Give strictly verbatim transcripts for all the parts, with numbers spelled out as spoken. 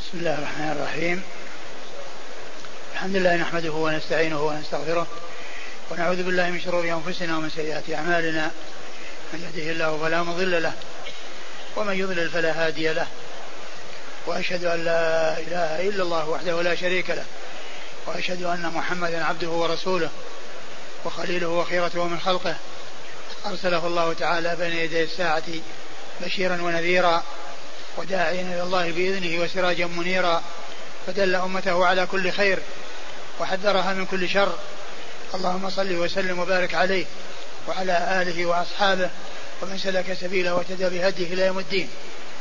بسم الله الرحمن الرحيم. الحمد لله نحمده ونستعينه ونستغفره ونعوذ بالله من شرور أنفسنا ومن سيئات أعمالنا، من يهده الله فلا مضل له ومن يضلل فلا هادي له، وأشهد أن لا إله إلا الله وحده لا شريك له، وأشهد أن محمدا عبده ورسوله وخليله وخيرته من خلقه، أرسله الله تعالى بين يدي الساعة بشيرا ونذيرا وداعيا إلى الله بإذنه وسراجا منيرا، فدل أمته على كل خير وحذرها من كل شر. اللهم صل وسلم وبارك عليه وعلى آله وأصحابه ومن سلك سبيله وتدى بهديه إلى يوم الدين.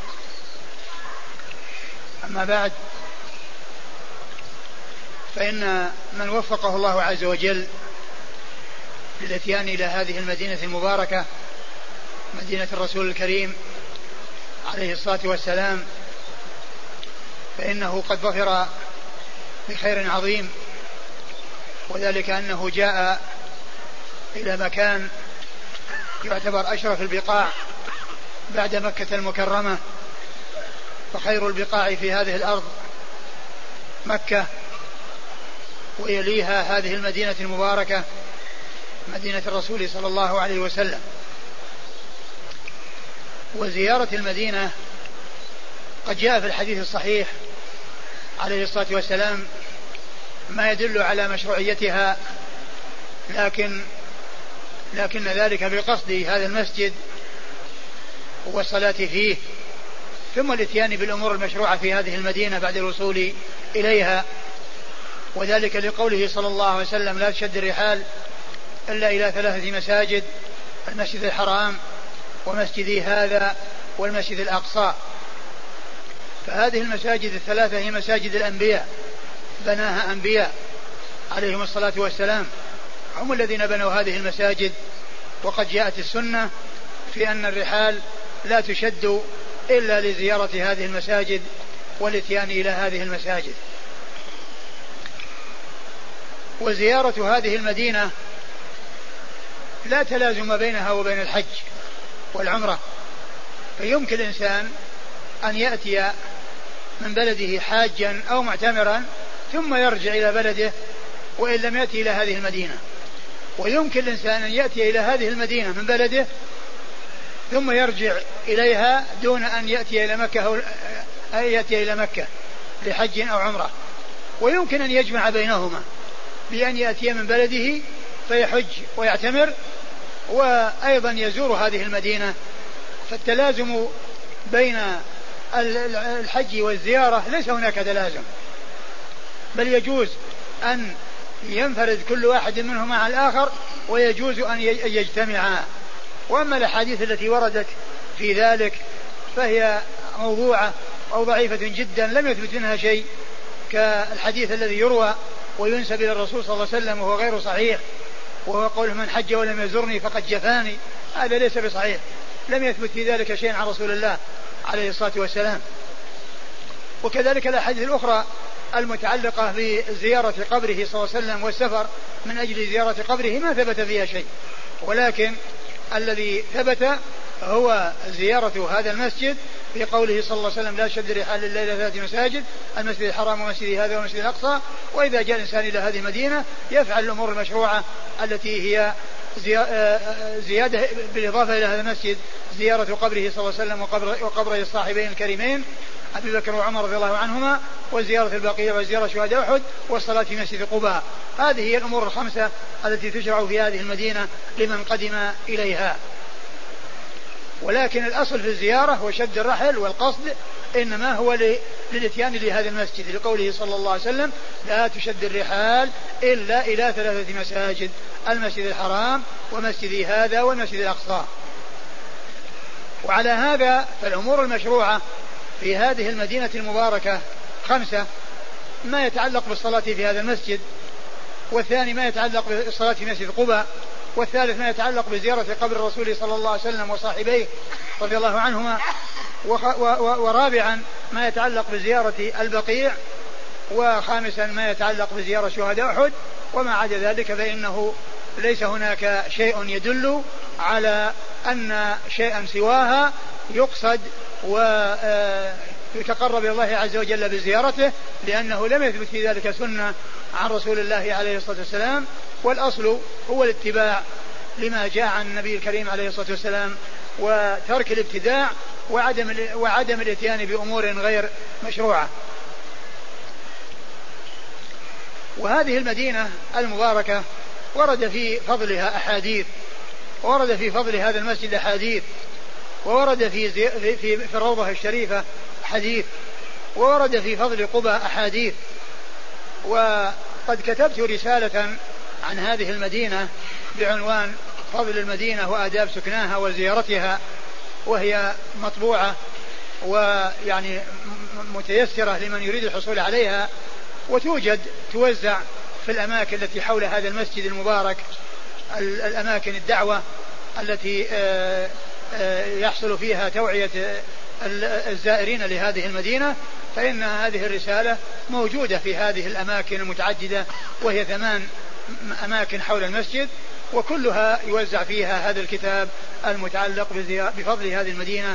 أما بعد، فإن من وفقه الله عز وجل للاتيان إلى هذه المدينة المباركة، مدينة الرسول الكريم عليه الصلاة والسلام، فإنه قد ظفر بخير عظيم، وذلك أنه جاء إلى مكان يعتبر أشرف البقاع بعد مكة المكرمة، فخير البقاع في هذه الأرض مكة، ويليها هذه المدينة المباركة مدينة الرسول صلى الله عليه وسلم. وزيارة المدينة قد جاء في الحديث الصحيح عليه الصلاة والسلام ما يدل على مشروعيتها، لكن لكن ذلك بقصد هذا المسجد والصلاة فيه، ثم الاتيان بالأمور المشروعة في هذه المدينة بعد الوصول إليها، وذلك لقوله صلى الله عليه وسلم: لا تشد الرحال إلا إلى ثلاثة مساجد: المسجد الحرام ومسجدي هذا والمسجد الأقصى. فهذه المساجد الثلاثة هي مساجد الأنبياء، بناها أنبياء عليهم الصلاة والسلام، هم الذين بنوا هذه المساجد. وقد جاءت السنة في أن الرحال لا تشد إلا لزيارة هذه المساجد والاتيان إلى هذه المساجد. وزيارة هذه المدينة لا تلازم بينها وبين الحج والعمرة، فيمكن الإنسان أن يأتي من بلده حاجا أو معتمرا ثم يرجع إلى بلده وإن لم يأتي إلى هذه المدينة، ويمكن الإنسان أن يأتي إلى هذه المدينة من بلده ثم يرجع إليها دون أن يأتي إلى مكة أو يأتي إلى مكة لحج أو عمرة. ويمكن أن يجمع بينهما بأن يأتي من بلده فيحج ويعتمر وأيضا يزور هذه المدينة. فالتلازم بين الحج والزيارة ليس هناك تلازم، بل يجوز أن ينفرد كل واحد منهما على الآخر، ويجوز أن يجتمعا. وأما الأحاديث التي وردت في ذلك فهي موضوعة أو ضعيفة جدا، لم يثبت منها شيء، كالحديث الذي يروى وينسب إلى الرسول صلى الله عليه وسلم وهو غير صحيح، وهو قول: من حج ولم يزرني فقد جفاني. هذا ليس بصحيح، لم يثبت في ذلك شيء عن رسول الله عليه الصلاة والسلام. وكذلك الأحاديث الأخرى المتعلقة بزيارة قبره صلى الله عليه وسلم والسفر من أجل زيارة قبره ما ثبت فيها شيء، ولكن الذي ثبت هو زيارة هذا المسجد في قوله صلى الله عليه وسلم: لا شد رحال إلا إلى ثلاث مساجد: المسجد الحرام ومسجد هذا ومسجد الأقصى. وإذا جاء الإنسان إلى هذه المدينة يفعل الأمور المشروعة التي هي زيادة بالإضافة إلى هذا المسجد زيارة قبره صلى الله عليه وسلم وقبر وقبر الصاحبين الكريمين أبي بكر وعمر رضي الله عنهما، وزيارة البقيع، وزيارة شهداء أحد، والصلاة في مسجد قباء. هذه هي الأمور الخمسة التي تشرع في هذه المدينة لمن قدم إليها. ولكن الأصل في الزيارة هو شد الرحل، والقصد إنما هو للإتيان لهذا المسجد، لقوله صلى الله عليه وسلم: لا تشد الرحال إلا إلى ثلاثة مساجد: المسجد الحرام ومسجد هذا والمسجد الأقصى. وعلى هذا فالأمور المشروعة في هذه المدينة المباركة خمسة: ما يتعلق بالصلاة في هذا المسجد، والثاني ما يتعلق بالصلاة في مسجد قباء، والثالث ما يتعلق بزيارة قبر الرسول صلى الله عليه وسلم وصاحبيه رضي الله عنهما، ورابعا ما يتعلق بزيارة البقيع، وخامسا ما يتعلق بزيارة شهداء أحد. وما عدا ذلك فإنه ليس هناك شيء يدل على أن شيئا سواها يقصد يتقرب إلى الله عز وجل بزيارته، لأنه لم يثبت في ذلك سنة عن رسول الله عليه الصلاة والسلام. والأصل هو الاتباع لما جاء عن النبي الكريم عليه الصلاة والسلام، وترك الابتداع وعدم وعدم الاتيان بأمور غير مشروعة. وهذه المدينة المباركة ورد في فضلها أحاديث، ورد في فضل هذا المسجد أحاديث، وورد في في في, في الروضة الشريفة حديث، وورد في فضل قبى أحاديث. وقد كتبت رسالة عن هذه المدينة بعنوان فضل المدينة وآداب سكناها وزيارتها، وهي مطبوعة ويعني متيسرة لمن يريد الحصول عليها، وتوجد توزع في الأماكن التي حول هذا المسجد المبارك، الأماكن الدعوة التي يحصل فيها توعية الزائرين لهذه المدينة. فإن هذه الرسالة موجودة في هذه الأماكن المتعددة، وهي ثمان أماكن حول المسجد، وكلها يوزع فيها هذا الكتاب المتعلق بفضل هذه المدينة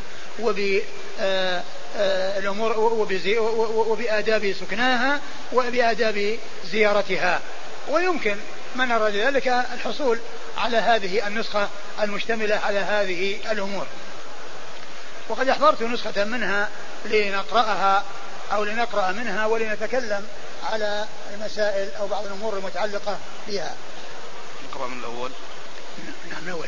وبالأمور وبآداب سكناها وبآداب زيارتها. ويمكن من أراد ذلك الحصول على هذه النسخة المشتملة على هذه الأمور. وقد أحضرت نسخة منها لنقرأها أو لنقرأ منها ولنتكلم على المسائل أو بعض الأمور المتعلقة بها. نقرأ من الأول. نعم الأول.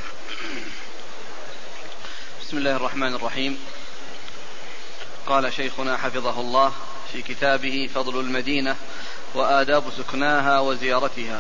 بسم الله الرحمن الرحيم. قال شيخنا حفظه الله في كتابه فضل المدينة وآداب سكناها وزيارتها: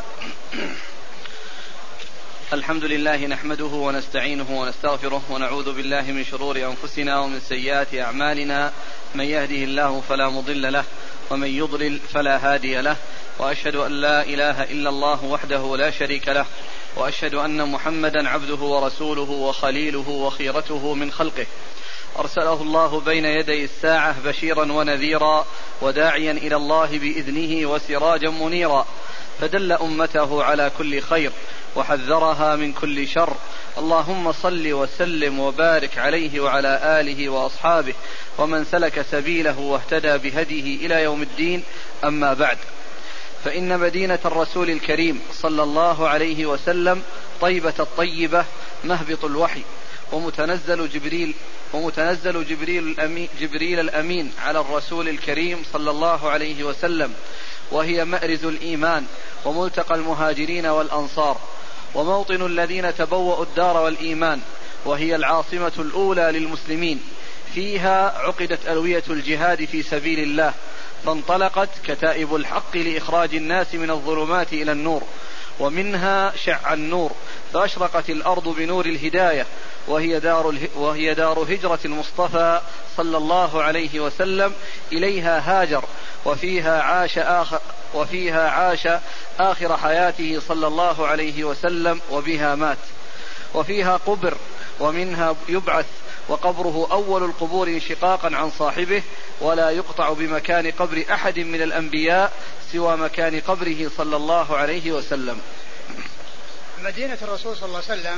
الحمد لله نحمده ونستعينه ونستغفره ونعوذ بالله من شرور أنفسنا ومن سيئات أعمالنا، من يهده الله فلا مضل له ومن يضلل فلا هادي له، وأشهد أن لا إله إلا الله وحده لا شريك له، وأشهد أن محمدا عبده ورسوله وخليله وخيرته من خلقه، أرسله الله بين يدي الساعة بشيرا ونذيرا وداعيا إلى الله بإذنه وسراجا منيرا، فدل أمته على كل خير وحذرها من كل شر. اللهم صل وسلم وبارك عليه وعلى آله وأصحابه ومن سلك سبيله واهتدى بهديه إلى يوم الدين. أما بعد، فإن مدينة الرسول الكريم صلى الله عليه وسلم طيبة الطيبة مهبط الوحي ومتنزل جبريل ومتنزل جبريل الأمين, جبريل الأمين على الرسول الكريم صلى الله عليه وسلم، وهي مأرز الإيمان وملتقى المهاجرين والأنصار وموطن الذين تبوأوا الدار والإيمان، وهي العاصمة الأولى للمسلمين. فيها عقدت ألوية الجهاد في سبيل الله، فانطلقت كتائب الحق لإخراج الناس من الظلمات إلى النور، ومنها شع النور فأشرقت الأرض بنور الهداية، وهي دار, وهي دار هجرة المصطفى صلى الله عليه وسلم إليها هاجر، وفيها عاش آخر, وفيها عاش آخر حياته صلى الله عليه وسلم، وبها مات، وفيها قبر ومنها يبعث، وقبره أول القبور انشقاقا عن صاحبه، ولا يقطع بمكان قبر أحد من الأنبياء سوى مكان قبره صلى الله عليه وسلم. مدينة الرسول صلى الله عليه وسلم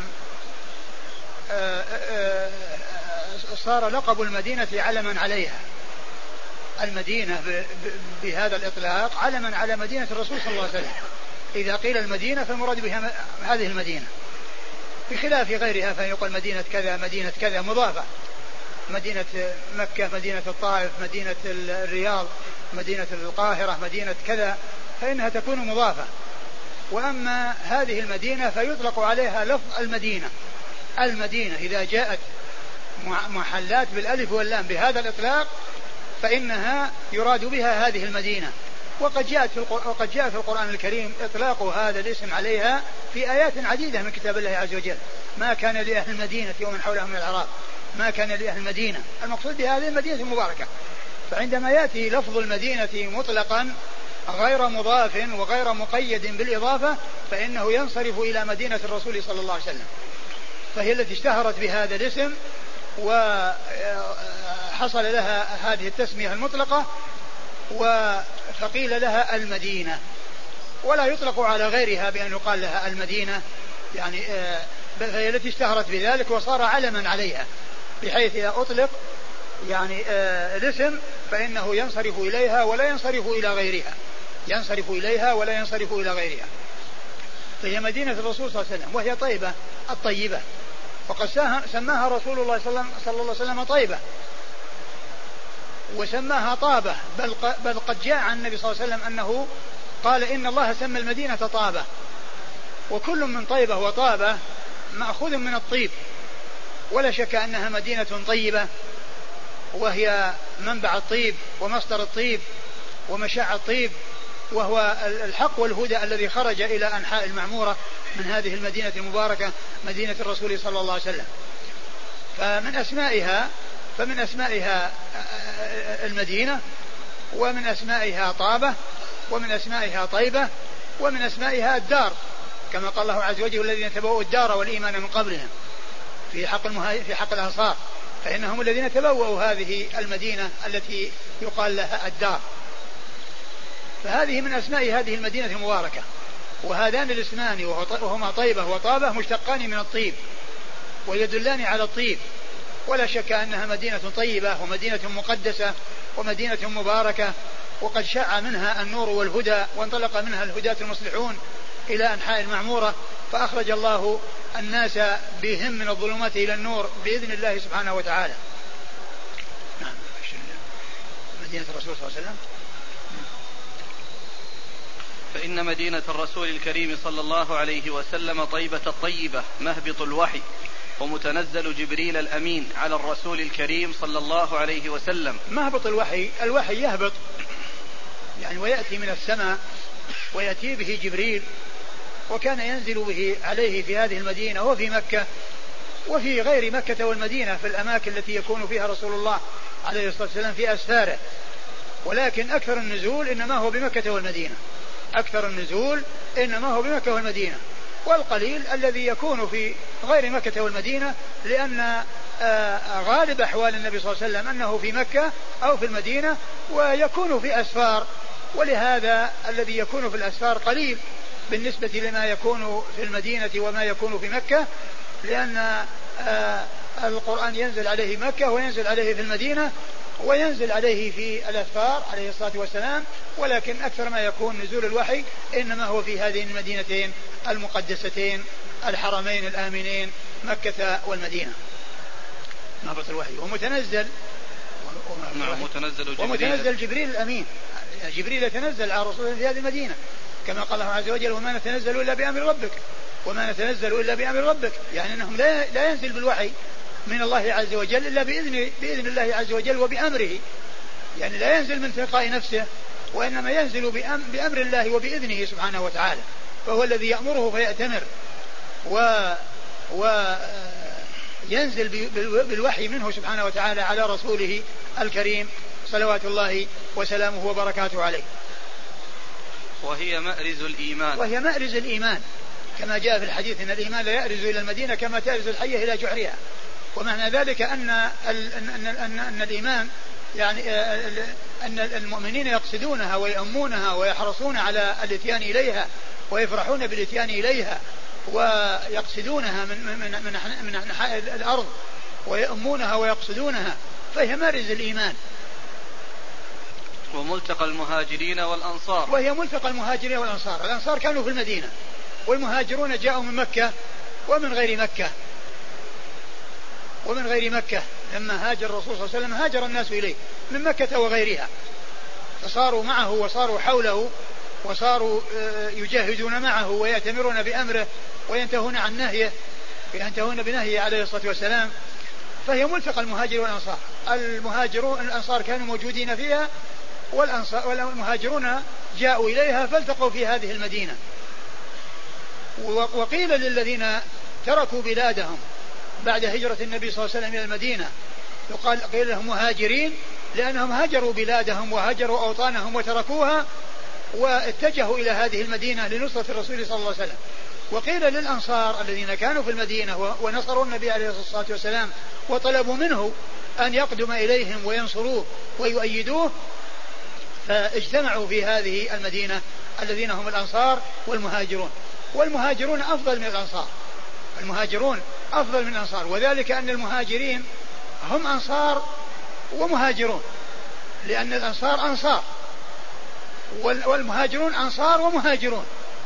صار لقب المدينة علما عليها. المدينة بهذا الإطلاق علما على مدينة الرسول صلى الله عليه وسلم. إذا قيل المدينة فالمراد بها هذه المدينة، بخلاف غيرها فيقول مدينة كذا مدينة كذا مضافة، مدينة مكة، مدينة الطائف، مدينة الرياض، مدينة القاهرة، مدينة كذا، فإنها تكون مضافة. وأما هذه المدينة فيطلق عليها لفظ المدينة. المدينة إذا جاءت محلات بالألف واللام بهذا الإطلاق فإنها يراد بها هذه المدينة. وقد جاءت في وقد جاء في القرآن الكريم إطلاق هذا الاسم عليها في آيات عديدة من كتاب الله عز وجل. ما كان لأهل المدينة ومن حولهم من الأعراب ما كان لأهل المدينة، المقصود بهذه المدينة المباركة. فعندما يأتي لفظ المدينة مطلقا غير مضاف وغير مقيد بالإضافة فإنه ينصرف إلى مدينة الرسول صلى الله عليه وسلم، فهي التي اشتهرت بهذا الاسم وحصل لها هذه التسمية المطلقة فقيل لها المدينة، ولا يطلق على غيرها بأن يقال لها المدينة، يعني فهي التي اشتهرت بذلك وصار علما عليها، بحيث إذا أطلق يعني الاسم فإنه ينصرف إليها ولا ينصرف إلى غيرها، ينصرف إليها ولا ينصرف إلى غيرها. فهي مدينة الرسول صلى الله عليه وسلم، وهي طيبة الطيبة، وقد سماها رسول الله صلى الله عليه وسلم طيبة، وسماها طابة، بل, بل قد جاء عن النبي صلى الله عليه وسلم أنه قال إن الله سمى المدينة طابة. وكل من طيبة وطابة مأخوذ من الطيب، ولا شك أنها مدينة طيبة، وهي منبع الطيب ومصدر الطيب ومشاع الطيب، وهو الحق والهدى الذي خرج إلى أنحاء المعمورة من هذه المدينة المباركة مدينة الرسول صلى الله عليه وسلم. فمن أسمائها فمن أسمائها المدينة، ومن أسمائها طابة، ومن أسمائها طيبة، ومن أسمائها الدار، كما قال الله عز وجل الذين تبوؤوا الدار والإيمان من قبلهم في حق المهاجر في حق الأنصار، فإنهم الذين تبوؤوا هذه المدينة التي يقال لها الدار. فهذه من أسماء هذه المدينة المباركة. وهذان الاسمان وهما طيبة وطابة مشتقان من الطيب ويدلان على الطيب، ولا شك أنها مدينة طيبة ومدينة مقدسة ومدينة مباركة، وقد شاع منها النور والهدى، وانطلق منها الهداة المصلحون إلى أنحاء المعمورة، فأخرج الله الناس بهم من الظلمات إلى النور بإذن الله سبحانه وتعالى. نعم. مدينة الرسول صلى الله عليه وسلم. فإن مدينة الرسول الكريم صلى الله عليه وسلم طيبة الطيبة مهبط الوحي ومتنزل جبريل الأمين على الرسول الكريم صلى الله عليه وسلم. مهبط الوحي، الوحي يهبط يعني ويأتي من السماء ويأتي به جبريل، وكان ينزل به عليه في هذه المدينة وفي مكة وفي غير مكة والمدينة في الأماكن التي يكون فيها رسول الله عليه الصلاة والسلام في أسفاره، ولكن أكثر النزول إنما هو بمكة والمدينة، أكثر النزول إنما هو بمكة والمدينة، والقليل الذي يكون في غير مكة والمدينة، لأن غالب أحوال النبي صلى الله عليه وسلم أنه في مكة أو في المدينة ويكون في أسفار، ولهذا الذي يكون في الأسفار قليل بالنسبة لما يكون في المدينة وما يكون في مكة، لأن القرآن ينزل عليه مكة وينزل عليه في المدينة وينزل عليه في الأسفار عليه الصلاة والسلام، ولكن أكثر ما يكون نزول الوحي إنما هو في هذه المدينتين المقدستين الحرمين الآمنين مكة والمدينة. نهبط الوحي ومتنزل نعم متنزل جبريل ومتنزل جبريل الأمين، جبريل يتنزل على رسول الله في هذه المدينة، كما قال الله عز وجل وما نتنزل إلا بأمر ربك وما نتنزل إلا بأمر ربك، يعني أنهم لا لا ينزل بالوحي من الله عز وجل إلا بإذن بإذن الله عز وجل وبأمره، يعني لا ينزل من تلقاء نفسه، وإنما ينزل بأمر الله وبإذنه سبحانه وتعالى، فهو الذي يأمره فيأتمر و وينزل بالوحي منه سبحانه وتعالى على رسوله الكريم صلوات الله وسلامه وبركاته عليه. وهي مأرز الإيمان وهي مأرز الإيمان كما جاء في الحديث إن الإيمان لا يأرز إلى المدينة كما تأرز الحية إلى جحرها، ومعنى ذلك أن أن أن أن الإيمان يعني أن المؤمنين يقصدونها ويأمونها ويحرصون على الاتيان إليها ويفرحون بالاتيان إليها ويقصدونها من من من من أنحاء الأرض ويأمونها ويقصدونها، فهي مارز الإيمان. وملتقى المهاجرين والأنصار، وهي ملتقى المهاجرين والأنصار، الأنصار كانوا في المدينة والمهاجرون جاءوا من مكة ومن غير مكة ومن غير مكة لما هاجر الرسول صلى الله عليه وسلم هاجر الناس إليه من مكة وغيرها، فصاروا معه وصاروا حوله وصاروا يجاهدون معه ويأتمرون بأمره وينتهون عن نهيه وينتهون بنهيه عليه الصلاة والسلام، فهي ملتقى المهاجر والأنصار. المهاجرون الأنصار كانوا موجودين فيها والأنصار والمهاجرون جاءوا إليها فالتقوا في هذه المدينة. وقيل للذين تركوا بلادهم بعد هجرة النبي صلى الله عليه وسلم إلى المدينة يقال قيل لهم مهاجرين لأنهم هاجروا بلادهم وهاجروا أوطانهم وتركوها واتجهوا إلى هذه المدينة لنصرة الرسول صلى الله عليه وسلم. وقيل للأنصار الذين كانوا في المدينة ونصروا النبي عليه الصلاة والسلام وطلبوا منه أن يقدم إليهم وينصروه ويؤيدوه فاجتمعوا في هذه المدينة الذين هم الأنصار والمهاجرون. والمهاجرون أفضل من الأنصار، المهاجرون أفضل من الأنصار، وذلك أن المهاجرين هم أنصار ومهاجرون، لأن الأنصار أنصار والمهاجرون أنصار ومهاجرون،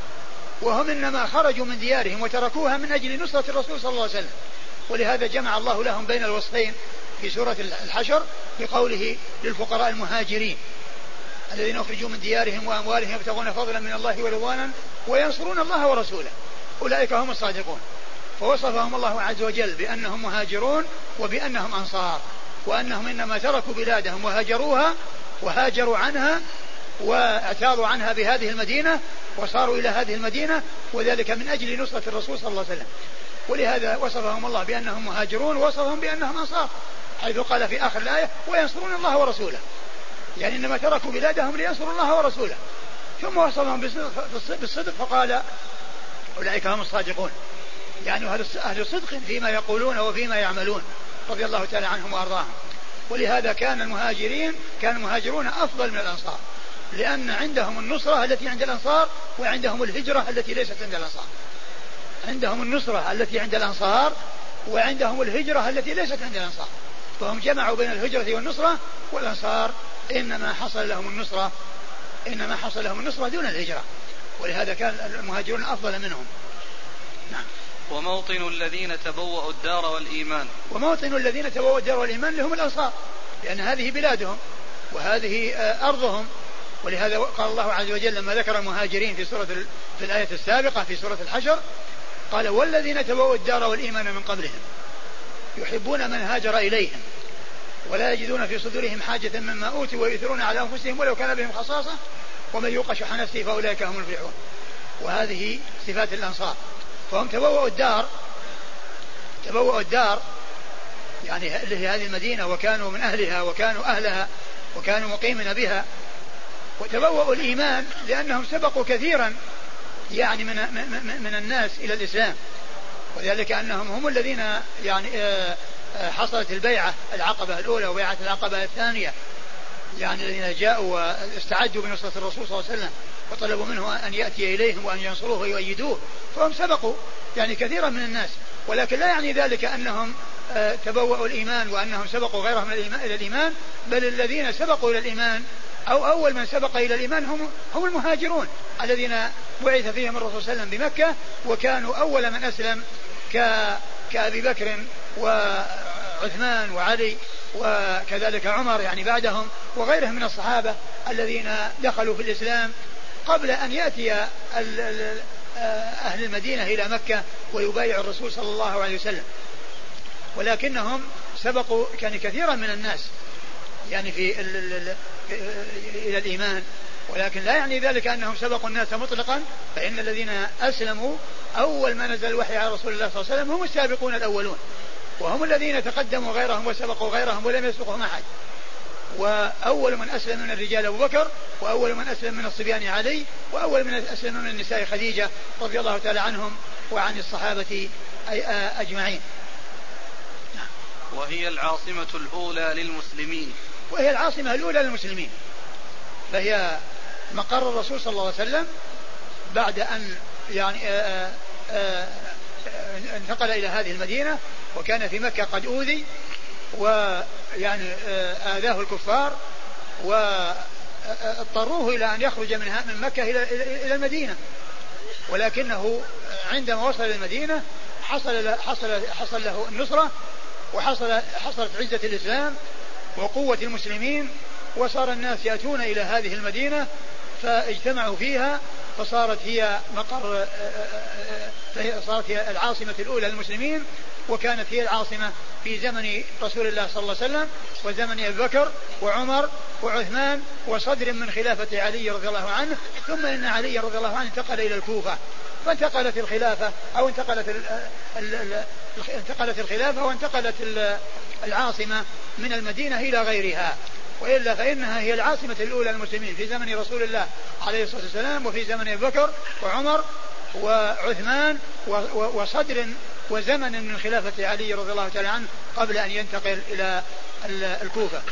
وهم إنما خرجوا من ديارهم وتركوها من أجل نصرة الرسول صلى الله عليه وسلم، ولهذا جمع الله لهم بين الوصفين في سورة الحشر بقوله للفقراء المهاجرين الذين أخرجوا من ديارهم وأموالهم يبتغون فضلا من الله ورضوانا وينصرون الله ورسوله أولئك هم الصادقون. فوصفهم الله عز وجل بأنهم مهاجرون وبأنهم أنصار، وأنهم إنما تركوا بلادهم وهاجروها وهاجروا عنها واعتاضوا عنها بهذه المدينة وصاروا إلى هذه المدينة، وذلك من أجل نصرة الرسول صلى الله عليه وسلم. ولهذا وصفهم الله بأنهم مهاجرون ووصفهم بأنهم أنصار، حيث قال في آخر الآية وينصرون الله ورسوله، يعني إنما تركوا بلادهم لينصروا الله ورسوله. ثم وصفهم بالصدق فقال أولئك هم الصادقون، يعني أهل صدق فيما يقولون وفيما يعملون رضي الله تعالى عنهم وأرضاهم. ولهذا كان المهاجرين كان المهاجرون أفضل من الأنصار، لأن عندهم النصرة التي عند الأنصار وعندهم الهجرة التي ليست عند الأنصار. عندهم النصرة التي عند الأنصار وعندهم الهجرة التي ليست عند الأنصار، فهم جمعوا بين الهجرة والنصرة، والأنصار إنما حصل لهم النصرة إنما حصل لهم النصرة دون الهجرة، ولهذا كان المهاجرون أفضل منهم. نعم. وموطن الذين تبوأوا الدار والإيمان وموطن الذين تبوأوا الدار والإيمان لهم الأنصار، لأن هذه بلادهم وهذه أرضهم. ولهذا قال الله عز وجل لما ذكر المهاجرين في سورة في الآية السابقة في سورة الحشر قال والذين تبوأوا الدار والإيمان من قبلهم يحبون من هاجر إليهم ولا يجدون في صدورهم حاجة مما أوتوا ويؤثرون على أنفسهم ولو كان بهم خصاصة ومن يوق شح نفسه فأولئك هم المفلحون. وهذه صفات الأنصار، فهم تبوأوا الدار تبوأوا الدار يعني اللي هي هذه المدينة وكانوا من أهلها وكانوا أهلها وكانوا مقيمين بها. وتبوأوا الإيمان لأنهم سبقوا كثيرا يعني من, من, من الناس إلى الإسلام، وذلك أنهم هم الذين يعني حصلت البيعة العقبة الأولى وبيعة العقبة الثانية، يعني الذين جاءوا واستعدوا بنصرة الرسول صلى الله عليه وسلم وطلبوا منه أن يأتي إليهم وأن ينصروه ويؤيدوه، فهم سبقوا يعني كثيرا من الناس. ولكن لا يعني ذلك أنهم تبوأوا الإيمان وأنهم سبقوا غيرهم إلى الإيمان، بل الذين سبقوا إلى الإيمان أو أول من سبق إلى الإيمان هم, هم المهاجرون الذين بعث فيهم الرسول صلى الله عليه وسلم بمكة، وكانوا أول من أسلم كأبي بكر وعثمان وعلي وكذلك عمر يعني بعدهم وغيرهم من الصحابة الذين دخلوا في الإسلام قبل أن يأتي أهل المدينة إلى مكة ويبايعوا الرسول صلى الله عليه وسلم. ولكنهم سبقوا كان كثيرا من الناس يعني في إلى الإيمان، ولكن لا يعني ذلك أنهم سبقوا الناس مطلقا، فإن الذين أسلموا أول ما نزل الوحي على رسول الله صلى الله عليه وسلم هم السابقون الأولون، وهم الذين تقدموا غيرهم وسبقوا غيرهم ولم يسبقهم أحد. وأول من أسلم من الرجال أبو بكر، وأول من أسلم من الصبيان علي، وأول من أسلم من النساء خديجة رضي الله تعالى عنهم وعن الصحابة أجمعين. وهي العاصمة الأولى للمسلمين وهي العاصمة الأولى للمسلمين، فهي مقر الرسول صلى الله عليه وسلم بعد أن يعني آآ آآ انتقل إلى هذه المدينة، وكان في مكة قد أوذي ويعني آذاه الكفار واضطروه إلى أن يخرج من مكة إلى المدينة، ولكنه عندما وصل إلى المدينة حصل حصل حصل له النصرة وحصل حصلت عزة الإسلام وقوة المسلمين، وصار الناس يأتون إلى هذه المدينة فاجتمعوا فيها، فصارت هي مقر صارت هي العاصمة الأولى للمسلمين، وكانت هي العاصمة في زمن رسول الله صلى الله عليه وسلم وزمن أبي بكر وعمر وعثمان وصدر من خلافة علي رضي الله عنه. ثم إن علي رضي الله عنه انتقل إلى الكوفة، فانتقلت الخلافة أو انتقلت ال ال ال انتقلت الخلافة وانتقلت العاصمة من المدينة إلى غيرها، وإلا فإنها هي العاصمة الأولى للمسلمين في زمن رسول الله عليه الصلاة والسلام وفي زمن أبي بكر وعمر وعثمان وصدر وزمن من خلافة علي رضي الله تعالى عنه قبل أن ينتقل إلى الكوفة.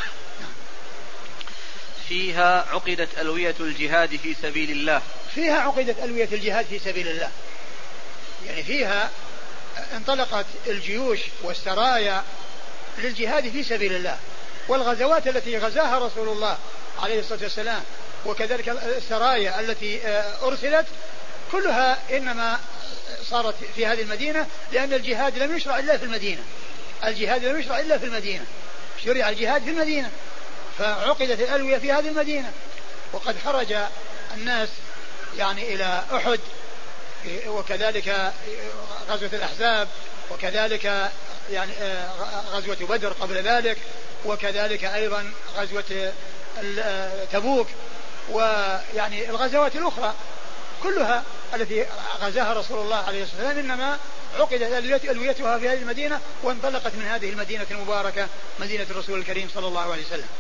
فيها عقدت ألوية الجهاد في سبيل الله فيها عقدت ألوية الجهاد في سبيل الله يعني فيها انطلقت الجيوش والسرايا للجهاد في سبيل الله، والغزوات التي غزاها رسول الله عليه الصلاة والسلام وكذلك السرايا التي أرسلت كلها إنما صارت في هذه المدينة، لأن الجهاد لم يشرع إلا في المدينة. الجهاد لم يشرع إلا في المدينة، شرع الجهاد في المدينة، فعقدت الألوية في هذه المدينة. وقد خرج الناس يعني إلى أحد، وكذلك غزوة الأحزاب، وكذلك يعني غزوة بدر قبل ذلك، وكذلك أيضا غزوة تبوك، ويعني الغزوات الأخرى كلها التي غزاها رسول الله عليه الصلاة والسلام إنما عقدت ألويتها في هذه المدينة، وانطلقت من هذه المدينة المباركة مدينة الرسول الكريم صلى الله عليه وسلم.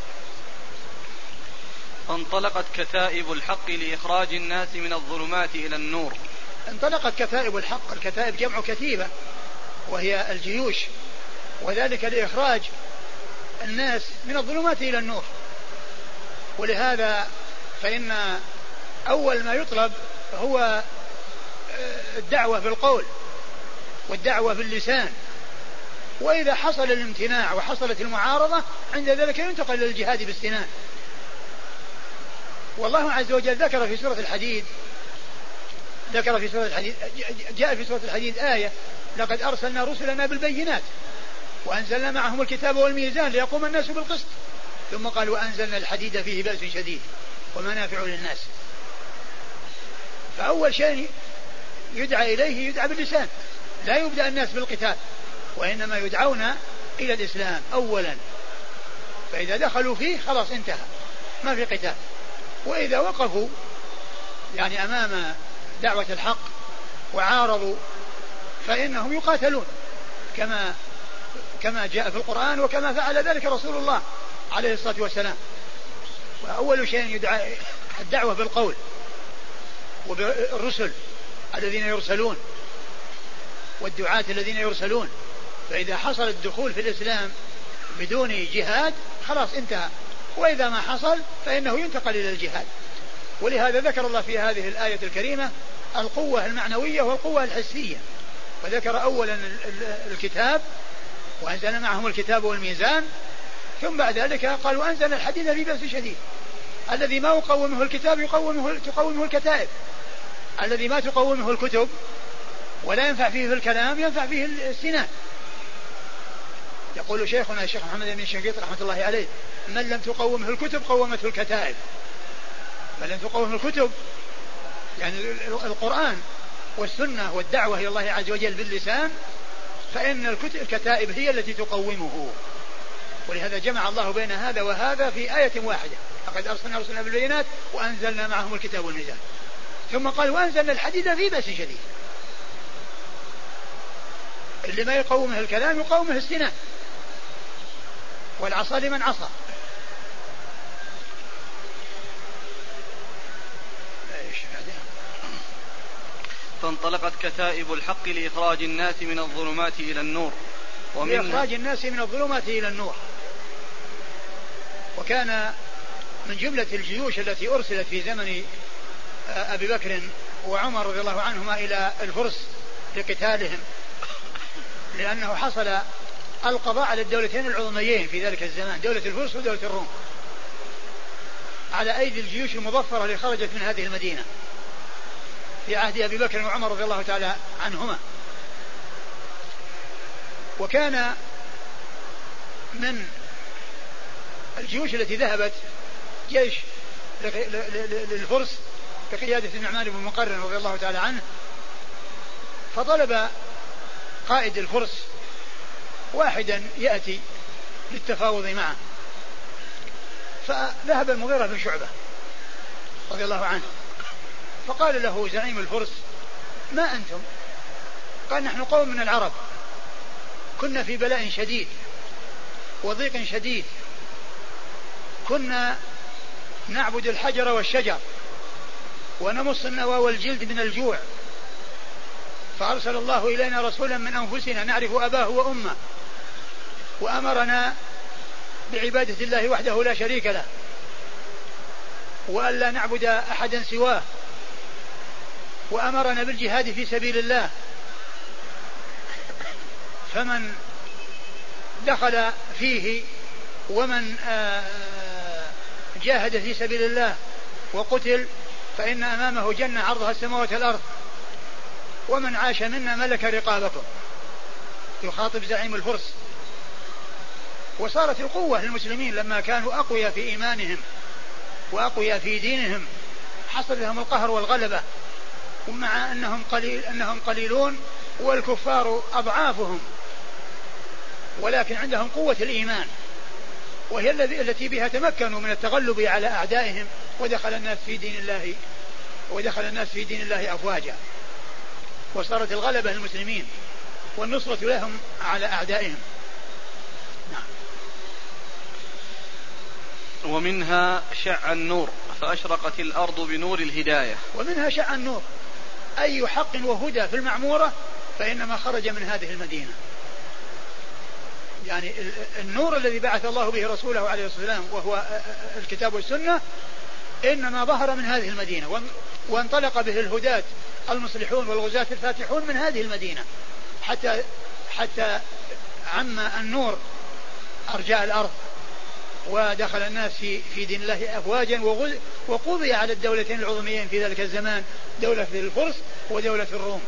فانطلقت كتائب الحق لإخراج الناس من الظلمات إلى النور. انطلقت كتائب الحق، الكتائب جمع كتيبة وهي الجيوش، وذلك لإخراج الناس من الظلمات إلى النور. ولهذا فإن أول ما يطلب هو الدعوة بالقول والدعوة باللسان، وإذا حصل الامتناع وحصلت المعارضة عند ذلك ينتقل إلى الجهاد بالسنان. والله عز وجل ذكر في سورة الحديد ذكر في سورة الحديد جاء في سورة الحديد آية: لقد أرسلنا رسلنا بالبينات وأنزلنا معهم الكتاب والميزان ليقوم الناس بالقسط، ثم قال وأنزلنا الحديد فيه بأس شديد ومنافع للناس. فأول شيء يدعى إليه يدعى باللسان، لا يبدأ الناس بالقتال، وإنما يدعون إلى الإسلام أولا، فإذا دخلوا فيه خلاص انتهى، ما في قتال. وإذا وقفوا يعني أمام دعوة الحق وعارضوا فإنهم يقاتلون كما كما جاء في القرآن وكما فعل ذلك رسول الله عليه الصلاة والسلام. وأول شيء يدعى الدعوة بالقول وبالرسل الذين يرسلون والدعاة الذين يرسلون، فإذا حصل الدخول في الإسلام بدون جهاد خلاص انتهى، وإذا ما حصل فإنه ينتقل إلى الجهاد. ولهذا ذكر الله في هذه الآية الكريمة القوة المعنوية والقوة الحسية، وذكر أولا الكتاب وأنزلنا معهم الكتاب والميزان، ثم بعد ذلك قال وأنزلنا الحديد في بأس شديد. الذي ما يقومه الكتاب يقومه تقومه الكتائب، الذي ما تقومه الكتب ولا ينفع فيه في الكلام ينفع فيه السنان. يقول شيخنا الشيخ محمد بن شنقيط رحمة الله عليه: من لم تقومه الكتب قومته الكتائب. من لم تقومه الكتب يعني القرآن والسنة والدعوة إلى الله عز وجل باللسان، فإن الكتائب هي التي تقومه. ولهذا جمع الله بين هذا وهذا في آية واحدة: لقد أرسلنا رسلنا بالبينات وأنزلنا معهم الكتاب والميزان. ثم قال وأنزلنا الحديد في بأس شديد. اللي ما يقومه الكلام يقومه السنان، والعصا لمن عصى. فانطلقت كتائب الحق لإخراج الناس من الظلمات إلى النور لإخراج الناس من الظلمات إلى النور. وكان من جملة الجيوش التي أرسلت في زمن أبي بكر وعمر رضي الله عنهما إلى الفرس لقتالهم، لأنه حصل القضاء على الدولتين العظميين في ذلك الزمان، دولة الفرس ودولة الروم، على أيدي الجيوش المظفرة اللي خرجت من هذه المدينة في عهد أبي بكر وعمر رضي الله تعالى عنهما. وكان من الجيوش التي ذهبت جيش للفرس بقيادة النعمان بن مقرن رضي الله تعالى عنه، فطلب قائد الفرس واحدا يأتي للتفاوض معه، فذهب المغيرة بن شعبة رضي الله عنه، فقال له زعيم الفرس: ما أنتم؟ قال: نحن قوم من العرب، كنا في بلاء شديد وضيق شديد، كنا نعبد الحجر والشجر ونمص النوى والجلد من الجوع، فأرسل الله إلينا رسولا من أنفسنا نعرف أباه وأمه، وأمرنا بعبادة الله وحده لا شريك له، وأن لا نعبد أحدا سواه، وأمرنا بالجهاد في سبيل الله، فمن دخل فيه ومن جاهد في سبيل الله وقتل فإن أمامه جنة عرضها السماوات والأرض، ومن عاش منا ملك رقابكم، يخاطب زعيم الفرس. وصارت القوة للمسلمين لما كانوا أقوياء في إيمانهم وأقوياء في دينهم، حصل لهم القهر والغلبة، ومع أنهم, قليل أنهم قليلون والكفار أضعافهم، ولكن عندهم قوة الإيمان، وهي التي بها تمكنوا من التغلب على أعدائهم، ودخل الناس في دين الله ودخل الناس في دين الله أفواجا، وصارت الغلبة للمسلمين والنصرة لهم على أعدائهم. نعم. ومنها شع النور فأشرقت الأرض بنور الهداية. ومنها شع النور، أي حق وهدى في المعمورة فإنما خرج من هذه المدينة. يعني النور الذي بعث الله به رسوله عليه الصلاة والسلام وهو الكتاب والسنة إنما ظهر من هذه المدينة، وانطلق به الهداة المصلحون والغزاة الفاتحون من هذه المدينة، حتى حتى عم النور أرجاء الأرض، ودخل الناس في في دين الله أفواجا، وقضي على الدولتين العظميين في ذلك الزمان، دولة الفرس ودولة الروم.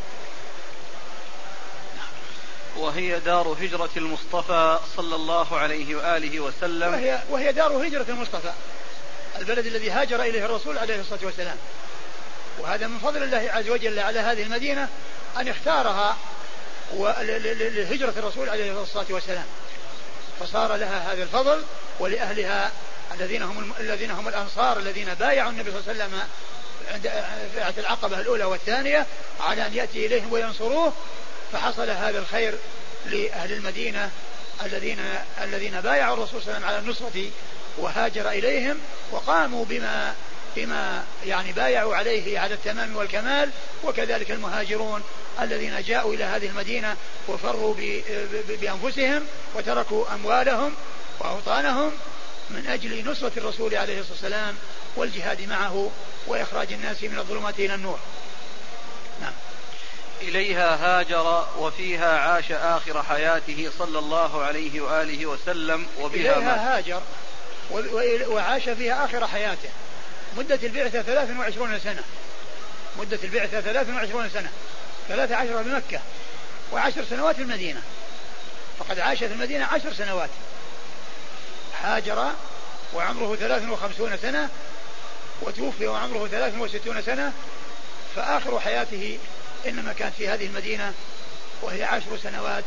وهي دار هجرة المصطفى صلى الله عليه وآله وسلم. وهي, وهي دار هجرة المصطفى، البلد الذي هاجر إليه الرسول عليه الصلاة والسلام. وهذا من فضل الله عز وجل على هذه المدينة أن اختارها لهجرة الرسول عليه الصلاة والسلام، فصار لها هذا الفضل، ولأهلها الذين هم الذين هم الأنصار الذين بايعوا النبي صلى الله عليه وسلم عند بيعة العقبة الأولى والثانية على أن يأتي إليهم وينصروه، فحصل هذا الخير لأهل المدينة الذين الذين بايعوا الرسول صلى الله عليه وسلم على النصرة وهاجر إليهم، وقاموا بما بما يعني بايعوا عليه على التمام والكمال. وكذلك المهاجرون الذين جاءوا إلى هذه المدينة وفروا بأنفسهم وتركوا أموالهم وأوطانهم من أجل نصرة الرسول عليه الصلاة والسلام والجهاد معه وإخراج الناس من الظلمات إلى النور. نعم. إليها هاجر وفيها عاش آخر حياته صلى الله عليه وآله وسلم وبها مات. إليها هاجر وعاش فيها آخر حياته. مدة البعثة ثلاث وعشرون سنة، مدة البعثة ثلاث وعشرون سنة، ثلاث عشر بمكة وعشر سنوات في المدينة، فقد عاش في المدينة عشر سنوات. هاجر وعمره ثلاث وخمسون سنة، وتوفي وعمره ثلاث وستون سنة، فآخر حياته إنما كانت في هذه المدينة، وهي عشر سنوات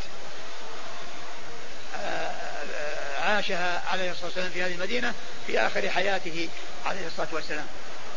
عاشها عليه الصلاة والسلام في هذه المدينة في آخر حياته عليه الصلاة والسلام.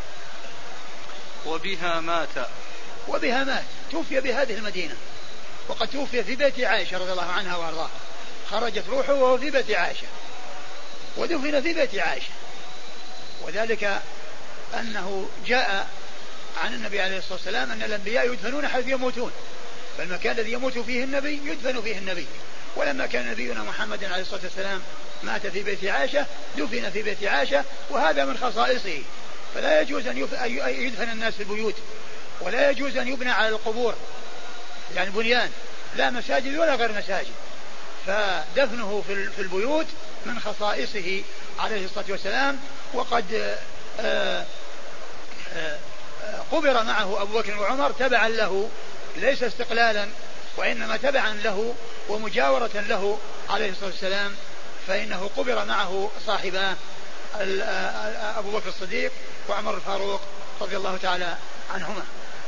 وبها مات. وبها مات، توفي بهذه المدينة، وقد توفي في بيت عائشة رضي الله عنها وارضاها، خرجت روحه وهو في بيت عائشة، ودفن في بيت عائشة. وذلك أنه جاء عن النبي عليه الصلاة والسلام أن الأنبياء يدفنون حيث يموتون، فالمكان الذي يموت فيه النبي يدفن فيه النبي. ولما كان نبينا محمد عليه الصلاة والسلام مات في بيت عائشة دفن في بيت عائشة، وهذا من خصائصه، فلا يجوز أن يدفن الناس في البيوت، ولا يجوز أن يبنى على القبور يعني بنيان، لا مساجد ولا غير مساجد، فدفنه في البيوت من خصائصه عليه الصلاة والسلام. وقد آآ آآ قبر معه أبو بكر وعمر تبعا له، ليس استقلالا وإنما تبعا له ومجاورة له عليه الصلاة والسلام، فإنه قبر معه صاحبا أبو بكر الصديق وعمر الفاروق رضي الله تعالى عنهما.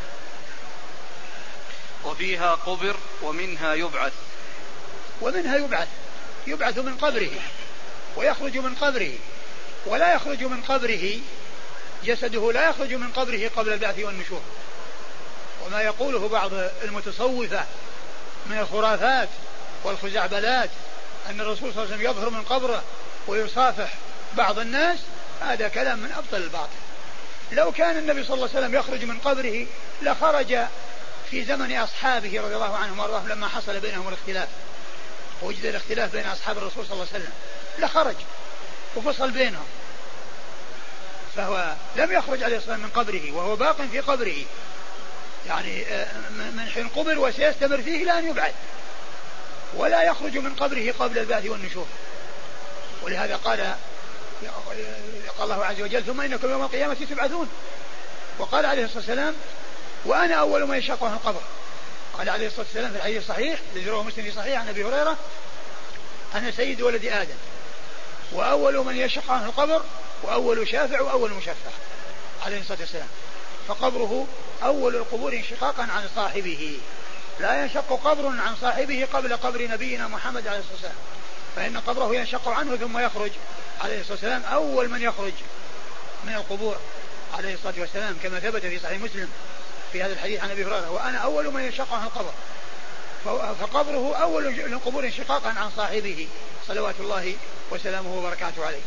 وفيها قبر ومنها يبعث. ومنها يبعث، يبعث من قبره ويخرج من قبره، ولا يخرج من قبره جسده، لا يخرج من قبره قبل البعث والنشور. وما يقوله بعض المتصوفة من الخرافات والخزعبلات أن الرسول صلى الله عليه وسلم يظهر من قبره ويصافح بعض الناس، هذا كلام من أبطل الباطل. لو كان النبي صلى الله عليه وسلم يخرج من قبره لخرج في زمن أصحابه رضي الله عنهم وارضاهم لما حصل بينهم الاختلاف، وجد الاختلاف بين أصحاب الرسول صلى الله عليه وسلم، لخرج وفصل بينهم، فهو لم يخرج عليه الصلاة والسلام من قبره، وهو باق في قبره يعني من حين قبر وسيستمر فيه إلى أن يبعث، ولا يخرج من قبره قبل البعث والنشور. ولهذا قال قال الله عز وجل ثم إنكم يوم القيامة تبعثون. وقال عليه الصلاة والسلام وأنا أول من يشق عنه القبر. قال عليه الصلاة والسلام في الحديث الصحيح الذي رواه مسلم في صحيح عن أبي هريرة أنا سيد ولد آدم وأول من يشق عنه القبر وأول شافع وأول مشفع عليه الصلاة والسلام. فقبره أول القبور انشقاقا عن صاحبه، لا ينشق قبر عن صاحبه قبل قبر نبينا محمد عليه الصلاة والسلام، فإن قبره ينشق عنه ثم يخرج عليه الصلاة والسلام أول من يخرج من القبور عليه الصلاة والسلام، كما ثبت في صحيح مسلم في هذا الحديث عن أبي هريرة وأنا أول من ينشق عنه القبر. فقبره أول القبور انشقاقا عن صاحبه صلوات الله وسلامه وبركاته عليه.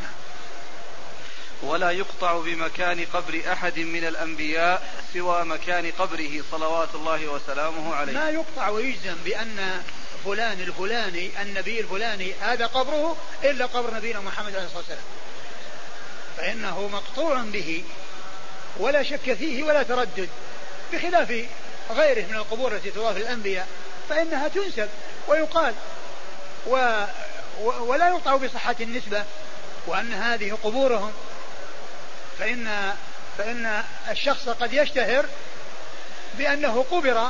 ولا يقطع بمكان قبر أحد من الأنبياء سوى مكان قبره صلوات الله وسلامه عليه. لا يقطع ويجزم بأن فلان الفلاني النبي الفلاني هذا قبره إلا قبر نبينا محمد عليه الصلاة والسلام، فإنه مقطوع به ولا شك فيه ولا تردد، بخلاف غيره من القبور التي تضاف للأنبياء فإنها تنسب ويقال و ولا يقطع بصحة النسبة وأن هذه قبورهم، فإن فإن الشخص قد يشتهر بأنه قبر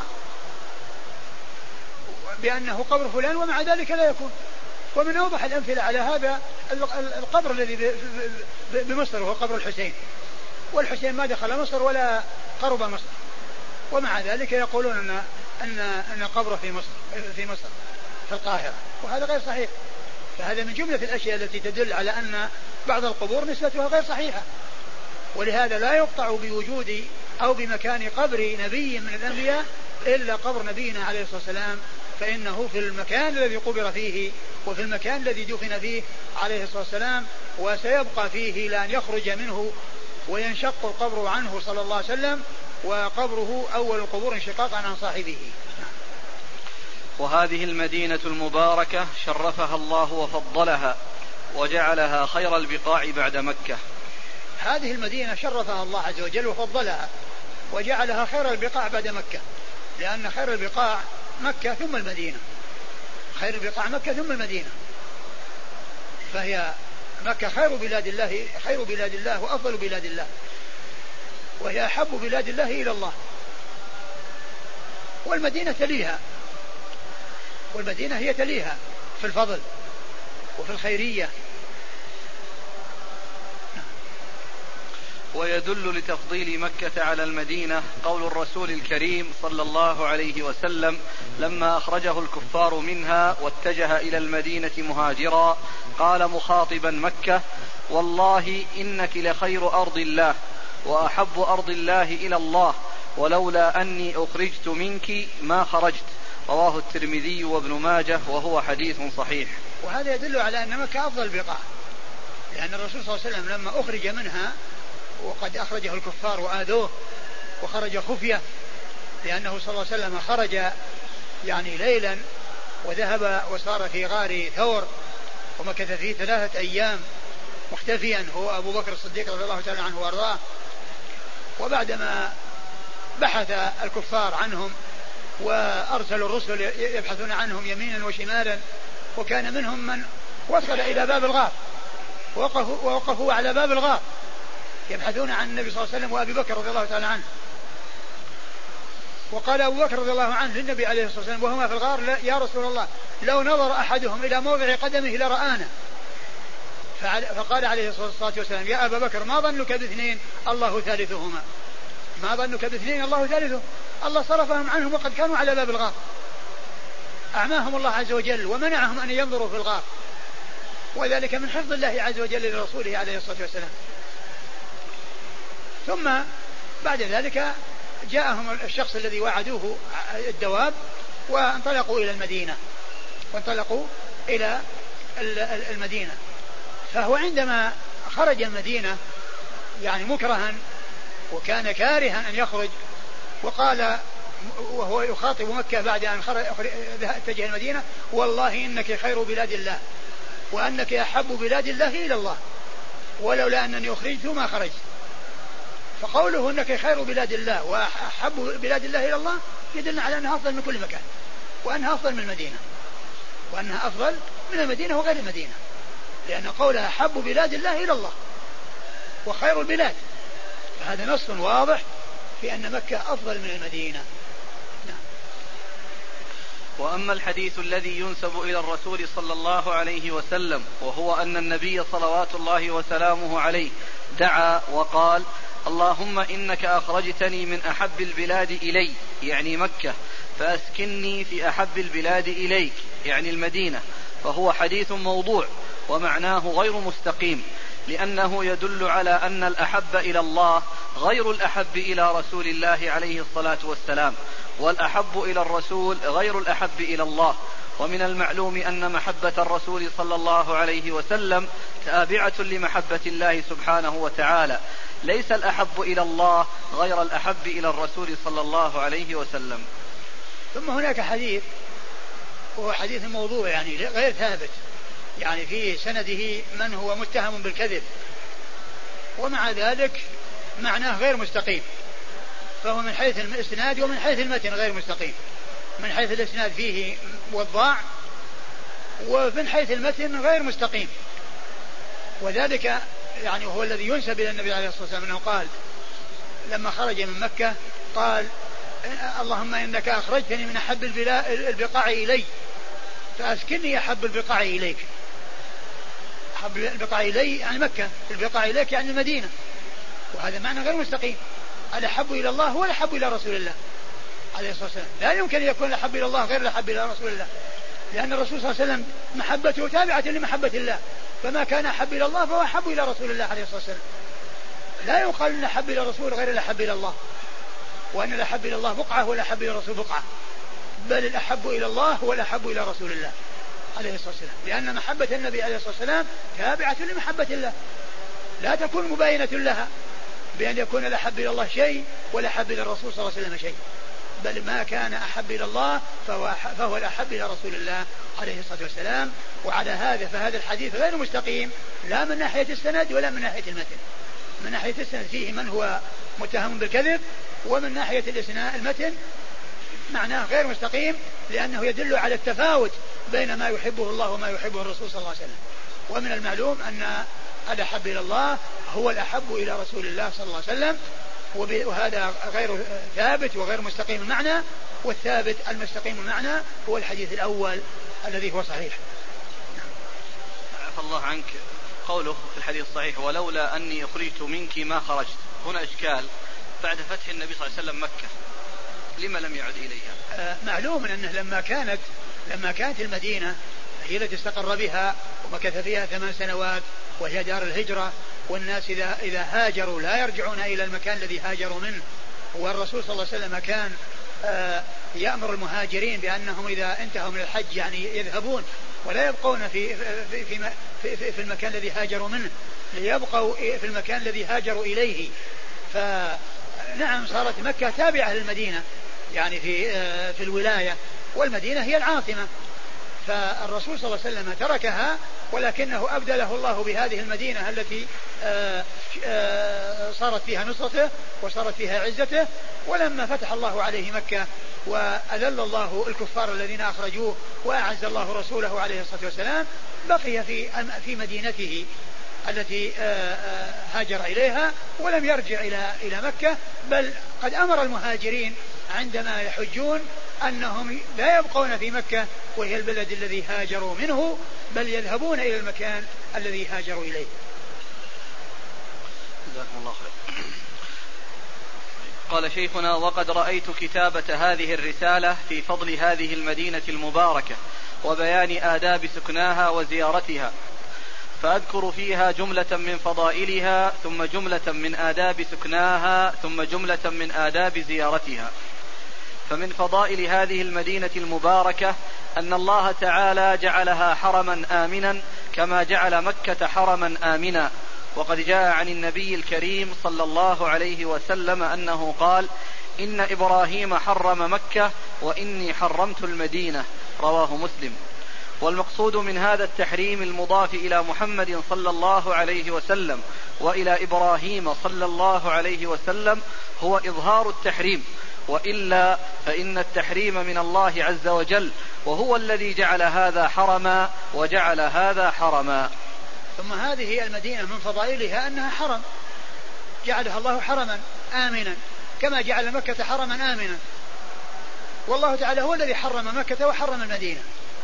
بأنه قبر فلان ومع ذلك لا يكون. ومن أوضح الأمثلة على هذا القبر الذي بمصر وهو قبر الحسين، والحسين ما دخل مصر ولا قرب مصر، ومع ذلك يقولون أن أن أن قبره في مصر في مصر في القاهرة، وهذا غير صحيح. فهذا من جملة الأشياء التي تدل على أن بعض القبور نسبتها غير صحيحة. ولهذا لا يقطع بوجود أو بمكان قبر نبي من الأنبياء إلا قبر نبينا عليه الصلاة والسلام، فإنه في المكان الذي قبر فيه وفي المكان الذي دفن فيه عليه الصلاة والسلام، وسيبقى فيه لأن يخرج منه وينشق القبر عنه صلى الله عليه وسلم، وقبره أول القبور انشقاقا عن صاحبه. وهذه المدينة المباركة شرفها الله وفضلها وجعلها خير البقاع بعد مكة. هذه المدينة شرفها الله عز وجل وفضلها وجعلها خير البقاع بعد مكة، لأن خير البقاع مكة ثم المدينة، خير البقاع مكة ثم المدينة، فهي مكة خير بلاد الله خير بلاد الله وأفضل بلاد الله، وهي أحب بلاد الله إلى الله، والمدينة تليها، والمدينة هي تليها في الفضل وفي الخيرية. ويدل لتفضيل مكة على المدينة قول الرسول الكريم صلى الله عليه وسلم لما أخرجه الكفار منها واتجه إلى المدينة مهاجرا قال مخاطبا مكة والله إنك لخير أرض الله وأحب أرض الله إلى الله ولولا أني أخرجت منك ما خرجت. رواه الترمذي وابن ماجه وهو حديث صحيح. وهذا يدل على أن مكة أفضل البقاع، لأن الرسول صلى الله عليه وسلم لما أخرج منها وقد أخرجه الكفار وآذوه وخرج خفية، لأنه صلى الله عليه وسلم خرج يعني ليلا وذهب وصار في غار ثور ومكث فيه ثلاثة أيام مختفيا هو أبو بكر الصديق رضي الله تعالى عنه وأرضاه. وبعدما بحث الكفار عنهم وأرسلوا الرسل يبحثون عنهم يمينا وشمالا، وكان منهم من وصل إلى باب الغار ووقفوا, ووقفوا على باب الغار يبحثون عن النبي صلى الله عليه وسلم وأبي بكر رضي الله تعالى عنه. وقال أبو بكر رضي الله عنه للنبي عليه الصلاة والسلام وهما في الغار يا رسول الله لو نظر أحدهم إلى موضع قدمه لرآنا. فقال عليه الصلاة والسلام يا أبا بكر ما ظنك باثنين الله ثالثهما، ما ظنك باثنين الله ثالثهم. الله صرفهم عنهم وقد كانوا على باب الغار، أعماهم الله عز وجل ومنعهم أن ينظروا في الغار، وذلك من حفظ الله عز وجل لرسوله عليه الصلاة والسلام. ثم بعد ذلك جاءهم الشخص الذي وعدوه الدواب وانطلقوا إلى المدينة وانطلقوا إلى المدينة. فهو عندما خرج المدينة يعني مكرها وكان كارها أن يخرج، وقال وهو يخاطب مكة بعد أن اتجه المدينة والله إنك خير بلاد الله وأنك أحب بلاد الله إلى الله ولولا أنني أخرجت ما خرجت. فقوله أنك خير بلاد الله وأحب بلاد الله إلى الله يدل على أنها أفضل من كل مكان، وأنها أفضل من المدينة، وأنها أفضل من المدينة وغير المدينة. لأن قولها أحب بلاد الله إلى الله وخير البلاد، فهذا نص واضح في أن مكة أفضل من المدينة. نعم. وأما الحديث الذي ينسب إلى الرسول صلى الله عليه وسلم وهو أن النبي صلوات الله وسلامه عليه دعا وقال اللهم إنك أخرجتني من أحب البلاد إلي يعني مكة فأسكنني في أحب البلاد إليك يعني المدينة، فهو حديث موضوع ومعناه غير مستقيم، لأنه يدل على أن الأحب إلى الله غير الأحب إلى رسول الله عليه الصلاة والسلام، والأحب إلى الرسول غير الأحب إلى الله. ومن المعلوم أن محبة الرسول صلى الله عليه وسلم تابعة لمحبة الله سبحانه وتعالى، ليس الأحب إلى الله غير الأحب إلى الرسول صلى الله عليه وسلم. ثم هناك حديث وهو حديث موضوع يعني غير ثابت، يعني في سنده من هو متهم بالكذب، ومع ذلك معناه غير مستقيم، فهو من حيث الإسناد ومن حيث المتن غير مستقيم. من حيث الإسناد فيه وضاع، ومن حيث المتن غير مستقيم، وذلك يعني هو الذي ينسب إلى النبي عليه الصلاة والسلام أنه قال لما خرج من مكة قال اللهم إنك أخرجتني من أحب البقاع إلي فأسكني أحب البقاع إليك. أحب البقاع إلي يعني مكة، البقاع إليك يعني المدينة، وهذا معنى غير مستقيم. الأحب إلى الله هو الأحب إلى رسول الله عليه الصلاة والسلام، لا يمكن أن يكون الأحب إلى الله غير الأحب إلى رسول الله، لأن الرسول صلى الله عليه وسلم محبته تابعة لمحبة الله، فما كان أحب إلى الله فهو أحب إلى رسول الله عليه الصلاة والسلام. لا يقال أن الأحب إلى الرسول غير الأحب إلى الله، وأن الأحب إلى الله بقعة والأحب إلى الرسول بقعة، بل الأحب إلى الله هو الأحب إلى رسول الله عليه الصلاة والسلام، لأن محبة النبي عليه الصلاة والسلام تابعة لمحبة الله، لا تكون مباينة لها بأن يكون الأحب إلى الله شيء والأحب إلى الرسول صلى الله عليه وسلم شيء، بل ما كان أحب إلى الله فهو, فهو الأحب إلى رسول الله عليه الصلاة والسلام. وعلى هذا فهذا الحديث غير مستقيم لا من ناحية السند ولا من ناحية المتن. من ناحية السند فيه من هو متهم بالكذب، ومن ناحية الإسناد المتن معناه غير مستقيم، لأنه يدل على التفاوت بين ما يحبه الله وما يحبه الرسول صلى الله عليه وسلم. ومن المعلوم أن الأحب إلى الله هو الأحب إلى رسول الله صلى الله عليه وسلم، وهذا غير ثابت وغير مستقيم المعنى، والثابت المستقيم المعنى هو الحديث الأول الذي هو صحيح. عفى الله عنك، قوله في الحديث الصحيح ولولا أني أخرجت منك ما خرجت، هنا إشكال بعد فتح النبي صلى الله عليه وسلم مكة لما لم يعد إليها؟ آه معلوم أنه لما كانت لما كانت المدينة هي التي استقر بها ومكث فيها ثمان سنوات وهي دار الهجرة، والناس إذا, إذا هاجروا لا يرجعون إلى المكان الذي هاجروا منه، والرسول صلى الله عليه وسلم كان آه يأمر المهاجرين بأنهم إذا انتهوا من الحج يعني يذهبون ولا يبقون في, في, في, في, في, في المكان الذي هاجروا منه، ليبقوا في المكان الذي هاجروا إليه. فنعم صارت مكة تابعة للمدينة يعني في, آه في الولاية، والمدينة هي العاصمة، فالرسول صلى الله عليه وسلم تركها، ولكنه أبدله الله بهذه المدينة التي آآ آآ صارت فيها نصرته وصارت فيها عزته. ولما فتح الله عليه مكة وأذل الله الكفار الذين أخرجوه وأعز الله رسوله عليه الصلاة والسلام، بقي في في مدينته التي هاجر إليها ولم يرجع إلى إلى مكة، بل قد أمر المهاجرين عندما يحجون أنهم لا يبقون في مكة وهي البلد الذي هاجروا منه، بل يذهبون إلى المكان الذي هاجروا إليه. جزاكم الله خير. قال شيخنا وقد رأيت كتابة هذه الرسالة في فضل هذه المدينة المباركة وبيان آداب سكناها وزيارتها، فأذكر فيها جملة من فضائلها ثم جملة من آداب سكناها ثم جملة من آداب زيارتها. فمن فضائل هذه المدينة المباركة أن الله تعالى جعلها حرما آمنا كما جعل مكة حرما آمنا، وقد جاء عن النبي الكريم صلى الله عليه وسلم أنه قال إن إبراهيم حرم مكة وإني حرمت المدينة، رواه مسلم. والمقصود من هذا التحريم المضاف إلى محمد صلى الله عليه وسلم وإلى إبراهيم صلى الله عليه وسلم هو إظهار التحريم، وإلا فإن التحريم من الله عز وجل، وهو الذي جعل هذا حرما وجعل هذا حرما. ثم هذه المدينة من فضائلها أنها حرم، جعلها الله حرما آمنا كما جعل مكة حرما آمنا، والله تعالى هو الذي حرم مكة وحرم المدينة،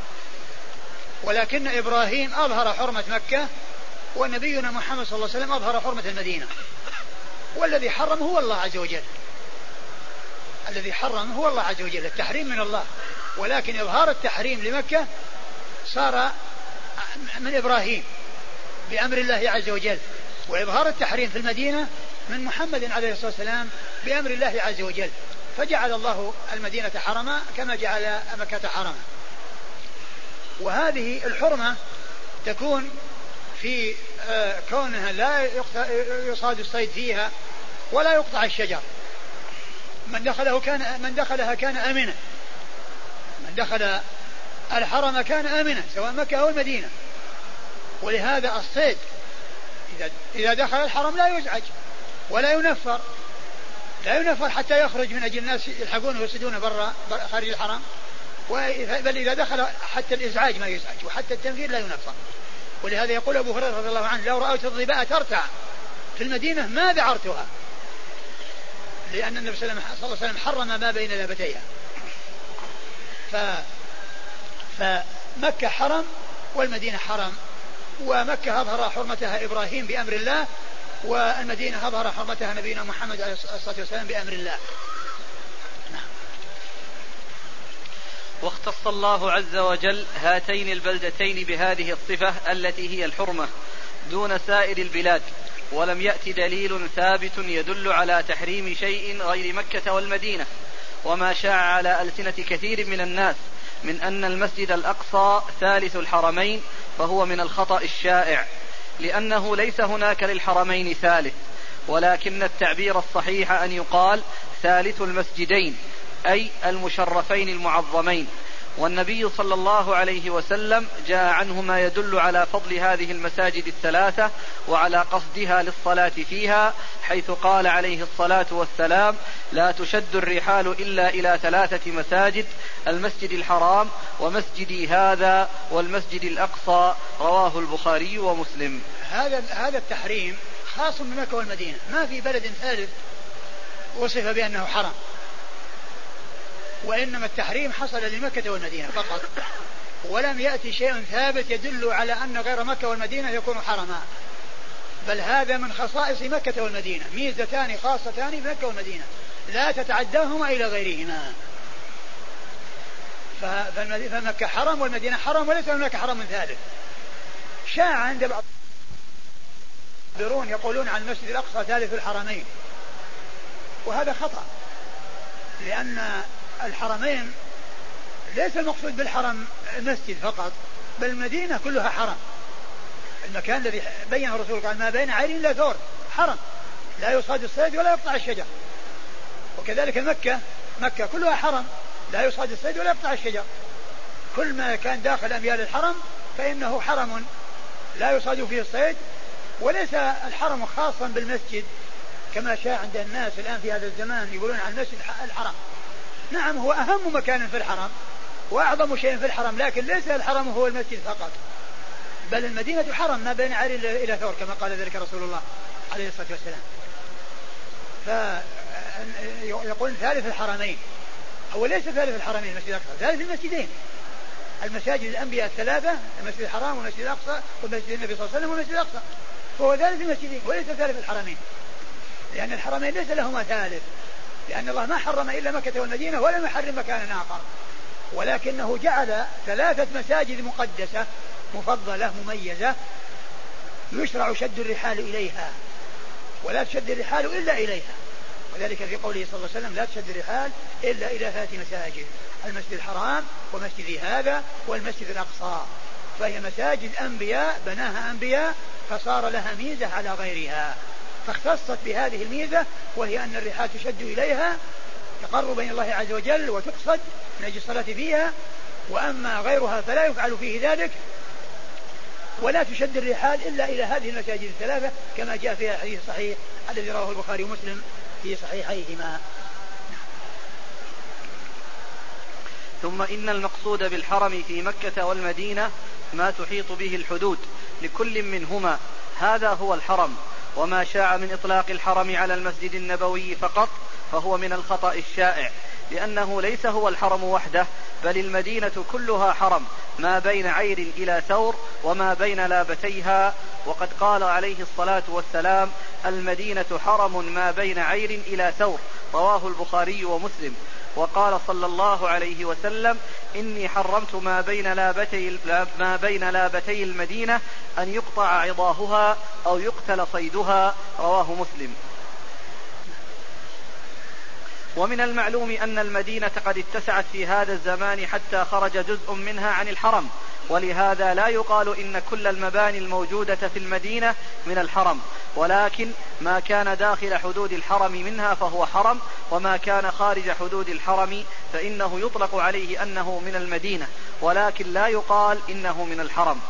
ولكن إبراهيم أظهر حرمة مكة ونبينا محمد صلى الله عليه وسلم أظهر حرمة المدينة، والذي حرم هو الله عز وجل، الذي حرم هو الله عز وجل، التحريم من الله، ولكن إظهار التحريم لمكة صار من إبراهيم بأمر الله عز وجل، وإظهار التحريم في المدينة من محمد عليه الصلاة والسلام بأمر الله عز وجل، فجعل الله المدينة حرما كما جعل مكة حرما. وهذه الحرمة تكون في كونها لا يصاد الصيد فيها ولا يقطع الشجر، من دخله كان من دخلها كان آمنا، من دخل الحرم كان آمنا سواء مكة أو المدينة، ولهذا الصيد إذا دخل الحرم لا يزعج ولا ينفر، لا ينفر حتى يخرج من أجل الناس يلحقونه ويصيدونه برا خارج الحرم، بل إذا دخل حتى الإزعاج ما يزعج وحتى التنفير لا ينفر. ولهذا يقول أبو هريرة رضي الله عنه: لو رأيت الظباء ترتع في المدينة ما ذعرتها، لأن النبي صلى الله عليه وسلم حرم ما بين لابتيها. ف... فمكة حرم والمدينة حرم، ومكة أظهر حرمتها إبراهيم بأمر الله، والمدينة أظهر حرمتها نبينا محمد عليه الصلاة والسلام بأمر الله. نعم. واختص الله عز وجل هاتين البلدتين بهذه الصفة التي هي الحرمة دون سائر البلاد، ولم يأت دليل ثابت يدل على تحريم شيء غير مكة والمدينة، وما شاع على ألسنة كثير من الناس من أن المسجد الأقصى ثالث الحرمين فهو من الخطأ الشائع، لأنه ليس هناك للحرمين ثالث، ولكن التعبير الصحيح أن يقال ثالث المسجدين، أي المشرفين المعظمين. والنبي صلى الله عليه وسلم جاء عنه ما يدل على فضل هذه المساجد الثلاثة وعلى قصدها للصلاة فيها، حيث قال عليه الصلاة والسلام: لا تشد الرحال إلا إلى ثلاثة مساجد: المسجد الحرام ومسجدي هذا والمسجد الأقصى، رواه البخاري ومسلم. هذا هذا التحريم خاص بمكة والمدينة، ما في بلد ثالث وصف بأنه حرام، وإنما التحريم حصل لمكة والمدينة فقط، ولم يأتي شيء ثابت يدل على أن غير مكة والمدينة يكون حرما، بل هذا من خصائص مكة والمدينة، ميزتان خاصتان بمكة والمدينة لا تتعداهما إلى غيرهما. فمكة حرم والمدينة حرم، وليس هناك حرم ثالث. شاع عند بعض يقولون عن المسجد الأقصى ثالث الحرمين، وهذا خطأ، لأن الحرمين ليس المقصود بالحرم المسجد فقط، بل المدينة كلها حرم. المكان الذي بينه الرسول قال: ما بين عين لا ثور، حرم لا يصاد الصيد ولا يقطع الشجر. وكذلك مكة مكة كلها حرم لا يصاد الصيد ولا يقطع الشجر، كل ما كان داخل أميال الحرم فإنه حرم لا يصاد فيه الصيد. وليس الحرم خاصا بالمسجد كما شاع عند الناس الآن في هذا الزمان، يقولون عن المسجد الحرم. نعم، هو أهم مكان في الحرم وأعظم شيء في الحرم، لكن ليس الحرم هو المسجد فقط، بل المدينة حرم ما بين عري إلى ثور كما قال ذلك رسول الله عليه الصلاة والسلام. فيقول ثالث الحرمين، هو ليس ثالث الحرمين المسجد الأقصى، ثالث المسجدين، المساجد الأنبياء الثلاثة، المسجد الحرام والمسجد الأقصى والمسجد النبي صلى الله عليه وسلم والمسجد الأقصى، فهو ثالث المسجدين وليس ثالث الحرمين، لأن الحرمين ليس لهما ثالث، لأن الله ما حرم إلا مكة والمدينة ولم يحرم مكانا آخر، ولكنه جعل ثلاثة مساجد مقدسة مفضلة مميزة يشرع شد الرحال إليها، ولا تشد الرحال إلا إليها، وذلك في قوله صلى الله عليه وسلم: لا تشد الرحال إلا إلى ثلاث مساجد: المسجد الحرام ومسجد هذا والمسجد الأقصى. فهي مساجد أنبياء بناها أنبياء، فصار لها ميزة على غيرها، فاختصت بهذه الميزة، وهي أن الرحال تشد إليها تقرب بين الله عز وجل وتقصد من أجل الصلاة فيها، وأما غيرها فلا يفعل فيه ذلك، ولا تشد الرحال إلا إلى هذه المساجد الثلاثة كما جاء فيها الحديث الصحيح الذي رواه البخاري ومسلم في صحيحيهما. ثم إن المقصود بالحرم في مكة والمدينة ما تحيط به الحدود لكل منهما، هذا هو الحرم. وما شاع من إطلاق الحرم على المسجد النبوي فقط فهو من الخطأ الشائع، لأنه ليس هو الحرم وحده، بل المدينة كلها حرم ما بين عير إلى ثور وما بين لابتيها. وقد قال عليه الصلاة والسلام: المدينة حرم ما بين عير إلى ثور، رواه البخاري ومسلم. وقال صلى الله عليه وسلم: إني حرمت ما بين لابتي, ما بين لابتي المدينة أن يقطع عضاهها أو يقتل صيدها، رواه مسلم. ومن المعلوم أن المدينة قد اتسعت في هذا الزمان حتى خرج جزء منها عن الحرم، ولهذا لا يقال إن كل المباني الموجودة في المدينة من الحرم، ولكن ما كان داخل حدود الحرم منها فهو حرم، وما كان خارج حدود الحرم فإنه يطلق عليه أنه من المدينة، ولكن لا يقال إنه من الحرم.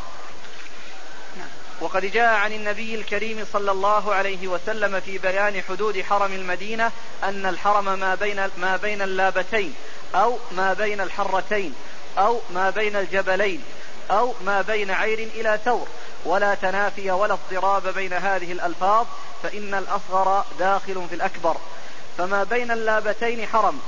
وقد جاء عن النبي الكريم صلى الله عليه وسلم في بيان حدود حرم المدينة أن الحرم ما بين, ما بين اللابتين، أو ما بين الحرتين، أو ما بين الجبلين، أو ما بين عير إلى ثور، ولا تنافي ولا اضطراب بين هذه الألفاظ، فإن الأصغر داخل في الأكبر. فما بين اللابتين حرم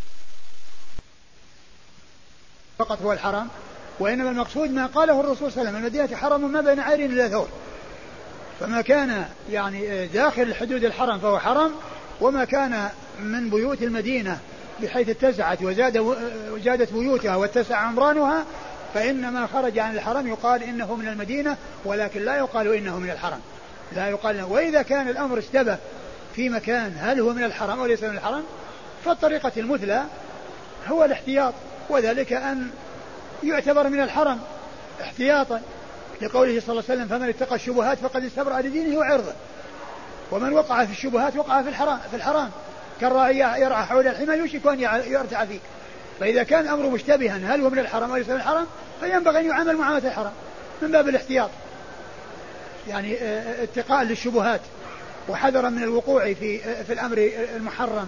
فقط هو الحرم، وإنما المقصود ما قاله الرسول صلى الله عليه وسلم: المدينة حرم ما بين عير إلى ثور. فما كان يعني داخل حدود الحرم فهو حرم، وما كان من بيوت المدينة بحيث اتسعت وزاد وزادت بيوتها واتسع عمرانها فإنما خرج عن الحرم يقال إنه من المدينة، ولكن لا يقال إنه من الحرم، لا يقال إنه. وإذا كان الأمر اشتبه في مكان هل هو من الحرم أو ليس من الحرم، فالطريقة المثلى هو الاحتياط، وذلك أن يعتبر من الحرم احتياطا لقوله صلى الله عليه وسلم: فمن اتقى الشبهات فقد استبرأ لدينه وعرضه. ومن وقع في الشبهات وقع في الحرام, في الحرام كالراعي يرعى حول الحمى يوشك أن يرتع فيه. فإذا كان الأمر مشتبها هل هو من الحرم أو ليس من الحرم فينبغي أن يعامل معاملة الحرم من باب الاحتياط، يعني اتقاء للشبهات وحذرا من الوقوع في في الأمر المحرم.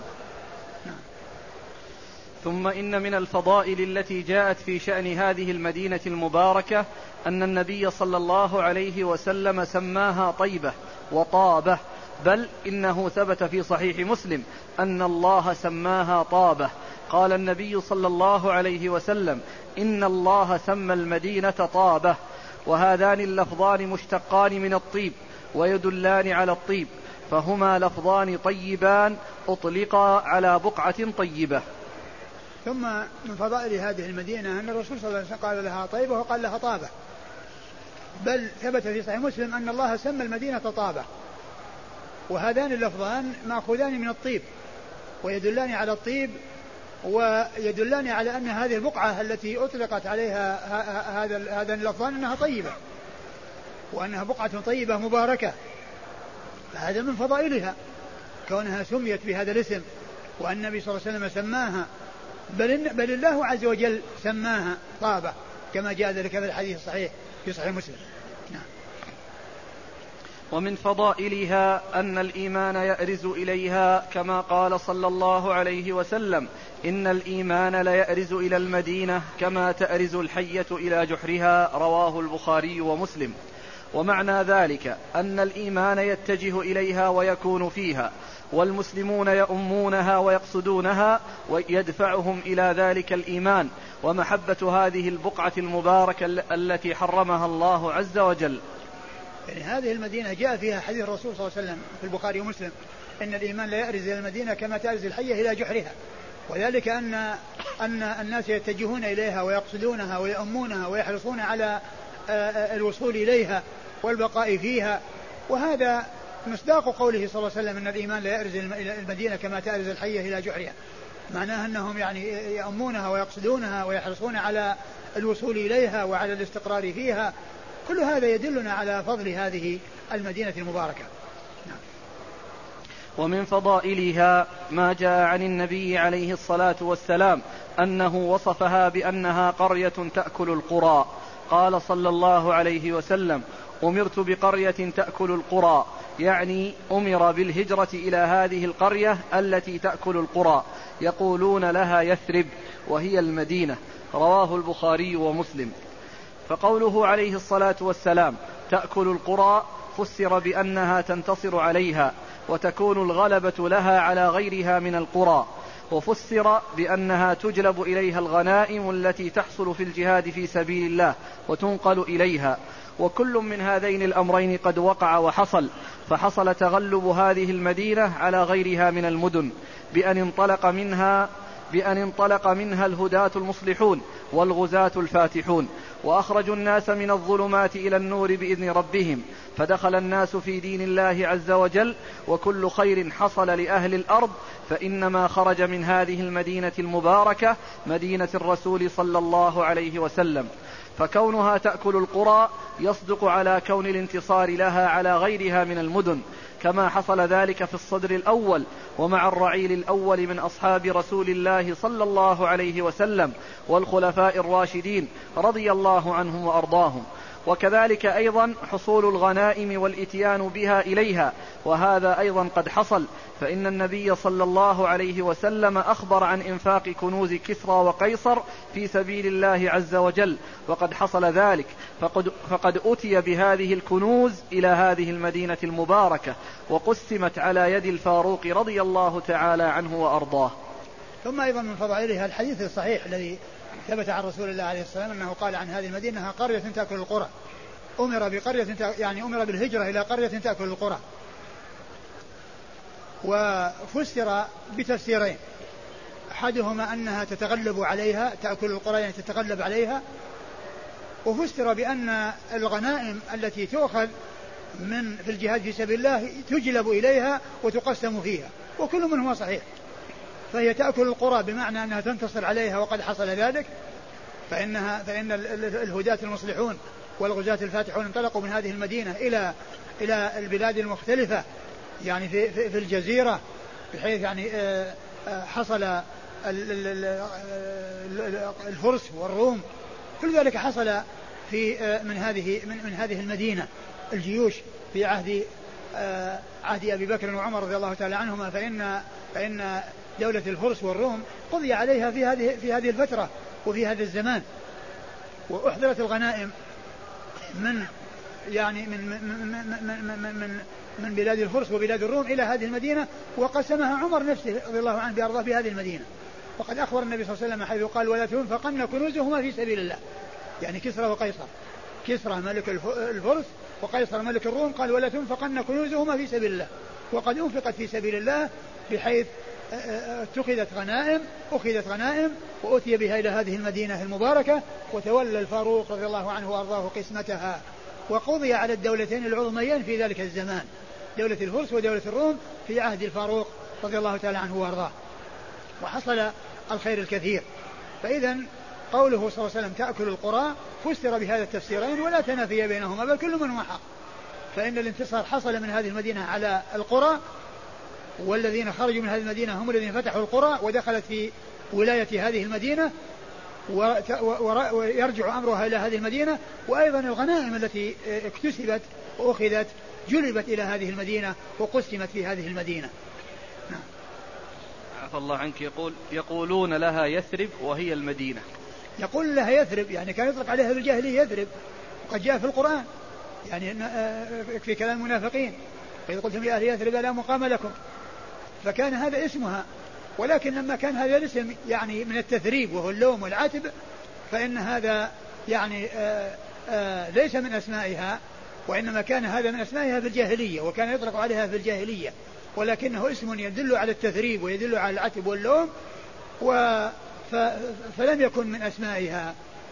ثم إن من الفضائل التي جاءت في شأن هذه المدينة المباركة أن النبي صلى الله عليه وسلم سماها طيبة وطابة، بل إنه ثبت في صحيح مسلم أن الله سماها طابة. قال النبي صلى الله عليه وسلم: إن الله سمى المدينة طابة. وهذان اللفظان مشتقان من الطيب ويدلان على الطيب، فهما لفظان طيبان أطلقا على بقعة طيبة. ثم من فضائل هذه المدينة أن الرسول صلى الله عليه وسلم قال لها طيبة وقال لها طابة، بل ثبت في صحيح مسلم أن الله سمى المدينة طابة. وهذان اللفظان مأخوذان من الطيب ويدلان على الطيب، ويدلان على أن هذه البقعة التي أطلقت عليها هذا هذا اللفظان أنها طيبة، وأنها بقعة طيبة مباركة. فهذا من فضائلها كونها سميت بهذا الاسم، وأن النبي صلى الله عليه وسلم سماها، بل, بل الله عز وجل سماها طابة كما جاء ذلك في الحديث الصحيح في صحيح مسلم. نعم. ومن فضائلها أن الإيمان يأرز إليها، كما قال صلى الله عليه وسلم: إن الإيمان ليأرز إلى المدينة كما تأرز الحية إلى جحرها، رواه البخاري ومسلم. ومعنى ذلك أن الإيمان يتجه إليها ويكون فيها، والمسلمون يؤمونها ويقصدونها، ويدفعهم إلى ذلك الإيمان ومحبة هذه البقعة المباركة التي حرمها الله عز وجل. يعني هذه المدينة جاء فيها حديث الرسول صلى الله عليه وسلم في البخاري ومسلم: إن الإيمان لا يأرز إلى المدينة كما تأرز الحية إلى جحرها. وذلك أن أن الناس يتجهون إليها ويقصدونها ويؤمونها ويحرصون على الوصول إليها والبقاء فيها. وهذا مصداق قوله صلى الله عليه وسلم: إن الإيمان لا يأرز إلى المدينة كما تأرز الحية إلى جحرها. معناه أنهم يعني يؤمونها ويقصدونها ويحرصون على الوصول إليها وعلى الاستقرار فيها. كل هذا يدلنا على فضل هذه المدينة المباركة. نعم. ومن فضائلها ما جاء عن النبي عليه الصلاة والسلام أنه وصفها بأنها قرية تأكل القرى. قال صلى الله عليه وسلم: أمرت بقرية تأكل القرى، يعني أمر بالهجرة إلى هذه القرية التي تأكل القرى، يقولون لها يثرب وهي المدينة. رواه البخاري ومسلم. فقوله عليه الصلاة والسلام تأكل القرى فسر بأنها تنتصر عليها وتكون الغلبة لها على غيرها من القرى، وفسر بأنها تجلب إليها الغنائم التي تحصل في الجهاد في سبيل الله وتنقل إليها، وكل من هذين الأمرين قد وقع وحصل، فحصل تغلب هذه المدينة على غيرها من المدن بأن انطلق منها بأن انطلق منها الهداة المصلحون والغزاة الفاتحون، وأخرجوا الناس من الظلمات إلى النور بإذن ربهم، فدخل الناس في دين الله عز وجل، وكل خير حصل لأهل الأرض فإنما خرج من هذه المدينة المباركة مدينة الرسول صلى الله عليه وسلم. فكونها تأكل القرى يصدق على كون الانتصار لها على غيرها من المدن، كما حصل ذلك في الصدر الأول ومع الرعيل الأول من أصحاب رسول الله صلى الله عليه وسلم والخلفاء الراشدين رضي الله عنهم وأرضاهم. وكذلك أيضا حصول الغنائم والإتيان بها إليها، وهذا أيضا قد حصل، فإن النبي صلى الله عليه وسلم أخبر عن إنفاق كنوز كسرى وقيصر في سبيل الله عز وجل، وقد حصل ذلك، فقد, فقد أتي بهذه الكنوز إلى هذه المدينة المباركة وقسمت على يد الفاروق رضي الله تعالى عنه وأرضاه. ثم أيضا من فضائلها الحديث الصحيح الذي ثبت عن رسول الله عليه الصلاة والسلام أنه قال عن هذه المدينة أنها قرية تأكل القرى، أمر بقرية يعني أمر بالهجرة إلى قرية تأكل القرى. وفسر بتفسيرين، أحدهما أنها تتغلب عليها، تأكل القرى يعني تتغلب عليها، وفسر بأن الغنائم التي تؤخذ من في الجهاد في سبيل الله تجلب إليها وتقسم فيها، وكل منهما صحيح. فهي تأكل القرى بمعنى أنها تنتصر عليها وقد حصل ذلك، فإنها فإن الهداة المصلحون والغزاة الفاتحون انطلقوا من هذه المدينة إلى إلى البلاد المختلفة يعني في في, في الجزيرة، بحيث يعني حصل الفرس والروم، كل ذلك حصل في من هذه من, من هذه المدينة الجيوش في عهد عهد أبي بكر وعمر رضي الله تعالى عنهما، فإن فإن دولة الفرس والروم قضي عليها في هذه في هذه الفترة وفي هذا الزمان، وأحضرت الغنائم من يعني من من من من, من, من بلاد الفرس وبلاد الروم إلى هذه المدينة، وقسمها عمر نفسه رضي الله عنه بأرضاه في هذه المدينة. وقد أخبر النبي صلى الله عليه وسلم حيث قال ولا تنفقن كنوزهما في سبيل الله، يعني كسرى وقيصر، كسرى ملك الفرس وقيصر ملك الروم، قال ولا تنفقن كنوزهما في سبيل الله، وقد أنفقت في سبيل الله بحيث اتخذت غنائم أخذت غنائم وأتي بها إلى هذه المدينة المباركة، وتولى الفاروق رضي الله عنه وأرضاه قسمتها، وقضي على الدولتين العظميين في ذلك الزمان، دولة الفرس ودولة الروم في عهد الفاروق رضي الله تعالى عنه وأرضاه، وحصل الخير الكثير. فإذا قوله صلى الله عليه وسلم تأكل القرى فسر بهذا التفسيرين ولا تنافي بينهما بل كل من هو حق، فإن الانتصار حصل من هذه المدينة على القرى، والذين خرجوا من هذه المدينة هم الذين فتحوا القرى ودخلت في ولاية هذه المدينة، ويرجع أمرها إلى هذه المدينة، وأيضا الغنائم التي اكتسبت وأخذت جلبت إلى هذه المدينة وقسمت في هذه المدينة. نعم. عفى الله عنك. يقول يقولون لها يثرب وهي المدينة. يقول لها يثرب يعني كان يطلق عليها بالجاهلية يثرب، وقد جاء في القرآن يعني في كلام المنافقين فإذا قلتم لأهل يثرب لا مقام لكم، فكان هذا اسمها، ولكن لما كان هذا الاسم يعني من التثريب وهو اللوم والعتب، فإن هذا يعني آآ آآ ليس من أسمائها، وإنما كان هذا من أسمائها في الجاهلية، وكان يطلق عليها في الجاهلية، ولكنه اسم يدل على التثريب ويدل على العتب واللوم، فلم يكن من أسمائها.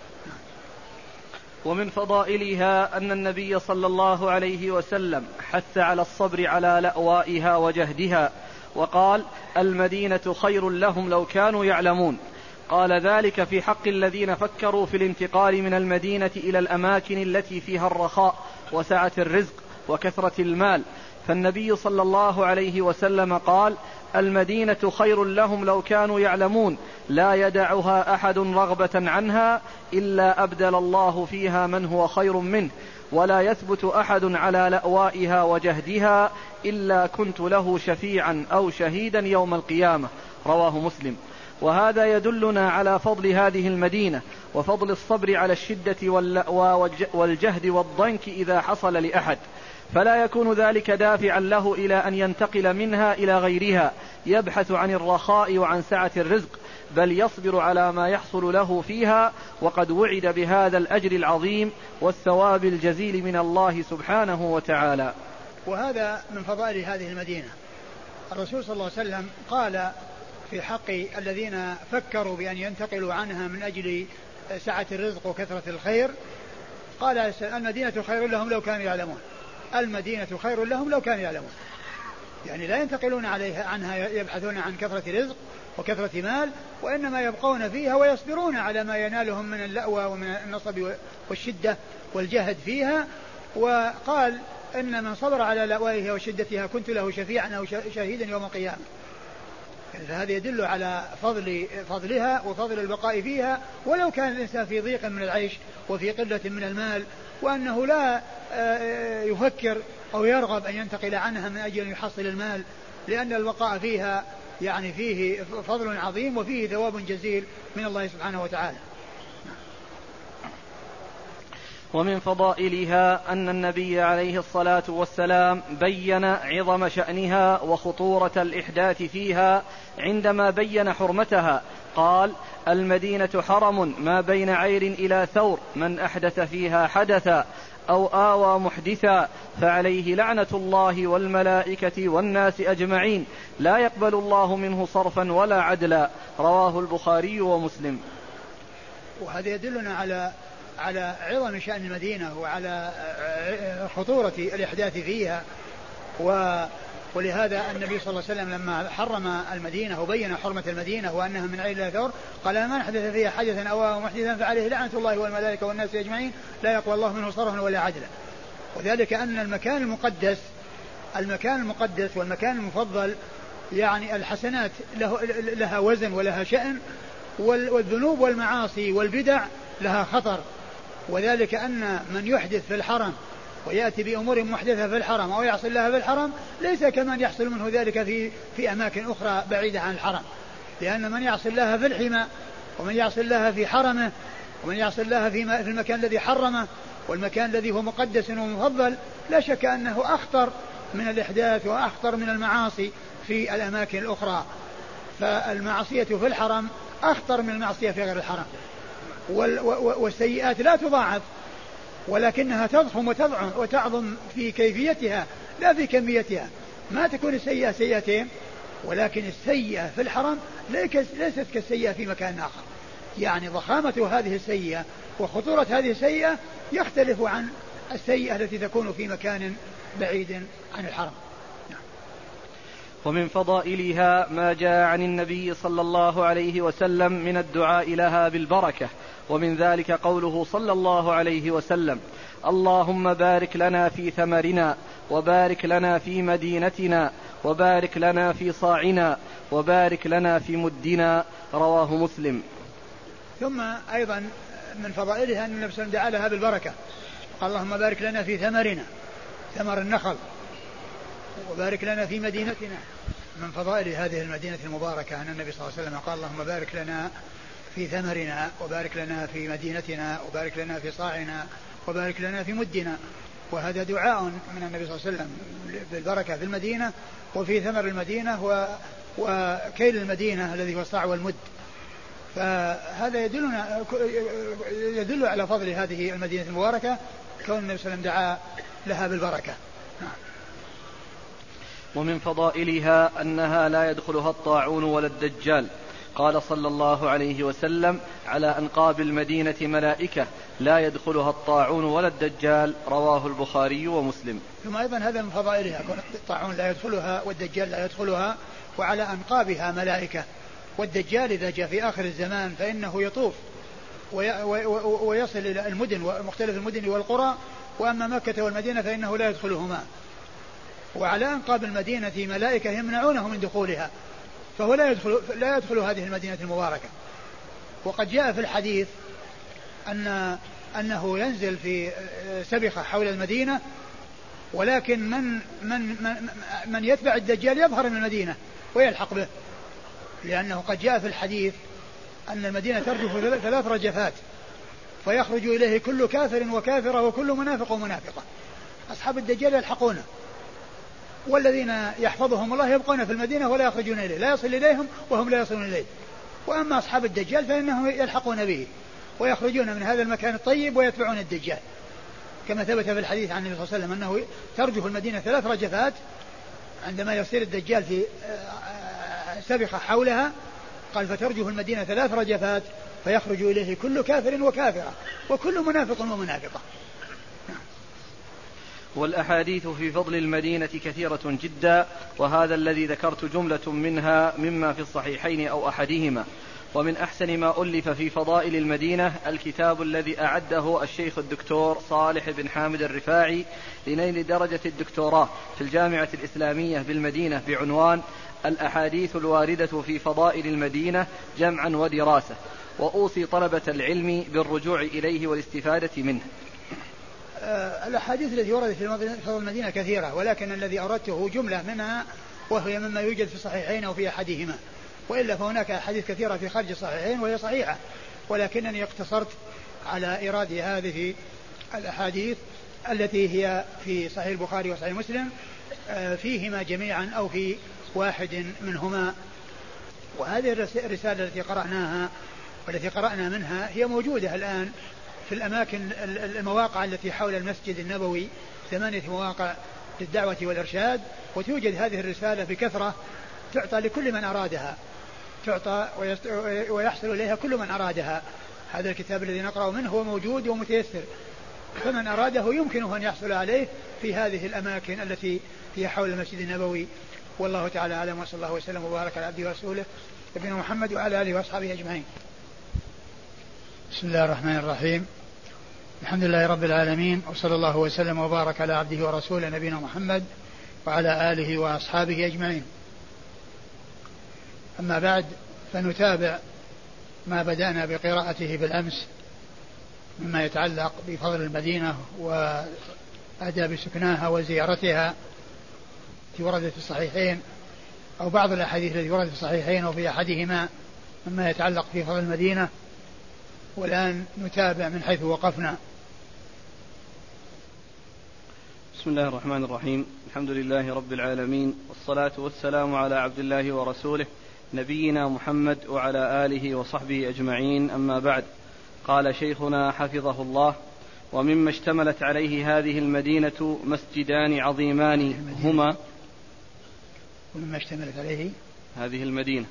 ومن فضائلها أن النبي صلى الله عليه وسلم حث على الصبر على لأوائها وجهدها، وقال المدينة خير لهم لو كانوا يعلمون. قال ذلك في حق الذين فكروا في الانتقال من المدينة إلى الأماكن التي فيها الرخاء وسعة الرزق وكثرة المال، فالنبي صلى الله عليه وسلم قال المدينة خير لهم لو كانوا يعلمون، لا يدعها أحد رغبة عنها إلا أبدل الله فيها من هو خير منه، ولا يثبت أحد على لأوائها وجهدها إلا كنت له شفيعا أو شهيدا يوم القيامة. رواه مسلم. وهذا يدلنا على فضل هذه المدينة وفضل الصبر على الشدة والجهد والضنك إذا حصل لأحد، فلا يكون ذلك دافعا له إلى أن ينتقل منها إلى غيرها يبحث عن الرخاء وعن سعة الرزق، بل يصبر على ما يحصل له فيها، وقد وعد بهذا الأجر العظيم والثواب الجزيل من الله سبحانه وتعالى. وهذا من فضائل هذه المدينة. الرسول صلى الله عليه وسلم قال في حق الذين فكروا بأن ينتقلوا عنها من أجل سعة الرزق وكثرة الخير، قال المدينة خير لهم لو كانوا يعلمون. المدينة خير لهم لو كانوا يعلمون، يعني لا ينتقلون عليها عنها يبحثون عن كثرة رزق وكثرة مال، وإنما يبقون فيها ويصبرون على ما ينالهم من اللأوى ومن النصب والشدة والجهد فيها. وقال إن من صبر على لأوائها وشدتها كنت له شفيعا أو شهيدا يوم القيامة. فهذا يدل على فضل فضلها وفضل البقاء فيها ولو كان الإنسان في ضيق من العيش وفي قلة من المال، وأنه لا يفكر أو يرغب أن ينتقل عنها من أجل أن يحصل المال، لأن البقاء فيها يعني فيه فضل عظيم وفيه ثواب جزيل من الله سبحانه وتعالى. ومن فضائلها أن النبي عليه الصلاة والسلام بين عظم شأنها وخطورة الإحداث فيها عندما بين حرمتها. قال: المدينة حرم ما بين عير إلى ثور، من أحدث فيها حدثا أو آوى محدثا فعليه لعنة الله والملائكة والناس أجمعين، لا يقبل الله منه صرفا ولا عدلا. رواه البخاري ومسلم. وهذا يدلنا على على عظم شأن المدينة وعلى خطورة الإحداث فيها. ولهذا النبي صلى الله عليه وسلم لما حرم المدينة وبين حرمة المدينة وأنها من عير إلى ثور قال: من حدث فيها حدثا أو محدثا فعليه لعنة الله والملائكة والناس أجمعين، لا يقبل الله منه صرفا ولا عدلا. وذلك أن المكان المقدس المكان المقدس والمكان المفضل يعني الحسنات له لها وزن ولها شأن، والذنوب والمعاصي والبدع لها خطر. وذلك أن من يحدث في الحرم ويأتي بأمور محدثة في الحرم أو يحصل لها في الحرم ليس كمن يحصل منه ذلك في, في أماكن أخرى بعيدة عن الحرم، لأن من يحصل لها في الحمى ومن يحصل لها في حرمه ومن يحصل لها في, في المكان الذي حرمه والمكان الذي هو مقدس ومفضل لا شك أنه أخطر من الإحداث وأخطر من المعاصي في الأماكن الأخرى. فالمعصية في الحرم أخطر من المعصية في غير الحرم، والسيئات لا تضاعف ولكنها تضخم وتعظم في كيفيتها لا في كميتها. ما تكون السيئة سيئتين، ولكن السيئة في الحرم ليست كالسيئة في مكان آخر. يعني ضخامة هذه السيئة وخطورة هذه السيئة يختلف عن السيئة التي تكون في مكان بعيد عن الحرم. ومن فضائلها ما جاء عن النبي صلى الله عليه وسلم من الدعاء لها بالبركة، ومن ذلك قوله صلى الله عليه وسلم: اللهم بارك لنا في ثمرنا وبارك لنا في مدينتنا وبارك لنا في صاعنا وبارك لنا في مدنا. رواه مسلم. ثم أيضا من فضائلها أن النبي صلى الله عليه وسلم دعا لها بالبركة، قال: اللهم بارك لنا في ثمرنا، ثمر النخل، وبارك لنا في مدينتنا. من فضائل هذه المدينة المباركة أن النبي صلى الله عليه وسلم قال: اللهم بارك لنا في ثمرنا وبارك لنا في مدينتنا وبارك لنا في صاعنا وبارك لنا في مدنا. وهذا دعاء من النبي صلى الله عليه وسلم بالبركة في المدينة وفي ثمر المدينة وكيل المدينة الذي هو الصاع والمد. فهذا يدلنا يدل على فضل هذه المدينة المباركة كون النبي صلى الله عليه وسلم دعا لها بالبركة. ومن فضائلها أنها لا يدخلها الطاعون ولا الدجال. قال صلى الله عليه وسلم: على أنقاب المدينة ملائكة لا يدخلها الطاعون ولا الدجال. رواه البخاري ومسلم. ثم أيضا هذا من فضائلها كون الطاعون لا يدخلها والدجال لا يدخلها، وعلى أنقابها ملائكة. والدجال إذا جاء في آخر الزمان فإنه يطوف ويصل إلى المدن ومختلف المدن والقرى، وأما مكة والمدينة فإنه لا يدخلهما. وعلى أنقاب المدينة ملائكة يمنعونه من دخولها، فهو لا يدخل, لا يدخل هذه المدينة المباركة. وقد جاء في الحديث أن أنه ينزل في سبخة حول المدينة، ولكن من, من, من, من يتبع الدجال يظهر من المدينة ويلحق به، لأنه قد جاء في الحديث أن المدينة ترجف ثلاث رجفات فيخرج إليه كل كافر وكافرة وكل منافق ومنافقة. أصحاب الدجال يلحقونه، والذين يحفظهم الله يبقون في المدينة ولا يخرجون إليه، لا يصل إليهم وهم لا يصلون إليه. وأما أصحاب الدجال فإنهم يلحقون به ويخرجون من هذا المكان الطيب ويتبعون الدجال، كما ثبت في الحديث عن النبي صلى الله عليه وسلم أنه ترجف المدينة ثلاث رجفات عندما يصير الدجال في سبخة حولها، قال فترجف المدينة ثلاث رجفات فيخرج إليه كل كافر وكافرة وكل منافق ومنافقة. والأحاديث في فضل المدينة كثيرة جدا، وهذا الذي ذكرت جملة منها مما في الصحيحين أو أحدهما. ومن أحسن ما ألف في فضائل المدينة الكتاب الذي أعده الشيخ الدكتور صالح بن حامد الرفاعي لنيل درجة الدكتوراه في الجامعة الإسلامية بالمدينة بعنوان الأحاديث الواردة في فضائل المدينة جمعا ودراسة، وأوصي طلبة العلم بالرجوع إليه والاستفادة منه. الأحاديث التي وردت في فضل المدينة كثيرة، ولكن الذي أردته جملة منها وهي مما يوجد في الصحيحين أو في أحدهما، وإلا فهناك أحاديث كثيرة في خارج الصحيحين وهي صحيحة، ولكنني اقتصرت على إيراد هذه الأحاديث التي هي في صحيح البخاري وصحيح مسلم فيهما جميعا أو في واحد منهما. وهذه الرسالة التي قرأناها والتي قرأنا منها هي موجودة الآن في الأماكن المواقع التي حول المسجد النبوي، ثمانية مواقع للدعوة والإرشاد، وتوجد هذه الرسالة بكثرة تعطى لكل من أرادها، تعطى ويحصل إليها كل من أرادها. هذا الكتاب الذي نقرأ منه هو موجود ومتيسر، فمن أراده يمكنه أن يحصل عليه في هذه الأماكن التي هي حول المسجد النبوي. والله تعالى أعلم، وصلى الله وسلم وبارك على عبده ورسوله نبينا محمد وعلى آله وأصحابه أجمعين. بسم الله الرحمن الرحيم، الحمد لله رب العالمين، وصلى الله وسلم وبارك على عبده ورسوله نبينا محمد وعلى آله وأصحابه أجمعين. أما بعد، فنتابع ما بدأنا بقراءته بالأمس مما يتعلق بفضل المدينة وآداب سكناها وزيارتها التي وردت في الصحيحين، أو بعض الأحاديث التي وردت في الصحيحين وفي أحدهما مما يتعلق في فضل المدينة. والآن نتابع من حيث وقفنا. بسم الله الرحمن الرحيم، الحمد لله رب العالمين، والصلاة والسلام على عبد الله ورسوله نبينا محمد وعلى آله وصحبه أجمعين. أما بعد، قال شيخنا حفظه الله: ومما اشتملت عليه هذه المدينة مسجدان عظيمان هما ومما اشتملت عليه هذه المدينة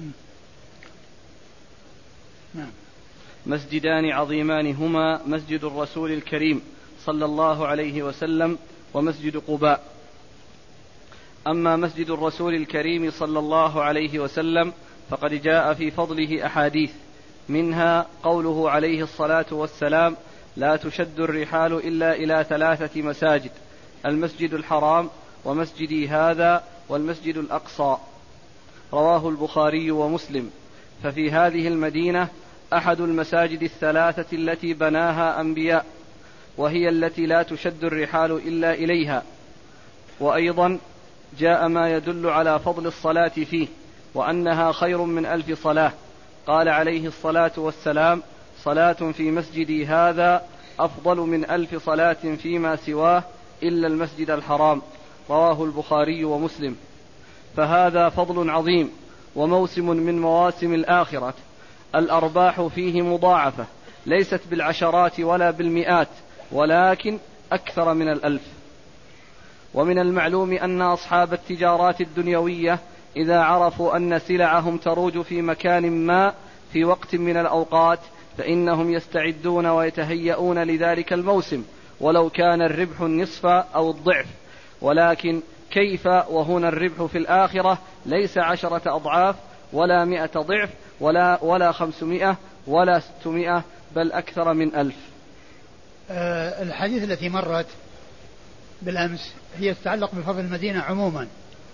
نعم مسجدان عظيمان هما مسجد الرسول الكريم صلى الله عليه وسلم ومسجد قباء. أما مسجد الرسول الكريم صلى الله عليه وسلم فقد جاء في فضله أحاديث، منها قوله عليه الصلاة والسلام: لا تشد الرحال إلا إلى ثلاثة مساجد: المسجد الحرام ومسجدي هذا والمسجد الأقصى، رواه البخاري ومسلم. ففي هذه المدينة أحد المساجد الثلاثة التي بناها أنبياء، وهي التي لا تشد الرحال إلا إليها. وأيضا جاء ما يدل على فضل الصلاة فيه وأنها خير من ألف صلاة. قال عليه الصلاة والسلام: صلاة في مسجدي هذا أفضل من ألف صلاة فيما سواه إلا المسجد الحرام، رواه البخاري ومسلم. فهذا فضل عظيم وموسم من مواسم الآخرة، الأرباح فيه مضاعفة، ليست بالعشرات ولا بالمئات، ولكن أكثر من الألف. ومن المعلوم أن أصحاب التجارات الدنيوية إذا عرفوا أن سلعهم تروج في مكان ما في وقت من الأوقات فإنهم يستعدون ويتهيئون لذلك الموسم ولو كان الربح النصف أو الضعف. ولكن كيف وهنا الربح في الآخرة ليس عشرة أضعاف ولا مئة ضعف ولا, ولا خمسمائة ولا ستمائة، بل أكثر من ألف. أه الحديث التي مرت بالأمس هي تتعلق بفضل المدينة عموما،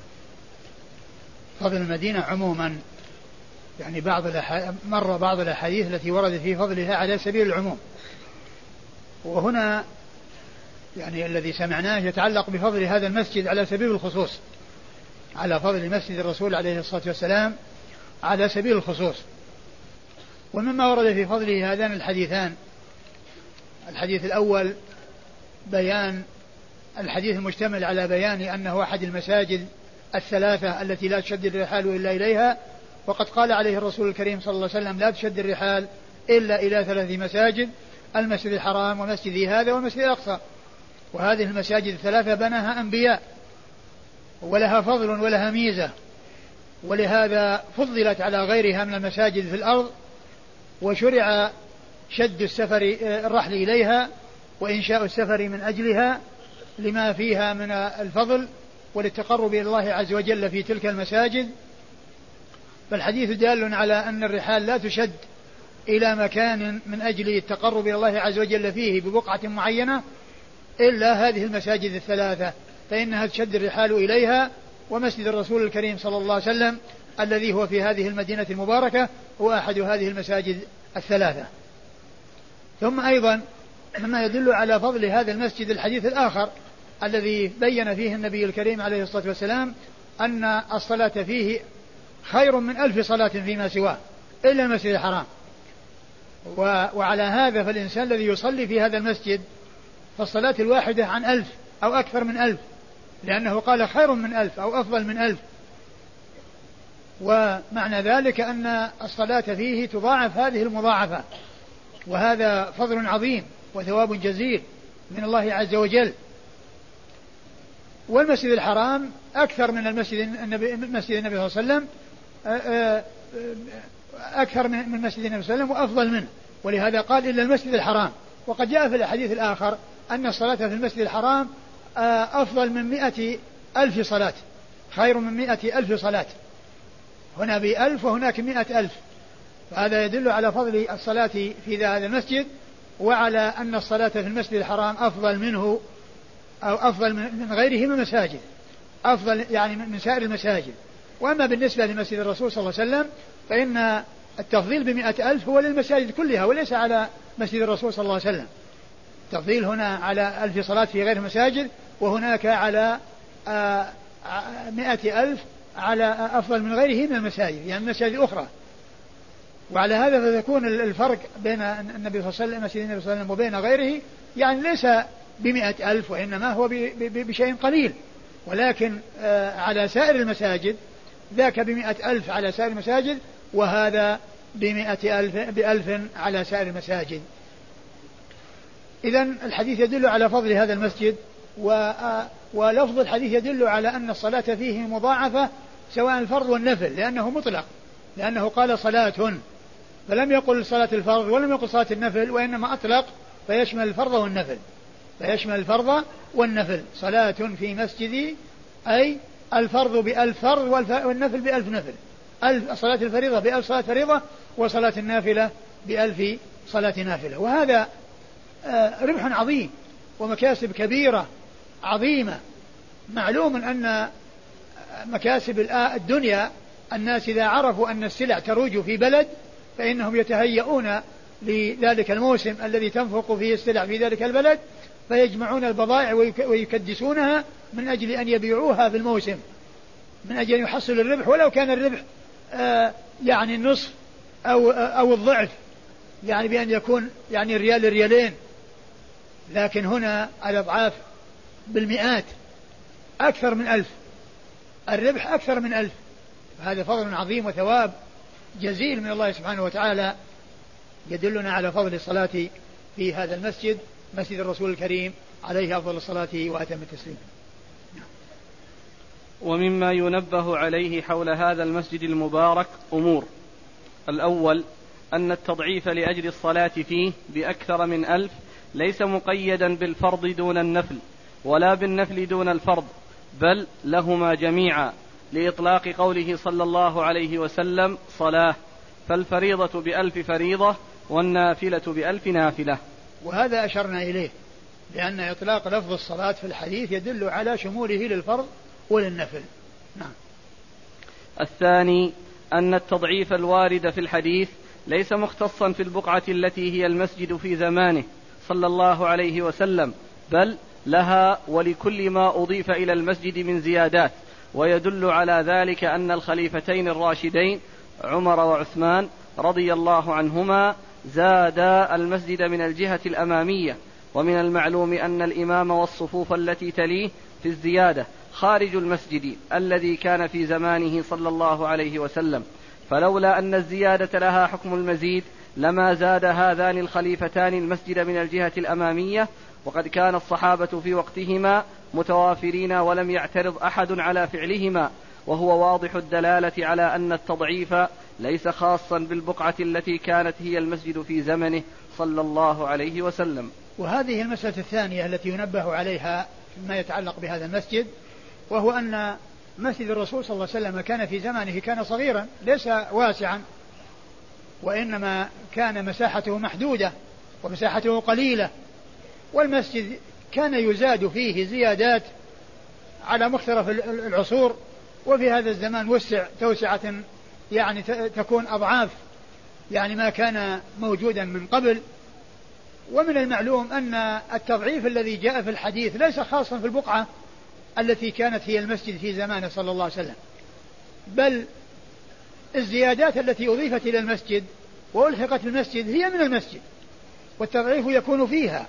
فضل المدينة عموما، يعني بعض مر بعض الأحاديث التي وردت في فضلها على سبيل العموم، وهنا يعني الذي سمعناه يتعلق بفضل هذا المسجد على سبيل الخصوص، على فضل مسجد الرسول عليه الصلاة والسلام على سبيل الخصوص. ومما ورد في فضله هذان الحديثان: الحديث الأول بيان الحديث المشتمل على بيان أنه أحد المساجد الثلاثة التي لا تشد الرحال إلا إليها، وقد قال عليه الرسول الكريم صلى الله عليه وسلم: لا تشد الرحال إلا إلى ثلاث مساجد: المسجد الحرام ومسجدي هذا والمسجد الأقصى. وهذه المساجد الثلاثة بناها أنبياء ولها فضل ولها ميزة، ولهذا فضلت على غيرها من المساجد في الأرض، وشرع شد السفر الرحل إليها وإنشاء السفر من أجلها لما فيها من الفضل وللتقرب إلى الله عز وجل في تلك المساجد. فالحديث دال على أن الرحال لا تشد إلى مكان من أجل التقرب إلى الله عز وجل فيه ببقعة معينة إلا هذه المساجد الثلاثة، فإنها تشد الرحال إليها. ومسجد الرسول الكريم صلى الله عليه وسلم الذي هو في هذه المدينة المباركة هو أحد هذه المساجد الثلاثة. ثم أيضا مما يدل على فضل هذا المسجد الحديث الآخر الذي بين فيه النبي الكريم عليه الصلاة والسلام أن الصلاة فيه خير من ألف صلاة فيما سواه إلا المسجد الحرام. وعلى هذا فالإنسان الذي يصلي في هذا المسجد فالصلاة الواحدة عن ألف أو أكثر من ألف، لأنه قال خير من ألف أو أفضل من ألف. ومعنى ذلك أن الصلاة فيه تضاعف هذه المضاعفة، وهذا فضل عظيم وثواب جزيل من الله عز وجل. والمسجد الحرام أكثر من المسجد النبي, مسجد النبي صلى الله عليه وسلم، أكثر من مسجد النبي صلى الله عليه وسلم وأفضل منه، ولهذا قال إلا المسجد الحرام. وقد جاء في الحديث الآخر أن الصلاة في المسجد الحرام أفضل من مئة ألف صلاة، خير من مئة ألف صلاة، هنا بألف وهناك مئة ألف. فهذا يدل على فضل الصلاة في هذا المسجد، وعلى أن الصلاة في المسجد الحرام أفضل منه أو أفضل من غيره من المساجد، أفضل يعني من سائر المساجد. وأما بالنسبة لمسجد الرسول صلى الله عليه وسلم فإن التفضيل بمئة ألف هو للمساجد كلها وليس على مسجد الرسول صلى الله عليه وسلم. التفضيل هنا على ألف صلاة في غير المساجد، وهناك على مئة ألف على أفضل من غيره من المساجد، يعني المساجد الأخرى. وعلى هذا فيكون الفرق بين النبي صلى الله عليه وسلم مسجد النبي صلى الله عليه وسلم وبين غيره يعني ليس بمئة ألف، وإنما هو بشيء قليل، ولكن على سائر المساجد ذاك بمئة ألف على سائر المساجد، وهذا بمئة ألف بألف على سائر المساجد. إذن الحديث يدل على فضل هذا المسجد، ولفظ الحديث يدل على أن الصلاة فيه مضاعفة سواء الفرض والنفل، لأنه مطلق، لأنه قال صلاة فلم يقل صلاة الفرض ولم يقل صلاة النفل، وإنما أطلق فيشمل الفرض والنفل، فيشمل الفرض والنفل. صلاة في مسجدي أي الفرض بألف فرض والنفل بألف نفل، ألف صلاة الفريضة بألف صلاة فريضة، وصلاة النافلة بألف صلاة نافلة. وهذا ربح عظيم ومكاسب كبيرة عظيمة. معلوم أن مكاسب الدنيا الناس إذا عرفوا أن السلع تروج في بلد فإنهم يتهيئون لذلك الموسم الذي تنفق فيه السلع في ذلك البلد، فيجمعون البضائع ويكدسونها من أجل أن يبيعوها في الموسم، من أجل أن يحصلوا الربح، ولو كان الربح آه يعني النصف أو, آه أو الضعف، يعني بأن يكون يعني ريال ريالين، لكن هنا الأضعاف بالمئات، أكثر من ألف، الربح أكثر من ألف. هذا فضل عظيم وثواب جزيل من الله سبحانه وتعالى يدلنا على فضل الصلاة في هذا المسجد، مسجد الرسول الكريم عليه أفضل الصلاة وأتم التسليم. ومما ينبه عليه حول هذا المسجد المبارك أمور: الأول أن التضعيف لأجل الصلاة فيه بأكثر من ألف ليس مقيدا بالفرض دون النفل ولا بالنفل دون الفرض، بل لهما جميعا، لإطلاق قوله صلى الله عليه وسلم: صلاة، فالفريضة بألف فريضة والنافلة بألف نافلة. وهذا أشرنا إليه، لأن إطلاق لفظ الصلاة في الحديث يدل على شموله للفرض وللنفل. نعم. الثاني أن التضعيف الوارد في الحديث ليس مختصا في البقعة التي هي المسجد في زمانه صلى الله عليه وسلم، بل لها ولكل ما أضيف إلى المسجد من زيادات. ويدل على ذلك أن الخليفتين الراشدين عمر وعثمان رضي الله عنهما زادا المسجد من الجهة الأمامية، ومن المعلوم أن الإمام والصفوف التي تليه في الزيادة خارج المسجد الذي كان في زمانه صلى الله عليه وسلم، فلولا أن الزيادة لها حكم المزيد لما زاد هذان الخليفتان المسجد من الجهة الأمامية، وقد كان الصحابة في وقتهما متوافرين ولم يعترض أحد على فعلهما، وهو واضح الدلالة على أن التضعيف ليس خاصا بالبقعة التي كانت هي المسجد في زمنه صلى الله عليه وسلم. وهذه المسألة الثانية التي ينبه عليها ما يتعلق بهذا المسجد، وهو أن مسجد الرسول صلى الله عليه وسلم كان في زمانه كان صغيرا ليس واسعا، وإنما كان مساحته محدودة ومساحته قليلة، والمسجد كان يزاد فيه زيادات على مختلف العصور، وفي هذا الزمان وسع توسعة يعني تكون أضعاف يعني ما كان موجودا من قبل. ومن المعلوم أن التضعيف الذي جاء في الحديث ليس خاصا في البقعة التي كانت هي المسجد في زمانه صلى الله عليه وسلم، بل الزيادات التي أضيفت إلى المسجد وألحقت بالمسجد هي من المسجد، والتضعيف يكون فيها،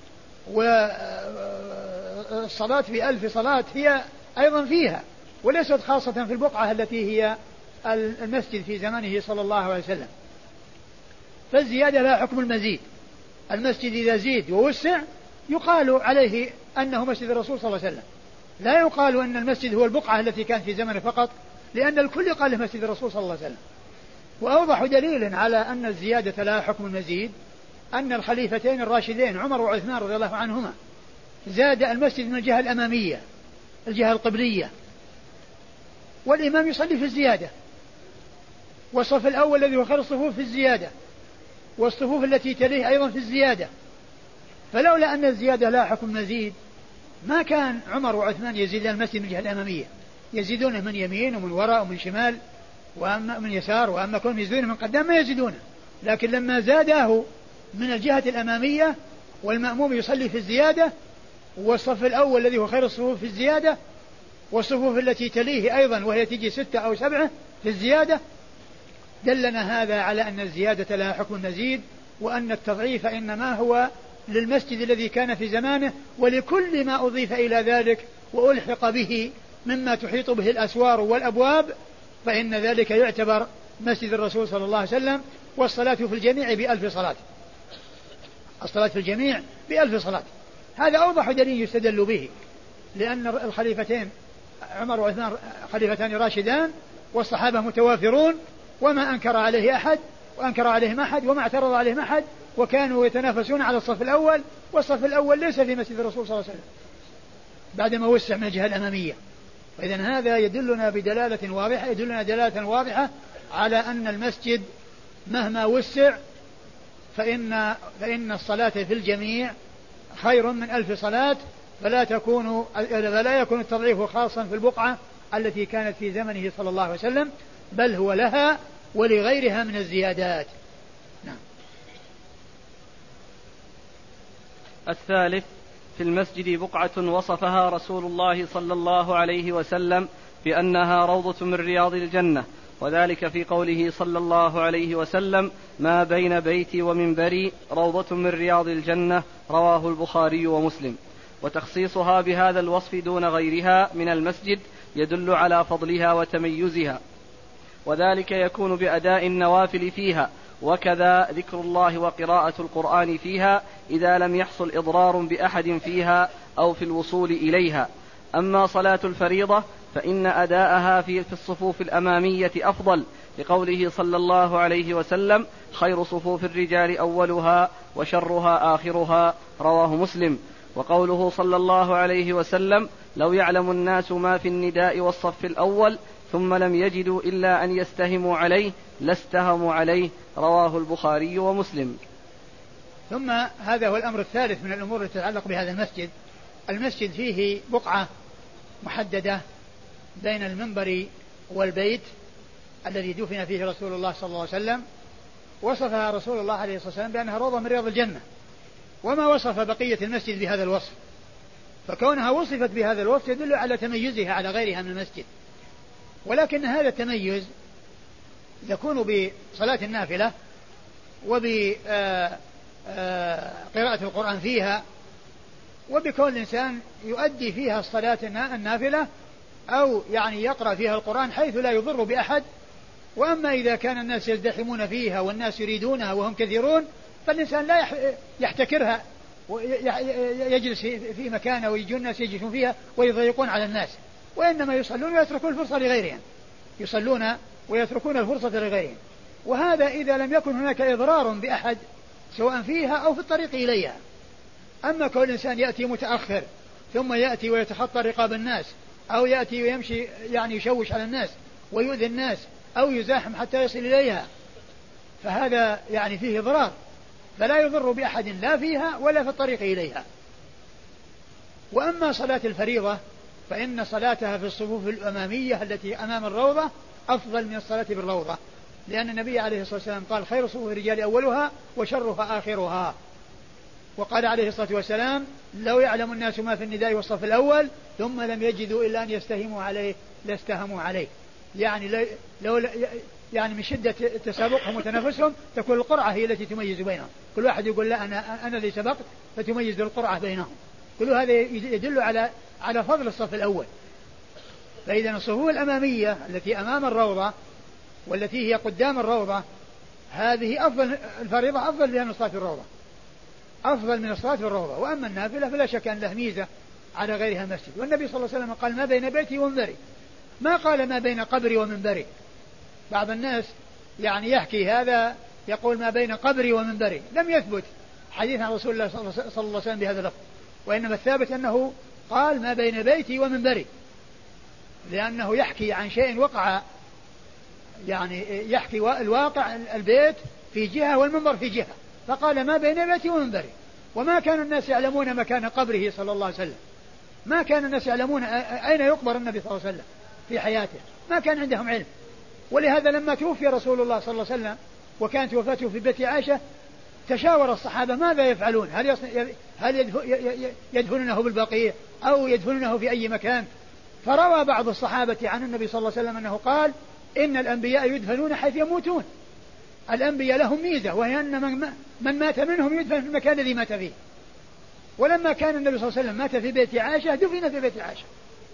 والصلاة في ألف صلاة هي أيضا فيها، وليست خاصة في البقعة التي هي المسجد في زمانه صلى الله عليه وسلم. فالزيادة لها حكم المزيد، المسجد إذا زيد ووسع يقال عليه أنه مسجد الرسول صلى الله عليه وسلم، لا يقال أن المسجد هو البقعة التي كانت في زمنه فقط، لأن الكل قال له مسجد الرسول صلى الله عليه وسلم. وأوضح دليل على أن الزيادة لها حكم المزيد أن الخليفتين الراشدين عمر وعثمان رضي الله عنهما زاد المسجد من الجهة الأمامية الجهة القبلية، والإمام يصلي في الزيادة، والصف الأول الذي هو خير الصفوف في الزيادة، والصفوف التي تليه أيضا في الزيادة. فلولا أن الزيادة لا حكم مزيد ما كان عمر وعثمان يزيدان المسجد من الجهة الأمامية، يزيدونه من يمين ومن وراء ومن شمال وأما من يسار، وأما كون يزيدونه من قدام ما يزيدونه، لكن لما زاداه من الجهة الأمامية والمأموم يصلي في الزيادة، والصف الأول الذي هو خير الصفوف في الزيادة، والصفوف التي تليه أيضا وهي تجي ستة أو سبعة في الزيادة، دلنا هذا على أن الزيادة لها حكم المزيد، وأن التضعيف إنما هو للمسجد الذي كان في زمانه، ولكل ما أضيف إلى ذلك وألحق به مما تحيط به الأسوار والأبواب فإن ذلك يعتبر مسجد الرسول صلى الله عليه وسلم. والصلاة في الجميع بألف صلاة، الصلاة في الجميع بألف صلاة، هذا أوضح دليل يستدل به، لأن الخليفتين عمر وعثمان خليفتان راشدان، والصحابة متوافرون، وما أنكر عليه أحد وأنكر عليهم أحد وما اعترض عليهم أحد، وكانوا يتنافسون على الصف الأول، والصف الأول ليس في مسجد الرسول صلى الله عليه وسلم بعدما وسع من الجهة الأمامية. فإذن هذا يدلنا بدلالة واضحة يدلنا دلالة واضحة على أن المسجد مهما وسع فإن فإن الصلاة في الجميع خير من ألف صلاة، فلا تكون فلا يكون التضعيف خاصا في البقعة التي كانت في زمنه صلى الله عليه وسلم، بل هو لها ولغيرها من الزيادات. نعم. الثالث: في المسجد بقعة وصفها رسول الله صلى الله عليه وسلم بأنها روضة من رياض الجنة، وذلك في قوله صلى الله عليه وسلم: ما بين بيتي ومنبري روضة من رياض الجنة، رواه البخاري ومسلم. وتخصيصها بهذا الوصف دون غيرها من المسجد يدل على فضلها وتميزها، وذلك يكون بأداء النوافل فيها، وكذا ذكر الله وقراءة القرآن فيها إذا لم يحصل إضرار بأحد فيها أو في الوصول إليها. أما صلاة الفريضة فإن أداءها في الصفوف الأمامية أفضل، لقوله صلى الله عليه وسلم: خير صفوف الرجال أولها وشرها آخرها، رواه مسلم. وقوله صلى الله عليه وسلم: لو يعلم الناس ما في النداء والصف الأول ثم لم يجدوا إلا أن يستهموا عليه لاستهموا عليه، رواه البخاري ومسلم. ثم هذا هو الأمر الثالث من الأمور التي تتعلق بهذا المسجد. المسجد فيه بقعة محددة بين المنبر والبيت الذي دفن فيه رسول الله صلى الله عليه وسلم، وصفها رسول الله عليه الصلاة والسلام بأنها روضة من رياض الجنة، وما وصف بقية المسجد بهذا الوصف، فكونها وصفت بهذا الوصف يدل على تميزها على غيرها من المسجد. ولكن هذا التميز يكون بصلاة النافلة وبقراءة القرآن فيها، وبكون الإنسان يؤدي فيها الصلاة النافلة أو يعني يقرأ فيها القرآن حيث لا يضر بأحد. وأما إذا كان الناس يزدحمون فيها والناس يريدونها وهم كثيرون فالإنسان لا يحتكرها ويجلس في مكانه ويجي الناس يجلسون فيها ويضيقون على الناس، وإنما يصلون ويتركون الفرصة لغيرهم، يصلون ويتركون الفرصة لغيرهم. وهذا إذا لم يكن هناك إضرار بأحد سواء فيها أو في الطريق إليها. أما كل إنسان يأتي متأخر ثم يأتي ويتخطى رقاب الناس أو يأتي ويمشي يعني يشوش على الناس ويؤذي الناس أو يزاحم حتى يصل إليها، فهذا يعني فيه إضرار، فلا يضر بأحد لا فيها ولا في الطريق إليها. وأما صلاة الفريضة فإن صلاتها في الصفوف الأمامية التي أمام الروضة أفضل من الصلاة بالروضة، لأن النبي عليه الصلاة والسلام قال خير صفوف الرجال أولها وشرها آخرها. وقال عليه الصلاة والسلام لو يعلم الناس ما في النداء والصف الأول ثم لم يجدوا إلا أن يستهموا عليه لاستهموا عليه، يعني لو يعني من شدة تسابقهم وتنافسهم تكون القرعة هي التي تميز بينهم، كل واحد يقول لا أنا أنا الذي سبقت فتميز القرعة بينهم. كل هذا يدل على على فضل الصف الأول. فإذا الصفوف الأمامية التي أمام الروضة والتي هي قدام الروضة هذه أفضل، الفريضة أفضل بها من الصلاة في الروضة، أفضل من الصلاة في الروضة. وأما النافلة فلا شك أن له ميزة على غيرها مسجد. والنبي صلى الله عليه وسلم قال ما بين بيتي ومنبري، ما قال ما بين قبري ومنبري. بعض الناس يعني يحكي هذا يقول ما بين قبري ومنبري، لم يثبت حديث عن رسول الله صلى الله عليه وسلم بهذا اللفظ، وإنما الثابت أنه قال ما بين بيتي ومنبري، لأنه يحكي عن شيء وقع، يعني يحكي الواقع البيت في جهة والمنبر في جهة، فقال ما بين بيتي ومنبري. وما كان الناس يعلمون مكان قبره صلى الله عليه وسلم، ما كان الناس يعلمون أين يقبر النبي صلى الله عليه وسلم في حياته، ما كان عندهم علم. ولهذا لما توفي رسول الله صلى الله عليه وسلم وكانت وفاته في بيت عائشة تشاور الصحابة ماذا يفعلون، هل هل يدفنونه بالبقيع أو يدفنونه في أي مكان. فروى بعض الصحابة عن النبي صلى الله عليه وسلم أنه قال إن الأنبياء يدفنون حيث يموتون، الأنبياء لهم ميزة وهي أن من, من مات منهم يدفن في المكان الذي مات فيه. ولما كان النبي صلى الله عليه وسلم مات في بيت عائشة دفن في بيت عائشة،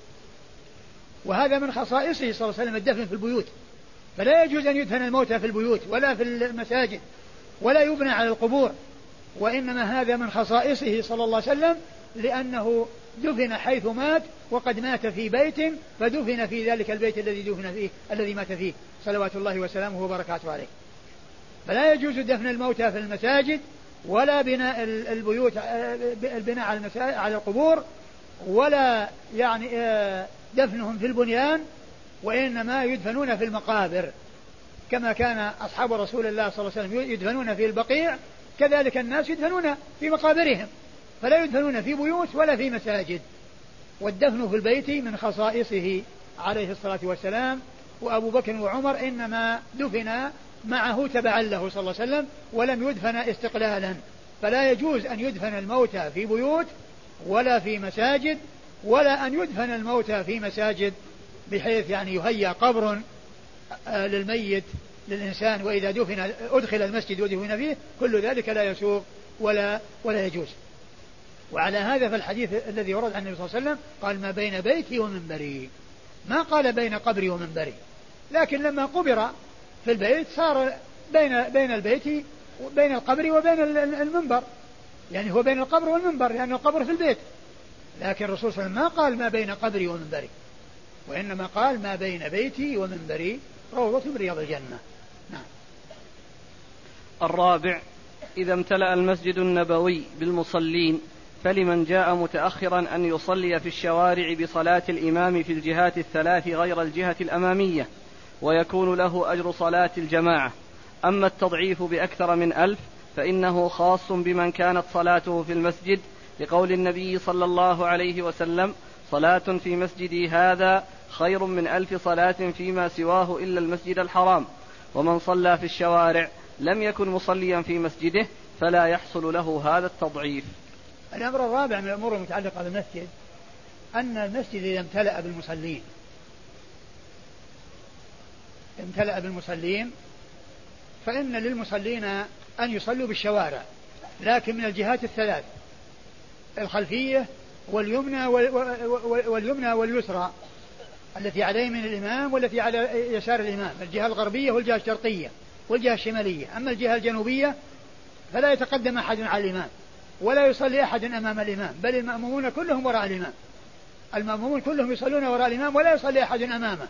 وهذا من خصائصه صلى الله عليه وسلم الدفن في البيوت، فلا يجوز أن يدفن الموتى في البيوت ولا في المساجد ولا يبنى على القبور، وإنما هذا من خصائصه صلى الله عليه وسلم لأنه دفن حيث مات، وقد مات في بيت فدفن في ذلك البيت الذي دفن فيه الذي مات فيه صلوات الله وسلامه وبركاته عليه. فلا يجوز دفن الموتى في المساجد ولا بناء البيوت البناء على المساجد على القبور، ولا يعني دفنهم في البنيان، وإنما يدفنون في المقابر كما كان أصحاب رسول الله صلى الله عليه وسلم يدفنون في البقيع، كذلك الناس يدفنون في مقابرهم، فلا يدفنون في بيوت ولا في مساجد. والدفن في البيت من خصائصه عليه الصلاة والسلام. وأبو بكر وعمر إنما دفن معه تبعا له صلى الله عليه وسلم ولم يدفن استقلالا، فلا يجوز أن يدفن الموتى في بيوت ولا في مساجد، ولا أن يدفن الموتى في مساجد بحيث يعني يهيأ قبر للميت للإنسان وإذا دفن أدخل المسجد ودفن فيه، كل ذلك لا يسوق ولا ولا يجوز. وعلى هذا فالحديث الذي ورد عن النبي صلى الله عليه وسلم قال ما بين بيتي ومنبري، ما قال بين قبري ومنبري. لكن لما قبر في البيت صار بين بين البيت وبين القبر وبين المنبر، يعني هو بين القبر والمنبر لأن القبر في البيت. لكن الرسول صلى الله عليه وسلم ما قال ما بين قبري ومنبري، وإنما قال ما بين بيتي ومنبري روضة من رياض الجنة. نعم. الرابع: إذا امتلأ المسجد النبوي بالمصلين فلمن جاء متأخرا أن يصلي في الشوارع بصلاة الإمام في الجهات الثلاث غير الجهة الأمامية، ويكون له أجر صلاة الجماعة. أما التضعيف بأكثر من ألف فإنه خاص بمن كانت صلاته في المسجد، لقول النبي صلى الله عليه وسلم: صلاة في مسجدي هذا خير من ألف صلاة فيما سواه إلا المسجد الحرام. ومن صلى في الشوارع لم يكن مصليا في مسجده فلا يحصل له هذا التضعيف. الأمر الرابع من الأمور المتعلقة بالمسجد أن المسجد إذا امتلأ بالمصلين امتلأ بالمصلين فإن للمصلين أن يصلوا بالشوارع، لكن من الجهات الثلاث: الخلفية واليمنى واليمنى واليسرى التي على يمين الإمام والتي على يسار الإمام، الجهة الغربية والجهة الشرقية والجهة الشمالية. أما الجهة الجنوبية فلا يتقدم أحد على الإمام ولا يصلي أحد أمام الإمام، بل المأمومون كلهم وراء الإمام، المأمومون كلهم يصلون وراء الإمام ولا يصلي أحد أمامه.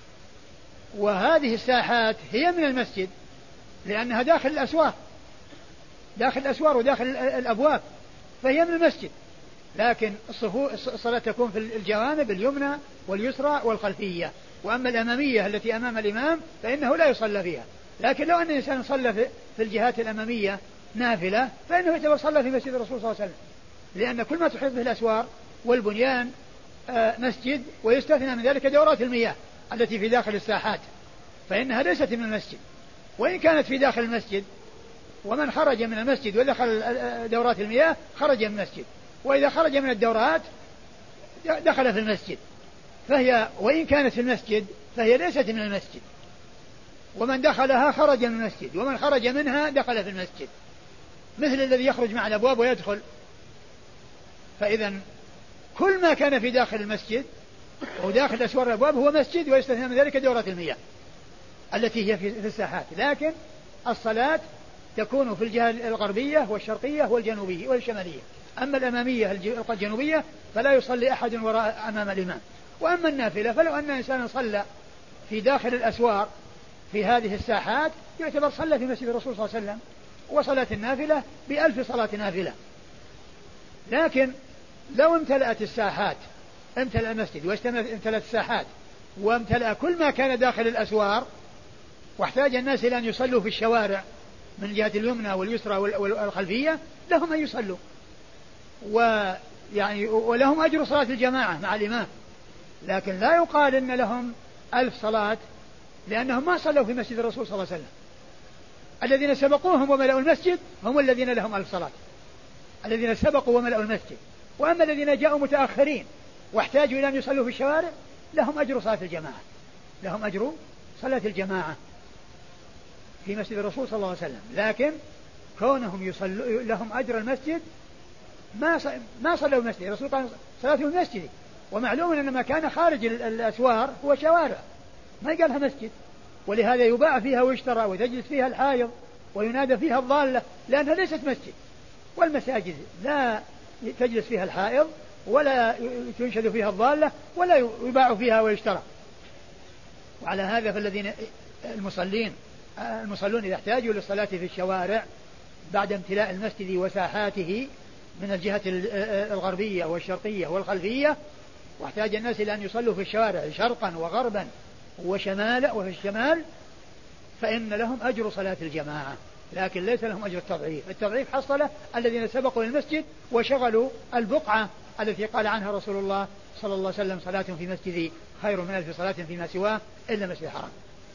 وهذه الساحات هي من المسجد لأنها داخل الأسوار، داخل الأسوار وداخل الأبواب، فهي من المسجد. لكن الصلاة تكون في الجوانب اليمنى واليسرى والخلفية. وأما الأمامية التي أمام الإمام فإنه لا يصلى فيها. لكن لو أن الإنسان صلى في الجهات الأمامية نافلة فإنه يعتبر صلى في مسجد الرسول صلى الله عليه وسلم، لأن كل ما تحيط به الأسوار والبنيان مسجد، ويستثنى من ذلك دورات المياه التي في داخل الساحات فإنها ليست من المسجد، وإن كانت في داخل المسجد. ومن خرج من المسجد ودخل دورات المياه خرج من المسجد، وإذا خرج من الدورات دخل في المسجد، فهي وإن كانت في المسجد فهي ليست من المسجد. ومن دخلها خرج من المسجد، ومن خرج منها دخل في المسجد، مثل الذي يخرج مع الأبواب ويدخل. فإذا كل ما كان في داخل المسجد وداخل أسوار الأبواب هو مسجد، ويستثنى من ذلك دورات المياه التي هي في الساحات. لكن الصلاة تكون في الجهة الغربية والشرقية والجنوبية والشمالية. أما الأمامية الجنوبية فلا يصلي أحد وراء أمام الإمام. وأما النافلة فلو أن إنسان صلى في داخل الأسوار في هذه الساحات يعتبر صلى في مسجد الرسول صلى الله عليه وسلم، وصلاة النافلة بألف صلاة نافلة. لكن لو امتلأت الساحات، امتلأ المسجد وامتلأت الساحات وامتلأ كل ما كان داخل الأسوار، واحتاج الناس إلى أن يصلوا في الشوارع من جهة اليمنى واليسرى والخلفية، لهم أن يصلوا، ويعني ولهم أجر صلاة الجماعة مع الإمام. لكن لا يقال إن لهم ألف صلاة، لأنهم ما صلوا في مسجد الرسول صلى الله عليه وسلم. الذين سبقوهم وملأوا المسجد هم الذين لهم ألف صلاة، الذين سبقوا وملأوا المسجد. وأما الذين جاءوا متأخرين واحتاجوا إلى أن يصلوا في الشوارع لهم أجر صلاة الجماعة، لهم أجر صلاة الجماعة في مسجد الرسول صلى الله عليه وسلم. لكن كونهم يصلوا لهم أجر المسجد ما ما صلوا المسجد، الرسول قال صلاة المسجد، ومعلوم أن ما كان خارج الأسوار هو شوارع ما قالها مسجد، ولهذا يباع فيها ويشترى وتجلس فيها الحائض وينادى فيها الضالة، لأنها ليست مسجد. والمساجد لا تجلس فيها الحائض ولا تنشد فيها الضالة ولا يباع فيها ويشترى. وعلى هذا فالذين المصلين المصلون إذا احتاجوا للصلاة في الشوارع بعد امتلاء المسجد وساحاته من الجهة الغربية والشرقية والخلفية، واحتاج الناس إلى أن يصلوا في الشوارع شرقا وغربا وشمالا وفي الشمال، فإن لهم أجر صلاة الجماعة، لكن ليس لهم أجر التضعيف. التضعيف حصل الذين سبقوا المسجد وشغلوا البقعة التي قال عنها رسول الله صلى الله عليه وسلم صلاة في مسجدي خير من ألف صلاة فيما سواه إلا مسجد الحرام.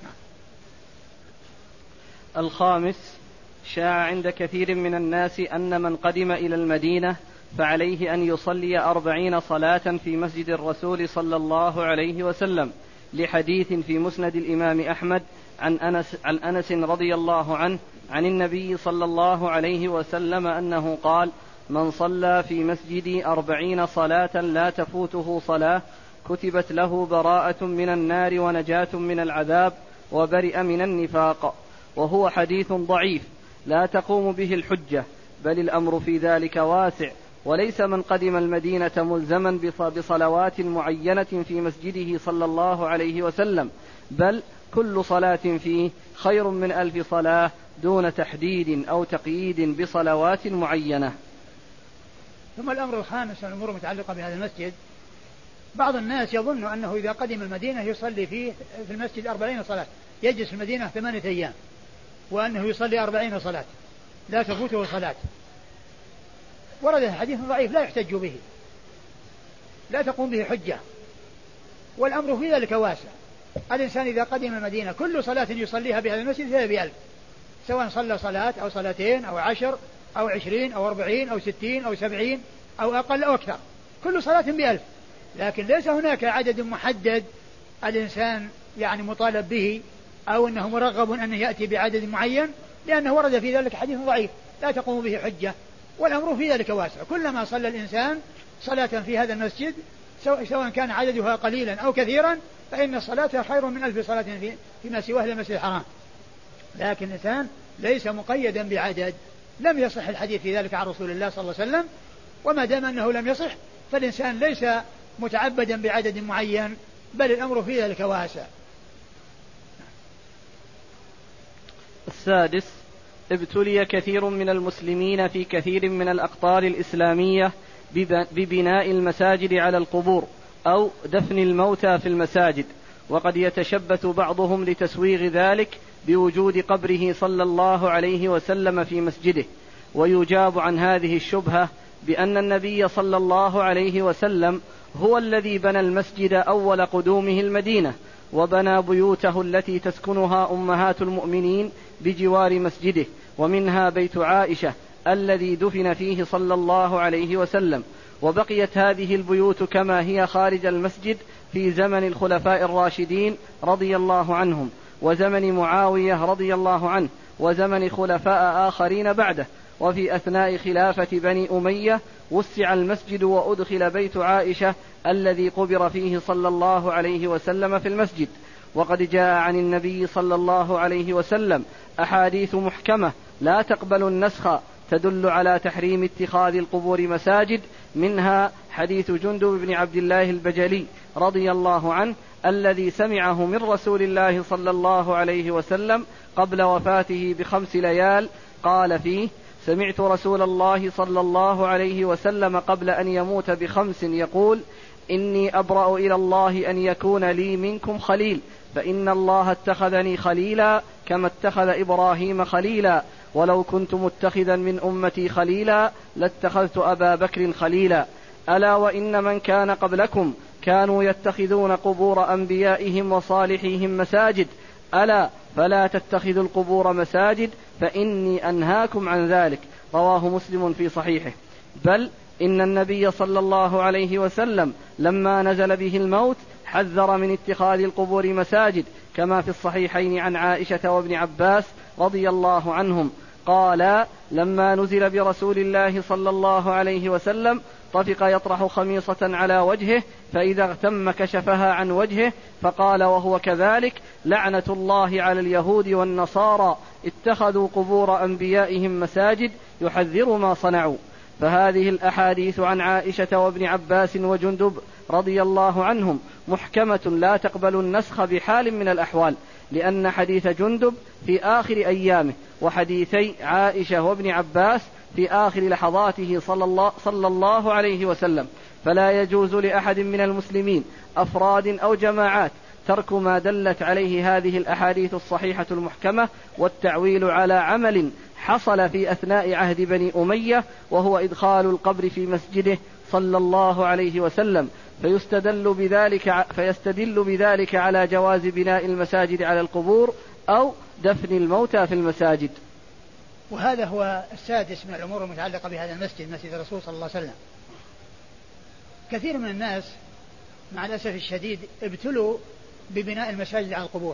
الخامس: شاع عند كثير من الناس أن من قدم إلى المدينة فعليه أن يصلي أربعين صلاة في مسجد الرسول صلى الله عليه وسلم، لحديث في مسند الإمام أحمد عن أنس, عن أنس رضي الله عنه عن النبي صلى الله عليه وسلم أنه قال: من صلى في مسجدي أربعين صلاة لا تفوته صلاة كتبت له براءة من النار ونجاة من العذاب وبرئ من النفاق. وهو حديث ضعيف لا تقوم به الحجة، بل الأمر في ذلك واسع، وليس من قدم المدينة ملزما بصلوات معينة في مسجده صلى الله عليه وسلم، بل كل صلاة فيه خير من ألف صلاة دون تحديد أو تقييد بصلوات معينة. ثم الأمر الخامس من الأمور المتعلقة بهذا المسجد: بعض الناس يظن أنه إذا قدم المدينة يصلي فيه في المسجد أربعين صلاة، يجلس في المدينة ثمانية أيام، وأنه يصلي أربعين صلاة لا تفوته صلاة. ورد حديث ضعيف لا يحتج به، لا تقوم به حجة، والأمر في ذلك واسع. الإنسان إذا قدم المدينة كل صلاة يصليها بهذا المسجد فهي بألف، سواء صلى صلاة أو صلاتين أو عشر أو عشرين أو أربعين أو ستين أو سبعين أو أقل أو أكثر، كل صلاة بألف. لكن ليس هناك عدد محدد الإنسان يعني مطالب به أو أنه مرغب أن يأتي بعدد معين، لأنه ورد في ذلك حديث ضعيف لا تقوم به حجة، والأمر في ذلك واسع. كلما صلى الإنسان صلاة في هذا المسجد سواء كان عددها قليلا أو كثيرا فإن الصلاة خير من ألف صلاة في فيما سواه المسجد الحرام. لكن الإنسان ليس مقيدا بعدد، لم يصح الحديث في ذلك عن رسول الله صلى الله عليه وسلم، وما دام أنه لم يصح فالإنسان ليس متعبدا بعدد معين، بل الأمر في ذلك واسع. السادس: ابتلي كثير من المسلمين في كثير من الأقطار الإسلامية ببناء المساجد على القبور أو دفن الموتى في المساجد، وقد يتشبث بعضهم لتسويغ ذلك بوجود قبره صلى الله عليه وسلم في مسجده. ويجاب عن هذه الشبهة بأن النبي صلى الله عليه وسلم هو الذي بنى المسجد أول قدومه المدينة، وبنى بيوته التي تسكنها أمهات المؤمنين بجوار مسجده، ومنها بيت عائشة الذي دفن فيه صلى الله عليه وسلم. وبقيت هذه البيوت كما هي خارج المسجد في زمن الخلفاء الراشدين رضي الله عنهم، وزمن معاوية رضي الله عنه، وزمن خلفاء آخرين بعده. وفي أثناء خلافة بني أمية وسع المسجد وأدخل بيت عائشة الذي قبر فيه صلى الله عليه وسلم في المسجد. وقد جاء عن النبي صلى الله عليه وسلم أحاديث محكمة لا تقبل النسخ تدل على تحريم اتخاذ القبور مساجد، منها حديث جندب بن عبد الله البجلي رضي الله عنه الذي سمعه من رسول الله صلى الله عليه وسلم قبل وفاته بخمس ليال، قال فيه: سمعت رسول الله صلى الله عليه وسلم قبل أن يموت بخمس يقول: إني أبرأ إلى الله أن يكون لي منكم خليل، فإن الله اتخذني خليلا كما اتخذ إبراهيم خليلا، ولو كنت متخذا من أمتي خليلا لاتخذت أبا بكر خليلا. ألا وإن من كان قبلكم كانوا يتخذون قبور أنبيائهم وصالحيهم مساجد، ألا فلا تتخذوا القبور مساجد فإني أنهاكم عن ذلك. رواه مسلم في صحيحه. بل إن النبي صلى الله عليه وسلم لما نزل به الموت حذر من اتخاذ القبور مساجد، كما في الصحيحين عن عائشة وابن عباس رضي الله عنهم قال: لما نزل برسول الله صلى الله عليه وسلم طفق يطرح خميصة على وجهه، فإذا اغتم كشفها عن وجهه، فقال وهو كذلك: لعنة الله على اليهود والنصارى اتخذوا قبور أنبيائهم مساجد، يحذر ما صنعوا. فهذه الأحاديث عن عائشة وابن عباس وجندب رضي الله عنهم محكمة لا تقبل النسخ بحال من الأحوال، لأن حديث جندب في آخر أيامه، وحديثي عائشة وابن عباس في آخر لحظاته صلى الله, صلى الله عليه وسلم. فلا يجوز لأحد من المسلمين أفراد أو جماعات ترك ما دلت عليه هذه الأحاديث الصحيحة المحكمة والتعويل على عمل حصل في أثناء عهد بني أمية، وهو إدخال القبر في مسجده صلى الله عليه وسلم، فيستدل بذلك, فيستدل بذلك على جواز بناء المساجد على القبور أو دفن الموتى في المساجد. وهذا هو السادس من الأمور المتعلقة بهذا المسجد، مسجد الرسول صلى الله عليه وسلم. كثير من الناس مع الأسف الشديد ابتلوا ببناء المساجد على القبور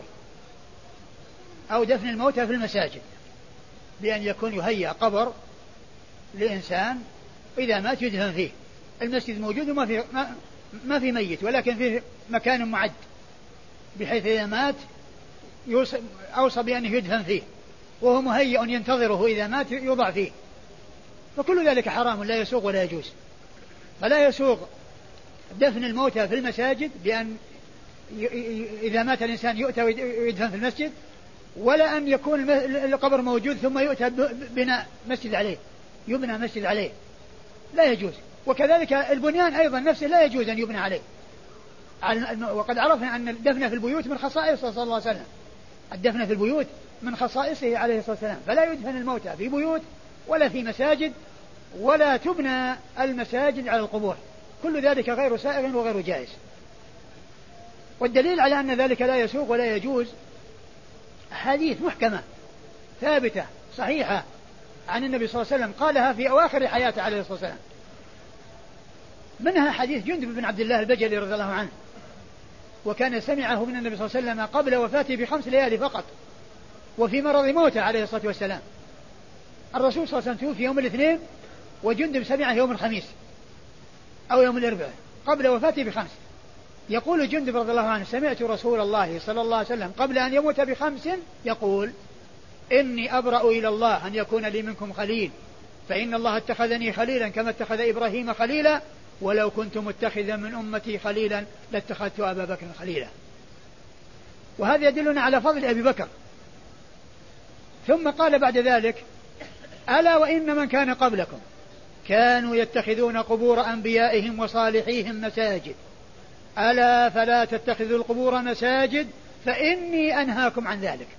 أو دفن الموتى في المساجد، بأن يكون يهيأ قبر لإنسان إذا مات يدفن فيه. المسجد موجود وما في ما, ما في ميت، ولكن فيه مكان معد بحيث إذا مات أوصى بأنه يدفن فيه، وهو مهيأ ينتظره إذا مات يوضع فيه. فكل ذلك حرام لا يسوغ ولا يجوز. فلا يسوغ دفن الموتى في المساجد بأن إذا مات الإنسان يؤتى ويدفن في المسجد، ولا أن يكون القبر موجود ثم يؤتى بناء مسجد عليه، يبنى مسجد عليه، لا يجوز. وكذلك البنيان أيضا نفسه لا يجوز أن يبنى عليه. وقد عرفنا أن الدفن في البيوت من خصائصه صلى الله عليه وسلم، الدفن في البيوت من خصائصه عليه الصلاة والسلام، فلا يدفن الموتى في بيوت ولا في مساجد، ولا تبنى المساجد على القبور. كل ذلك غير سائغ وغير جائز. والدليل على أن ذلك لا يسوغ ولا يجوز حديث محكمة ثابتة صحيحة عن النبي صلى الله عليه وسلم قالها في أواخر حياته عليه الصلاة والسلام، منها حديث جندب بن عبد الله البجلي رضي الله عنه وكان سمعه من النبي صلى الله عليه وسلم قبل وفاته بخمس ليالي فقط، وفي مرض موته عليه الصلاة والسلام. الرسول صلى الله عليه وسلم توفي يوم الاثنين، وجندب سمعه يوم الخميس أو يوم الأربعاء قبل وفاته بخمس. يقول جندب رضي الله عنه: سمعت رسول الله صلى الله عليه وسلم قبل أن يموت بخمس يقول: إني أبرأ إلى الله أن يكون لي منكم خليل، فإن الله اتخذني خليلا كما اتخذ إبراهيم خليلا، ولو كنت متخذا من أمتي خليلا لاتخذت أبا بكر خليلا. وهذا يدلنا على فضل أبي بكر. ثم قال بعد ذلك: ألا وإن من كان قبلكم كانوا يتخذون قبور أنبيائهم وصالحيهم مساجد، ألا فلا تتخذوا القبور مساجد فإني أنهاكم عن ذلك.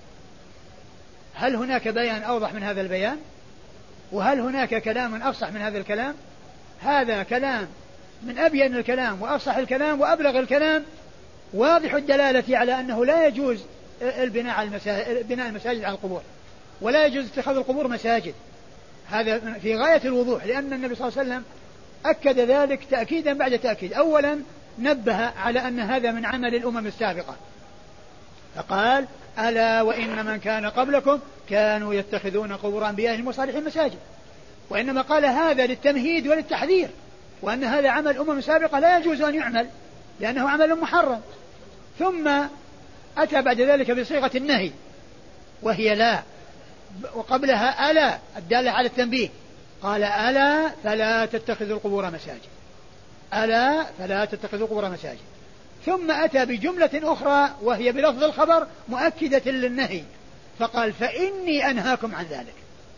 هل هناك بيان أوضح من هذا البيان؟ وهل هناك كلام أفصح من هذا الكلام؟ هذا كلام من أبين الكلام وأفصح الكلام وأبلغ الكلام، واضح الدلالة على أنه لا يجوز البناء على المساجد, بناء المساجد على القبور، ولا يجوز اتخاذ القبور مساجد. هذا في غاية الوضوح، لأن النبي صلى الله عليه وسلم أكد ذلك تأكيدا بعد تأكيد. أولا نبه على أن هذا من عمل الأمم السابقة، فقال: ألا وإن من كان قبلكم كانوا يتخذون قبور أنبيائهم وصالحين مساجد. وإنما قال هذا للتمهيد وللتحذير، وأن هذا عمل أمم سابقة لا يجوز أن يعمل لأنه عمل محرم. ثم أتى بعد ذلك بصيغة النهي وهي لا، وقبلها ألا الدالة على التنبيه، قال: ألا فلا تتخذوا القبور مساجد، ألا فلا تتخذوا القبور مساجد. ثم أتى بجملة أخرى وهي بلفظ الخبر مؤكدة للنهي، فقال: فإني أنهاكم عن ذلك.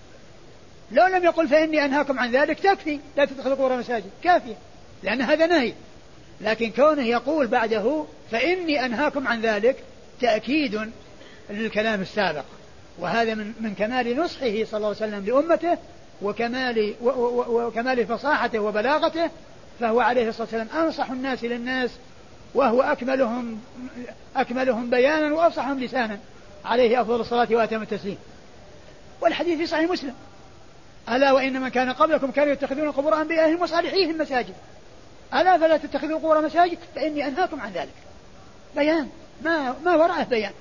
لو لم يقل فإني أنهاكم عن ذلك تكفي، لا تتخذوا القبور مساجد، كافية، لأن هذا نهي. لكن كونه يقول بعده فإني أنهاكم عن ذلك تأكيد للكلام السابق، وهذا من, من كمال نصحه صلى الله عليه وسلم لأمته وكمال, وكمال فصاحته وبلاغته، فهو عليه الصلاة والسلام أنصح الناس للناس، وهو أكملهم, أكملهم بيانا وأفصحهم لسانا، عليه أفضل الصلاة وأتم التسليم. والحديث في صحيح مسلم: ألا وإن من كان قبلكم كانوا يتخذون قبور أنبيائهم وصالحيهم مساجد، ألا فلا تتخذوا قبور مساجد فإني أنهاكم عن ذلك. بيان ما, ما وراءه بيان،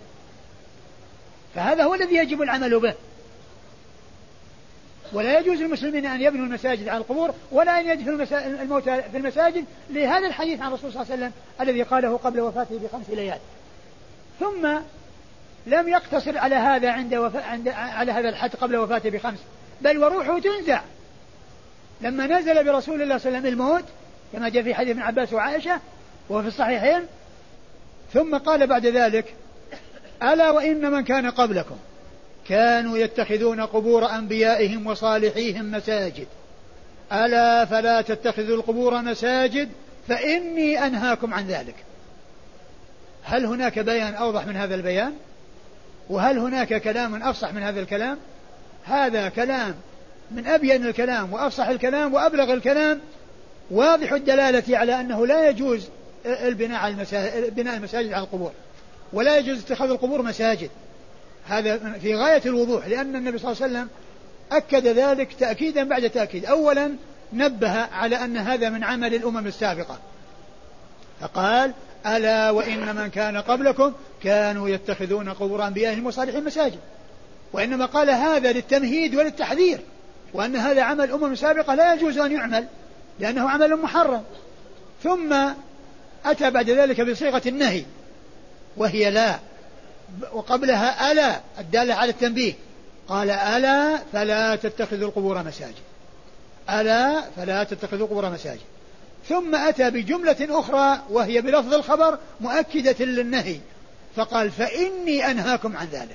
فهذا هو الذي يجب العمل به. ولا يجوز للمسلمين أن يبنوا المساجد على القبور، ولا أن يدفنوا الموتى في المساجد، لهذا الحديث عن الرسول صلى الله عليه وسلم الذي قاله قبل وفاته بخمس ليال. ثم لم يقتصر على هذا عند, وفا عند على هذا الحد قبل وفاته بخمس، بل وروحه تنزع لما نزل برسول الله صلى الله عليه وسلم الموت، كما جاء في حديث ابن عباس وعائشة وفي الصحيحين. ثم قال بعد ذلك: ألا وإن من كان قبلكم كانوا يتخذون قبور أنبيائهم وصالحيهم مساجد، ألا فلا تتخذوا القبور مساجد فإني أنهاكم عن ذلك. هل هناك بيان أوضح من هذا البيان؟ وهل هناك كلام أفصح من هذا الكلام؟ هذا كلام من أبين الكلام وأفصح الكلام وأبلغ الكلام، واضح الدلالة على أنه لا يجوز البناء على المساجد, بناء المساجد على القبور، ولا يجوز اتخاذ القبور مساجد. هذا في غاية الوضوح، لأن النبي صلى الله عليه وسلم أكد ذلك تأكيدا بعد تأكيد. أولا نبه على أن هذا من عمل الأمم السابقة، فقال: ألا وإن من كان قبلكم كانوا يتخذون قبور أنبيائهم وصالحين مساجد. وإنما قال هذا للتمهيد وللتحذير، وأن هذا عمل أمم سابقة لا يجوز أن يعمل لأنه عمل محرم. ثم أتى بعد ذلك بصيغة النهي وهي لا، وقبلها ألا الدالة على التنبيه، قال: ألا فلا تتخذوا القبور مساجد، ألا فلا تتخذوا القبور مساجد. ثم أتى بجملة أخرى وهي بلفظ الخبر مؤكدة للنهي، فقال: فإني أنهاكم عن ذلك.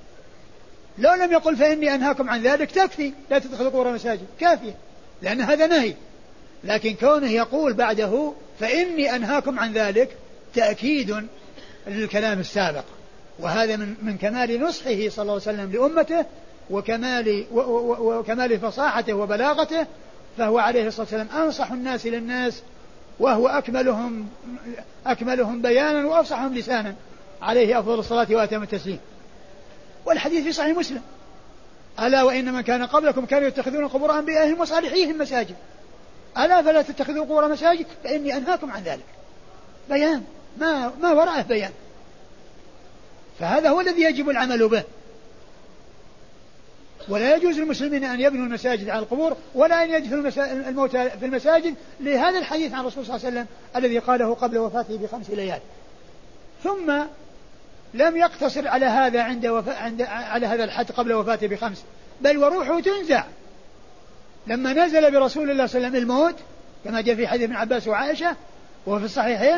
لو لم يقل فإني أنهاكم عن ذلك تكفي، لا تتخذوا القبور مساجد، كافية، لأن هذا نهي. لكن كونه يقول بعده فإني أنهاكم عن ذلك تأكيد للكلام السابق، وهذا من, من كمال نصحه صلى الله عليه وسلم لأمته وكمال, وكمال فصاحته وبلاغته، فهو عليه الصلاة والسلام أنصح الناس للناس، وهو أكملهم, أكملهم بيانا وأفصحهم لسانا، عليه أفضل الصلاة وأتم التسليم. والحديث في صحيح مسلم: ألا وإن من كان قبلكم كانوا يتخذون قبور أنبيائهم وصالحيهم مساجد، ألا فلا تتخذوا قبور مساجد فإني أنهاكم عن ذلك. بيان ما, ما وراءه بيان. فهذا هو الذي يجب العمل به. ولا يجوز للمسلمين أن يبنوا المساجد على القبور ولا أن يدفنوا الموتى في المساجد لهذا الحديث عن الرسول صلى الله عليه وسلم الذي قاله قبل وفاته بخمس ليال. ثم لم يقتصر على هذا عند, وفا عند على هذا الحد قبل وفاته بخمس، بل وروحه تنزع لما نزل برسول الله صلى الله عليه وسلم الموت كما جاء في حديث ابن عباس وعائشة وهو في الصحيحين.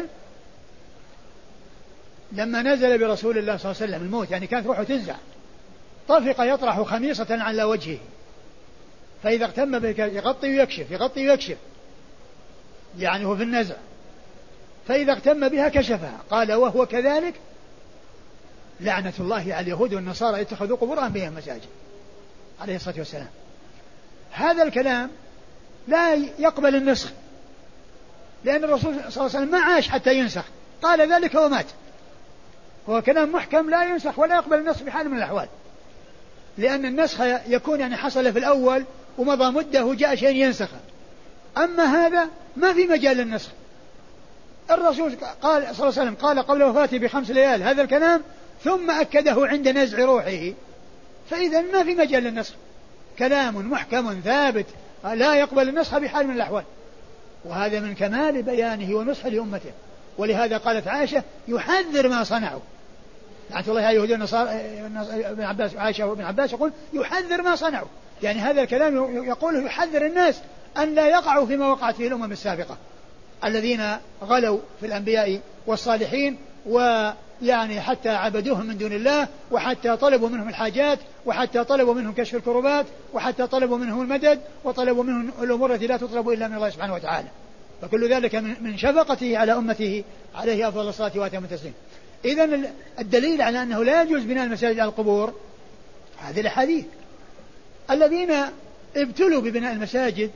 لما نزل برسول الله صلى الله عليه وسلم الموت يعني كانت روحه تنزع، طفق يطرح خميصة على وجهه، فإذا اغتم بك يغطي ويكشف يغطي ويكشف يعني هو في النزع، فإذا اغتم بها كشفها. قال وهو كذلك لعنة الله على اليهود والنصارى اتخذوا قبور أنبيائهم مساجد عليه الصلاة والسلام. هذا الكلام لا يقبل النسخ، لأن الرسول صلى الله عليه وسلم ما عاش حتى ينسخ، قال ذلك ومات. هو كلام محكم لا ينسخ ولا يقبل النسخ بحال من الأحوال، لأن النسخ يكون يعني حصل في الأول ومضى مدة وجاء شيء ينسخه. أما هذا ما في مجال للنسخ. الرسول قال صلى الله عليه وسلم قال قبل وفاته بخمس ليال هذا الكلام ثم أكده عند نزع روحه، فإذا ما في مجال للنسخ، كلام محكم ثابت لا يقبل النسخ بحال من الأحوال. وهذا من كمال بيانه ونصح لأمته. ولهذا قالت عائشة يحذر ما صنعوا، لعنة الله على اليهود والنصارى. ابن عباس وعائشة وابن عباس يقول يحذر ما صنعوا، يعني هذا الكلام يقوله يحذر الناس أن لا يقعوا فيما وقعت فيه الأمم السابقة الذين غلوا في الأنبياء والصالحين، ويعني حتى عبدوهم من دون الله، وحتى طلبوا منهم الحاجات، وحتى طلبوا منهم كشف الكربات، وحتى طلبوا منهم المدد، وطلبوا منهم الأمور التي لا تطلب إلا من الله سبحانه وتعالى. فكل ذلك من شفقته على أمته عليه أفضل الصلاة وأتم التسليم. إذن الدليل على أنه لا يجوز بناء المساجد على القبور هذه الأحاديث. الذين ابتلوا ببناء المساجد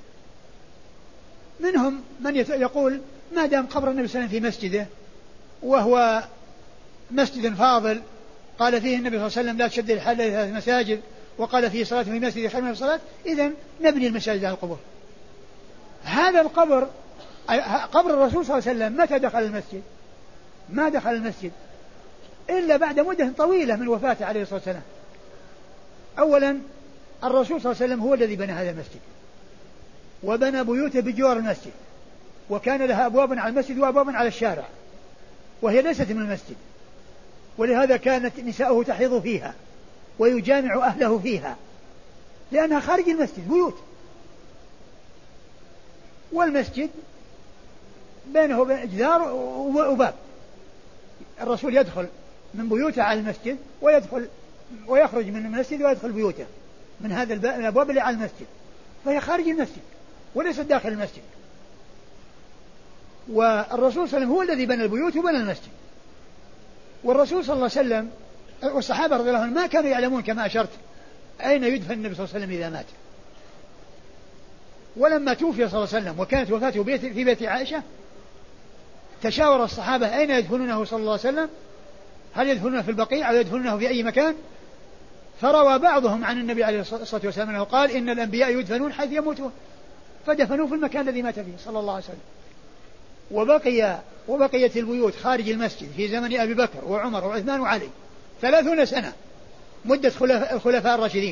منهم من يقول ما دام قبر النبي صلى الله عليه وسلم في مسجده وهو مسجد فاضل قال فيه النبي صلى الله عليه وسلم لا تشد الحال إلى ثلاث مساجد، وقال فيه صلاة في مسجد خير من الصلاة، إذن نبني المساجد على القبور. هذا القبر قبر الرسول صلى الله عليه وسلم متى دخل المسجد؟ ما دخل المسجد إلا بعد مدة طويلة من وفاته عليه الصلاة والسلام. أولا الرسول صلى الله عليه وسلم هو الذي بنى هذا المسجد وبنى بيوته بجوار المسجد، وكان لها أبواب على المسجد وأبواب على الشارع، وهي ليست من المسجد، ولهذا كانت نساؤه تحيض فيها ويجامع أهله فيها لأنها خارج المسجد بيوت. والمسجد بينه وبين جدار وباب، الرسول يدخل من بيوته على المسجد ويدخل ويخرج من المسجد ويدخل بيوته من هذا الأبواب اللي على المسجد، فهي خارج المسجد وليست داخل المسجد. والرسول صلى الله عليه وسلم هو الذي بنى البيوت وبنى المسجد. والرسول صلى الله عليه وسلم والصحابة رضي الله عنهم ما كانوا يعلمون كما أشرت أين يدفن النبي صلى الله عليه وسلم إذا مات. ولما توفي صلى الله عليه وسلم وكانت وفاته في بيت عائشة تشاور الصحابة أين يدفنونه صلى الله عليه وسلم، هل يدفنونه في البقيع أو يدفنونه في أي مكان؟ فروى بعضهم عن النبي عليه الصلاة والسلام أنه قال إن الأنبياء يدفنون حيث يموتون، فدفنوه في المكان الذي مات فيه صلى الله عليه وسلم. وبقي وبقيت البيوت خارج المسجد في زمن أبي بكر وعمر وعثمان وعلي ثلاثون سنة مدة الخلفاء الراشدين.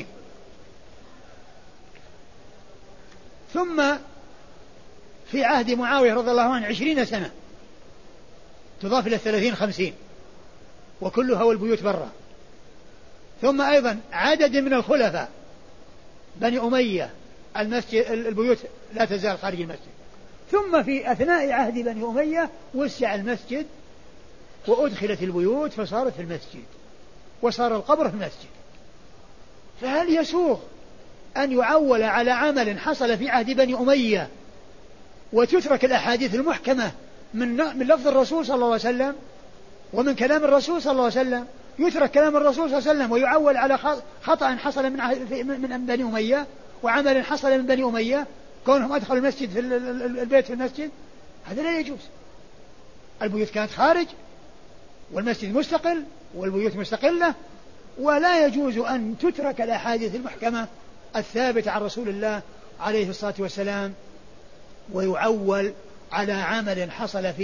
ثم في عهد معاوية رضي الله عنه عشرين سنة تضاف إلى الثلاثين خمسين وكلها والبيوت برا. ثم أيضا عدد من الخلفاء بني أمية المسجد البيوت لا تزال خارج المسجد. ثم في أثناء عهد بني أمية وسع المسجد وأدخلت البيوت فصارت في المسجد وصار القبر في المسجد. فهل يسوغ أن يعول على عمل حصل في عهد بني أمية وتترك الأحاديث المحكمة من من لفظ الرسول صلى الله عليه وسلم ومن كلام الرسول صلى الله عليه وسلم؟ يترك كلام الرسول صلى الله عليه وسلم ويعول على خطأ حصل من من بني أمية وعمل حصل من بني أمية كونهم أدخلوا المسجد في البيت في المسجد؟ هذا لا يجوز. البيوت كانت خارج والمسجد مستقل والبيوت مستقلة، ولا يجوز أن تترك الأحاديث المحكمة الثابتة عن رسول الله عليه الصلاة والسلام ويعول على عمل حصل في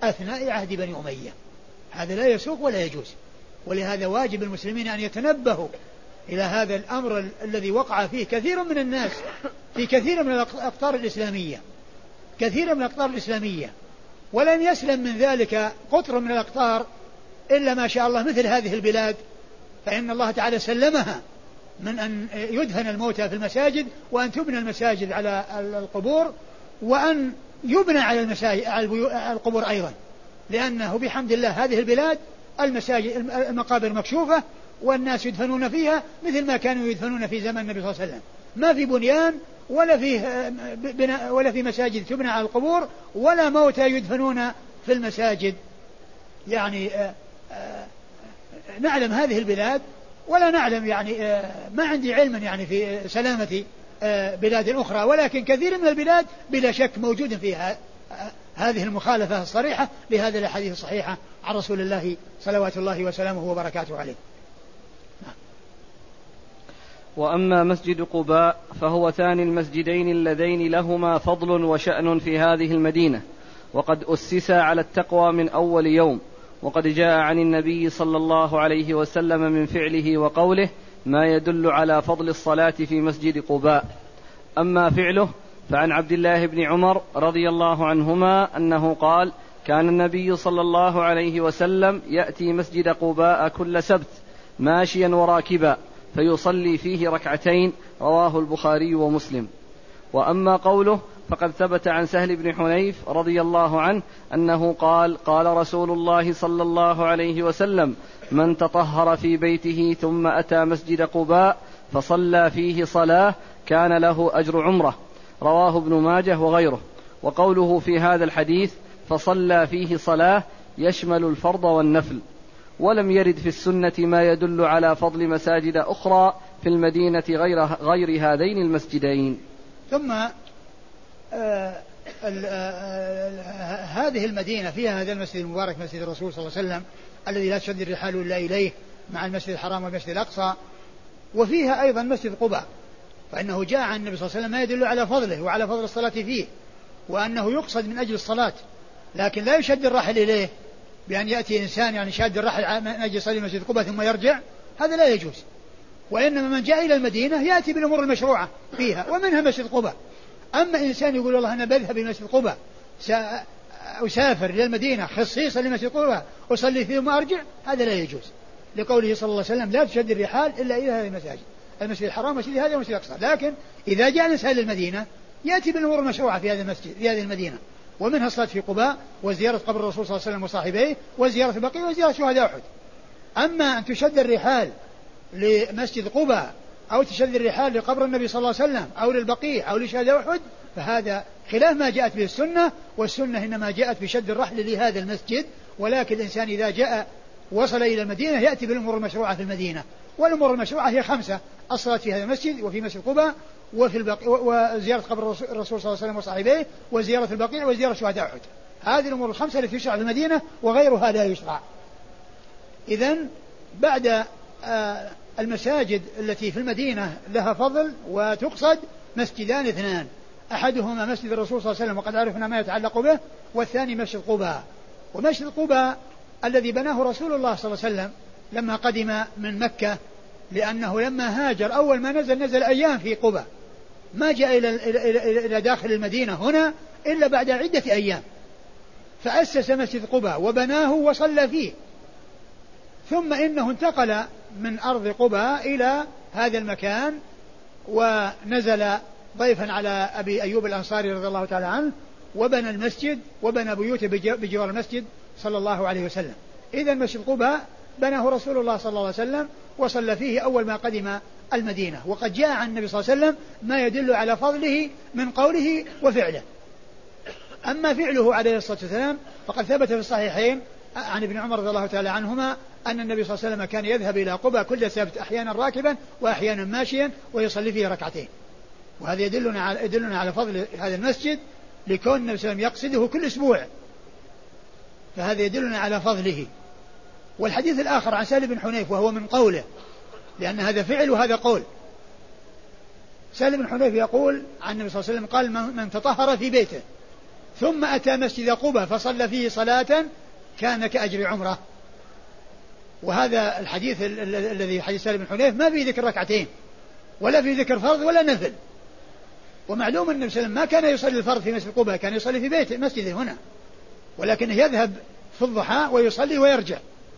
أثناء عهد بني أمية. هذا لا يسوق ولا يجوز. ولهذا واجب المسلمين أن يتنبهوا إلى هذا الأمر ال- الذي وقع فيه كثير من الناس في كثير من الأقطار الإسلامية كثير من الأقطار الإسلامية ولن يسلم من ذلك قطر من الأقطار إلا ما شاء الله مثل هذه البلاد، فإن الله تعالى سلمها من أن يدفن الموتى في المساجد، وأن تبنى المساجد على القبور، وأن يبنى على المساجد على القبور أيضا، لأنه بحمد الله هذه البلاد المساجد المقابر مكشوفة والناس يدفنون فيها مثل ما كانوا يدفنون في زمن النبي صلى الله عليه وسلم، ما في بنيان ولا فيه بناء ولا في مساجد تبنى على القبور ولا موتى يدفنون في المساجد. يعني آآ آآ نعلم هذه البلاد ولا نعلم يعني ما عندي علما يعني في سلامة بلاد أخرى، ولكن كثير من البلاد بلا شك موجود فيها هذه المخالفة الصريحة لهذه الأحاديث الصحيحة عن رسول الله صلوات الله وسلامه وبركاته عليه. وأما مسجد قباء فهو ثاني المسجدين اللذين لهما فضل وشأن في هذه المدينة، وقد أسس على التقوى من أول يوم، وقد جاء عن النبي صلى الله عليه وسلم من فعله وقوله ما يدل على فضل الصلاة في مسجد قباء. أما فعله فعن عبد الله بن عمر رضي الله عنهما أنه قال كان النبي صلى الله عليه وسلم يأتي مسجد قباء كل سبت ماشيا وراكبا فيصلي فيه ركعتين، رواه البخاري ومسلم. وأما قوله فقد ثبت عن سهل بن حنيف رضي الله عنه أنه قال قال رسول الله صلى الله عليه وسلم من تطهر في بيته ثم أتى مسجد قباء فصلى فيه صلاة كان له أجر عمره، رواه ابن ماجه وغيره. وقوله في هذا الحديث فصلى فيه صلاة يشمل الفرض والنفل، ولم يرد في السنة ما يدل على فضل مساجد أخرى في المدينة غير, غير هذين المسجدين. ثم آه ال آه هذه المدينة فيها هذا المسجد المبارك مسجد الرسول صلى الله عليه وسلم الذي لا تشد الرحال إلا إليه مع المسجد الحرام والمسجد الأقصى، وفيها أيضا مسجد قباء، فإنه جاء عن النبي صلى الله عليه وسلم ما يدل على فضله وعلى فضل الصلاة فيه، وأنه يقصد من أجل الصلاة، لكن لا يشد الرحل إليه بأن يأتي إنسان يعني شاد الرحل من أجل يصلي مسجد قباء ثم يرجع، هذا لا يجوز. وإنما من جاء إلى المدينة يأتي بالأمور المشروعة فيها ومنها مسجد قباء. أما إنسان يقول والله أنا بذهب إلى مسجد قباء أسافر إلى المدينة خصيصا لمسجد قباء أصلي فيه وما أرجع، هذا لا يجوز، لقوله صلى الله عليه وسلم لا تشد الرحال إلا إلى هذه المساجد، المسجد الحرام والمسجد هذا والمسجد الأقصى. لكن إذا جاء الإنسان للمدينة يأتي بالأمور المشروعة في هذا المسجد في هذه المدينة، ومنها الصلاة في قباء وزيارة قبر الرسول صلى الله عليه وسلم وصاحبيه وزيارة البقيع وزيارة شهداء أحد. أما أن تشد الرحال لمسجد قباء أو تشد الرحال لقبر النبي صلى الله عليه وسلم أو للبقيع أو لشهداء أحد فهذا خلاف ما جاءت به السنة، والسنة إنما جاءت بشد الرحل لهذا المسجد. ولكن الإنسان إذا جاء وصل إلى المدينة يأتي بالأمور المشروعة في المدينة، والأمور المشروعة هي خمسة: الصلاة في هذا المسجد وفي مسجد قباء وفي البقيع وزيارة قبر الرسول صلى الله عليه وسلم وصاحبيه وزيارة البقيع وزيارة شهداء أحد. هذه الأمور الخمسة التي تشرع في المدينة وغيرها لا يشرع. إذن بعد آه المساجد التي في المدينة لها فضل وتقصد مسجدان اثنان: أحدهما مسجد الرسول صلى الله عليه وسلم وقد عرفنا ما يتعلق به، والثاني مسجد قباء. ومسجد قباء الذي بناه رسول الله صلى الله عليه وسلم لما قدم من مكة، لأنه لما هاجر أول ما نزل نزل أيام في قباء، ما جاء إلى, إلى, إلى, إلى داخل المدينة هنا إلا بعد عدة أيام، فأسس مسجد قباء وبناه وصلى فيه. ثم إنه انتقل من أرض قباء إلى هذا المكان ونزل ضيفا على أبي أيوب الأنصاري رضي الله تعالى عنه وبنى المسجد وبنى بيوته بجوار المسجد صلى الله عليه وسلم. إذا مسجد قباء بناه رسول الله صلى الله عليه وسلم وصلى فيه أول ما قدم المدينة، وقد جاء عن النبي صلى الله عليه وسلم ما يدل على فضله من قوله وفعله. أما فعله عليه الصلاة والسلام فقد ثبت في الصحيحين عن ابن عمر رضي الله تعالى عنهما أن النبي صلى الله عليه وسلم كان يذهب إلى قباء كل سبت أحيانا راكبا وأحيانا ماشيا ويصلي فيه ركعتين. وهذا يدلنا على, يدلنا على فضل هذا المسجد لكون النبي صلى الله عليه وسلم يقصده كل أسبوع، فهذا يدلنا على فضله. والحديث الآخر عن سهل بن حنيف وهو من قوله، لأن هذا فعل وهذا قول. سهل بن حنيف يقول عن النبي صلى الله عليه وسلم قال من تطهر في بيته ثم أتى مسجد قباء فصلى فيه صلاة كان كأجر عمره. وهذا الحديث الذي حديث سالم بن حنيف ما في ذكر ركعتين ولا في ذكر فرض ولا نفل. ومعلوم أن النبي صلى الله عليه وسلم ما كان يصلي الفرض في مسجد قباء، كان يصلي في بيت مسجده هنا، ولكنه يذهب في الضحى ويصلي ويرجع،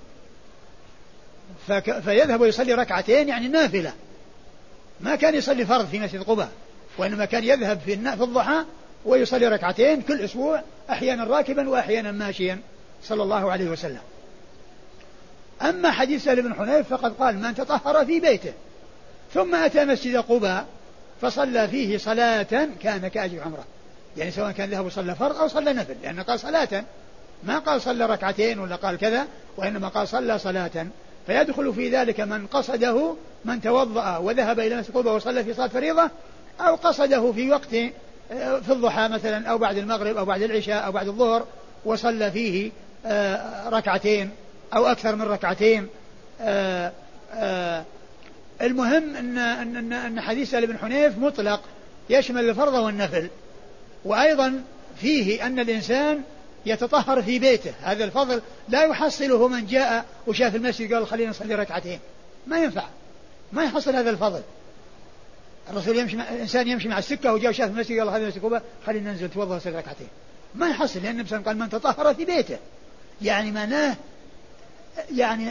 فك... فيذهب ويصلي ركعتين يعني نافلة، ما كان يصلي فرض في مسجد قباء، وإنما كان يذهب في, النا... في الضحى ويصلي ركعتين كل أسبوع، أحيانا راكبا وأحيانا ماشيا صلى الله عليه وسلم. أما حديث سالم بن حنيف فقد قال من تطهر في بيته ثم أتى مسجد قباء فصلى فيه صلاة كان كأجر عمره، يعني سواء كان ذهب وصلى فرض أو صلى نفل، لأنه قال صلاة، ما قال صلى ركعتين ولا قال كذا، وإنما قال صلى صلاة. فيدخل في ذلك من قصده، من توضأ وذهب إلى مسجد قباء وصلى في صلاة فريضة، أو قصده في وقت في الضحى مثلا أو بعد المغرب أو بعد العشاء أو بعد الظهر وصلى فيه ركعتين أو أكثر من ركعتين. المهم أن, أن, أن حديث سالم بن حنيف مطلق يشمل الفرض والنفل، وأيضا فيه أن الإنسان يتطهر في بيته. هذا الفضل لا يحصله من جاء وشاف المسجد قال خلينا نصلي ركعتين، ما ينفع، ما يحصل هذا الفضل. الرسول يمشي مع الإنسان يمشي مع السكة وجاء شاف المسجد قال هذا المسجد خلينا ننزل توضأ ونصلي ركعتين، ما يحصل، لأن النبي قال من تطهر في بيته، يعني معناه يعني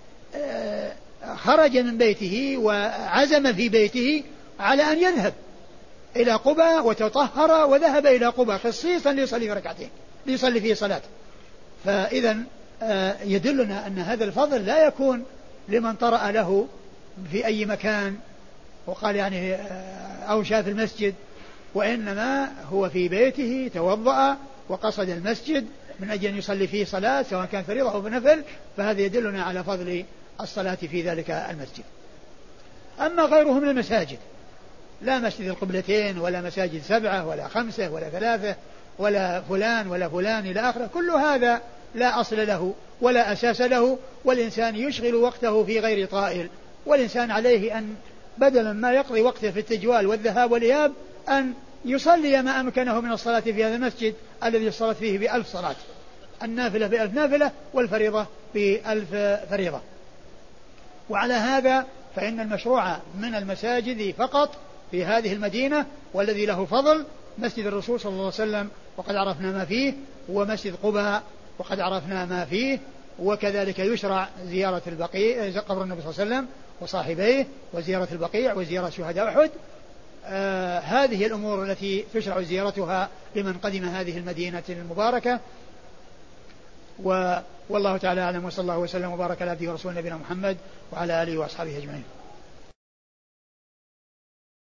خرج من بيته وعزم في بيته على أن يذهب إلى قباء وتطهر وذهب إلى قباء خصيصا ليصلي ركعتين ليصلي فيه صلاة. فإذا يدلنا أن هذا الفضل لا يكون لمن طرأ له في أي مكان وقال يعني أو شاف المسجد، وإنما هو في بيته توضأ وقصد المسجد من أجل أن يصلي فيه صلاة سواء كان فريضة أو نفل، فهذا يدلنا على فضل الصلاة في ذلك المسجد. أما غيره من المساجد، لا مسجد القبلتين ولا مساجد سبعة ولا خمسة ولا ثلاثة ولا فلان ولا فلان إلى آخره، كل هذا لا أصل له ولا أساس له، والإنسان يشغل وقته في غير طائل، والإنسان عليه أن بدلا ما يقضي وقته في التجوال والذهاب والإياب أن يصلي ما أمكنه من الصلاة في هذا المسجد الذي صلت فيه بألف صلاة، النافلة بألف نافلة والفريضة بألف فريضة. وعلى هذا فإن المشروع من المساجد فقط في هذه المدينة والذي له فضل مسجد الرسول صلى الله عليه وسلم وقد عرفنا ما فيه، ومسجد قباء وقد عرفنا ما فيه، وكذلك يشرع زيارة البقيع قبر النبي صلى الله عليه وسلم وصاحبيه، وزيارة البقيع وزيارة شهداء أحد. آه هذه الأمور التي تشرع زيارتها لمن قدم هذه المدينة المباركة. والله تعالى أعلم، وصلى الله وسلم وبارك على عبده ورسوله نبينا محمد وعلى آله وأصحابه أجمعين.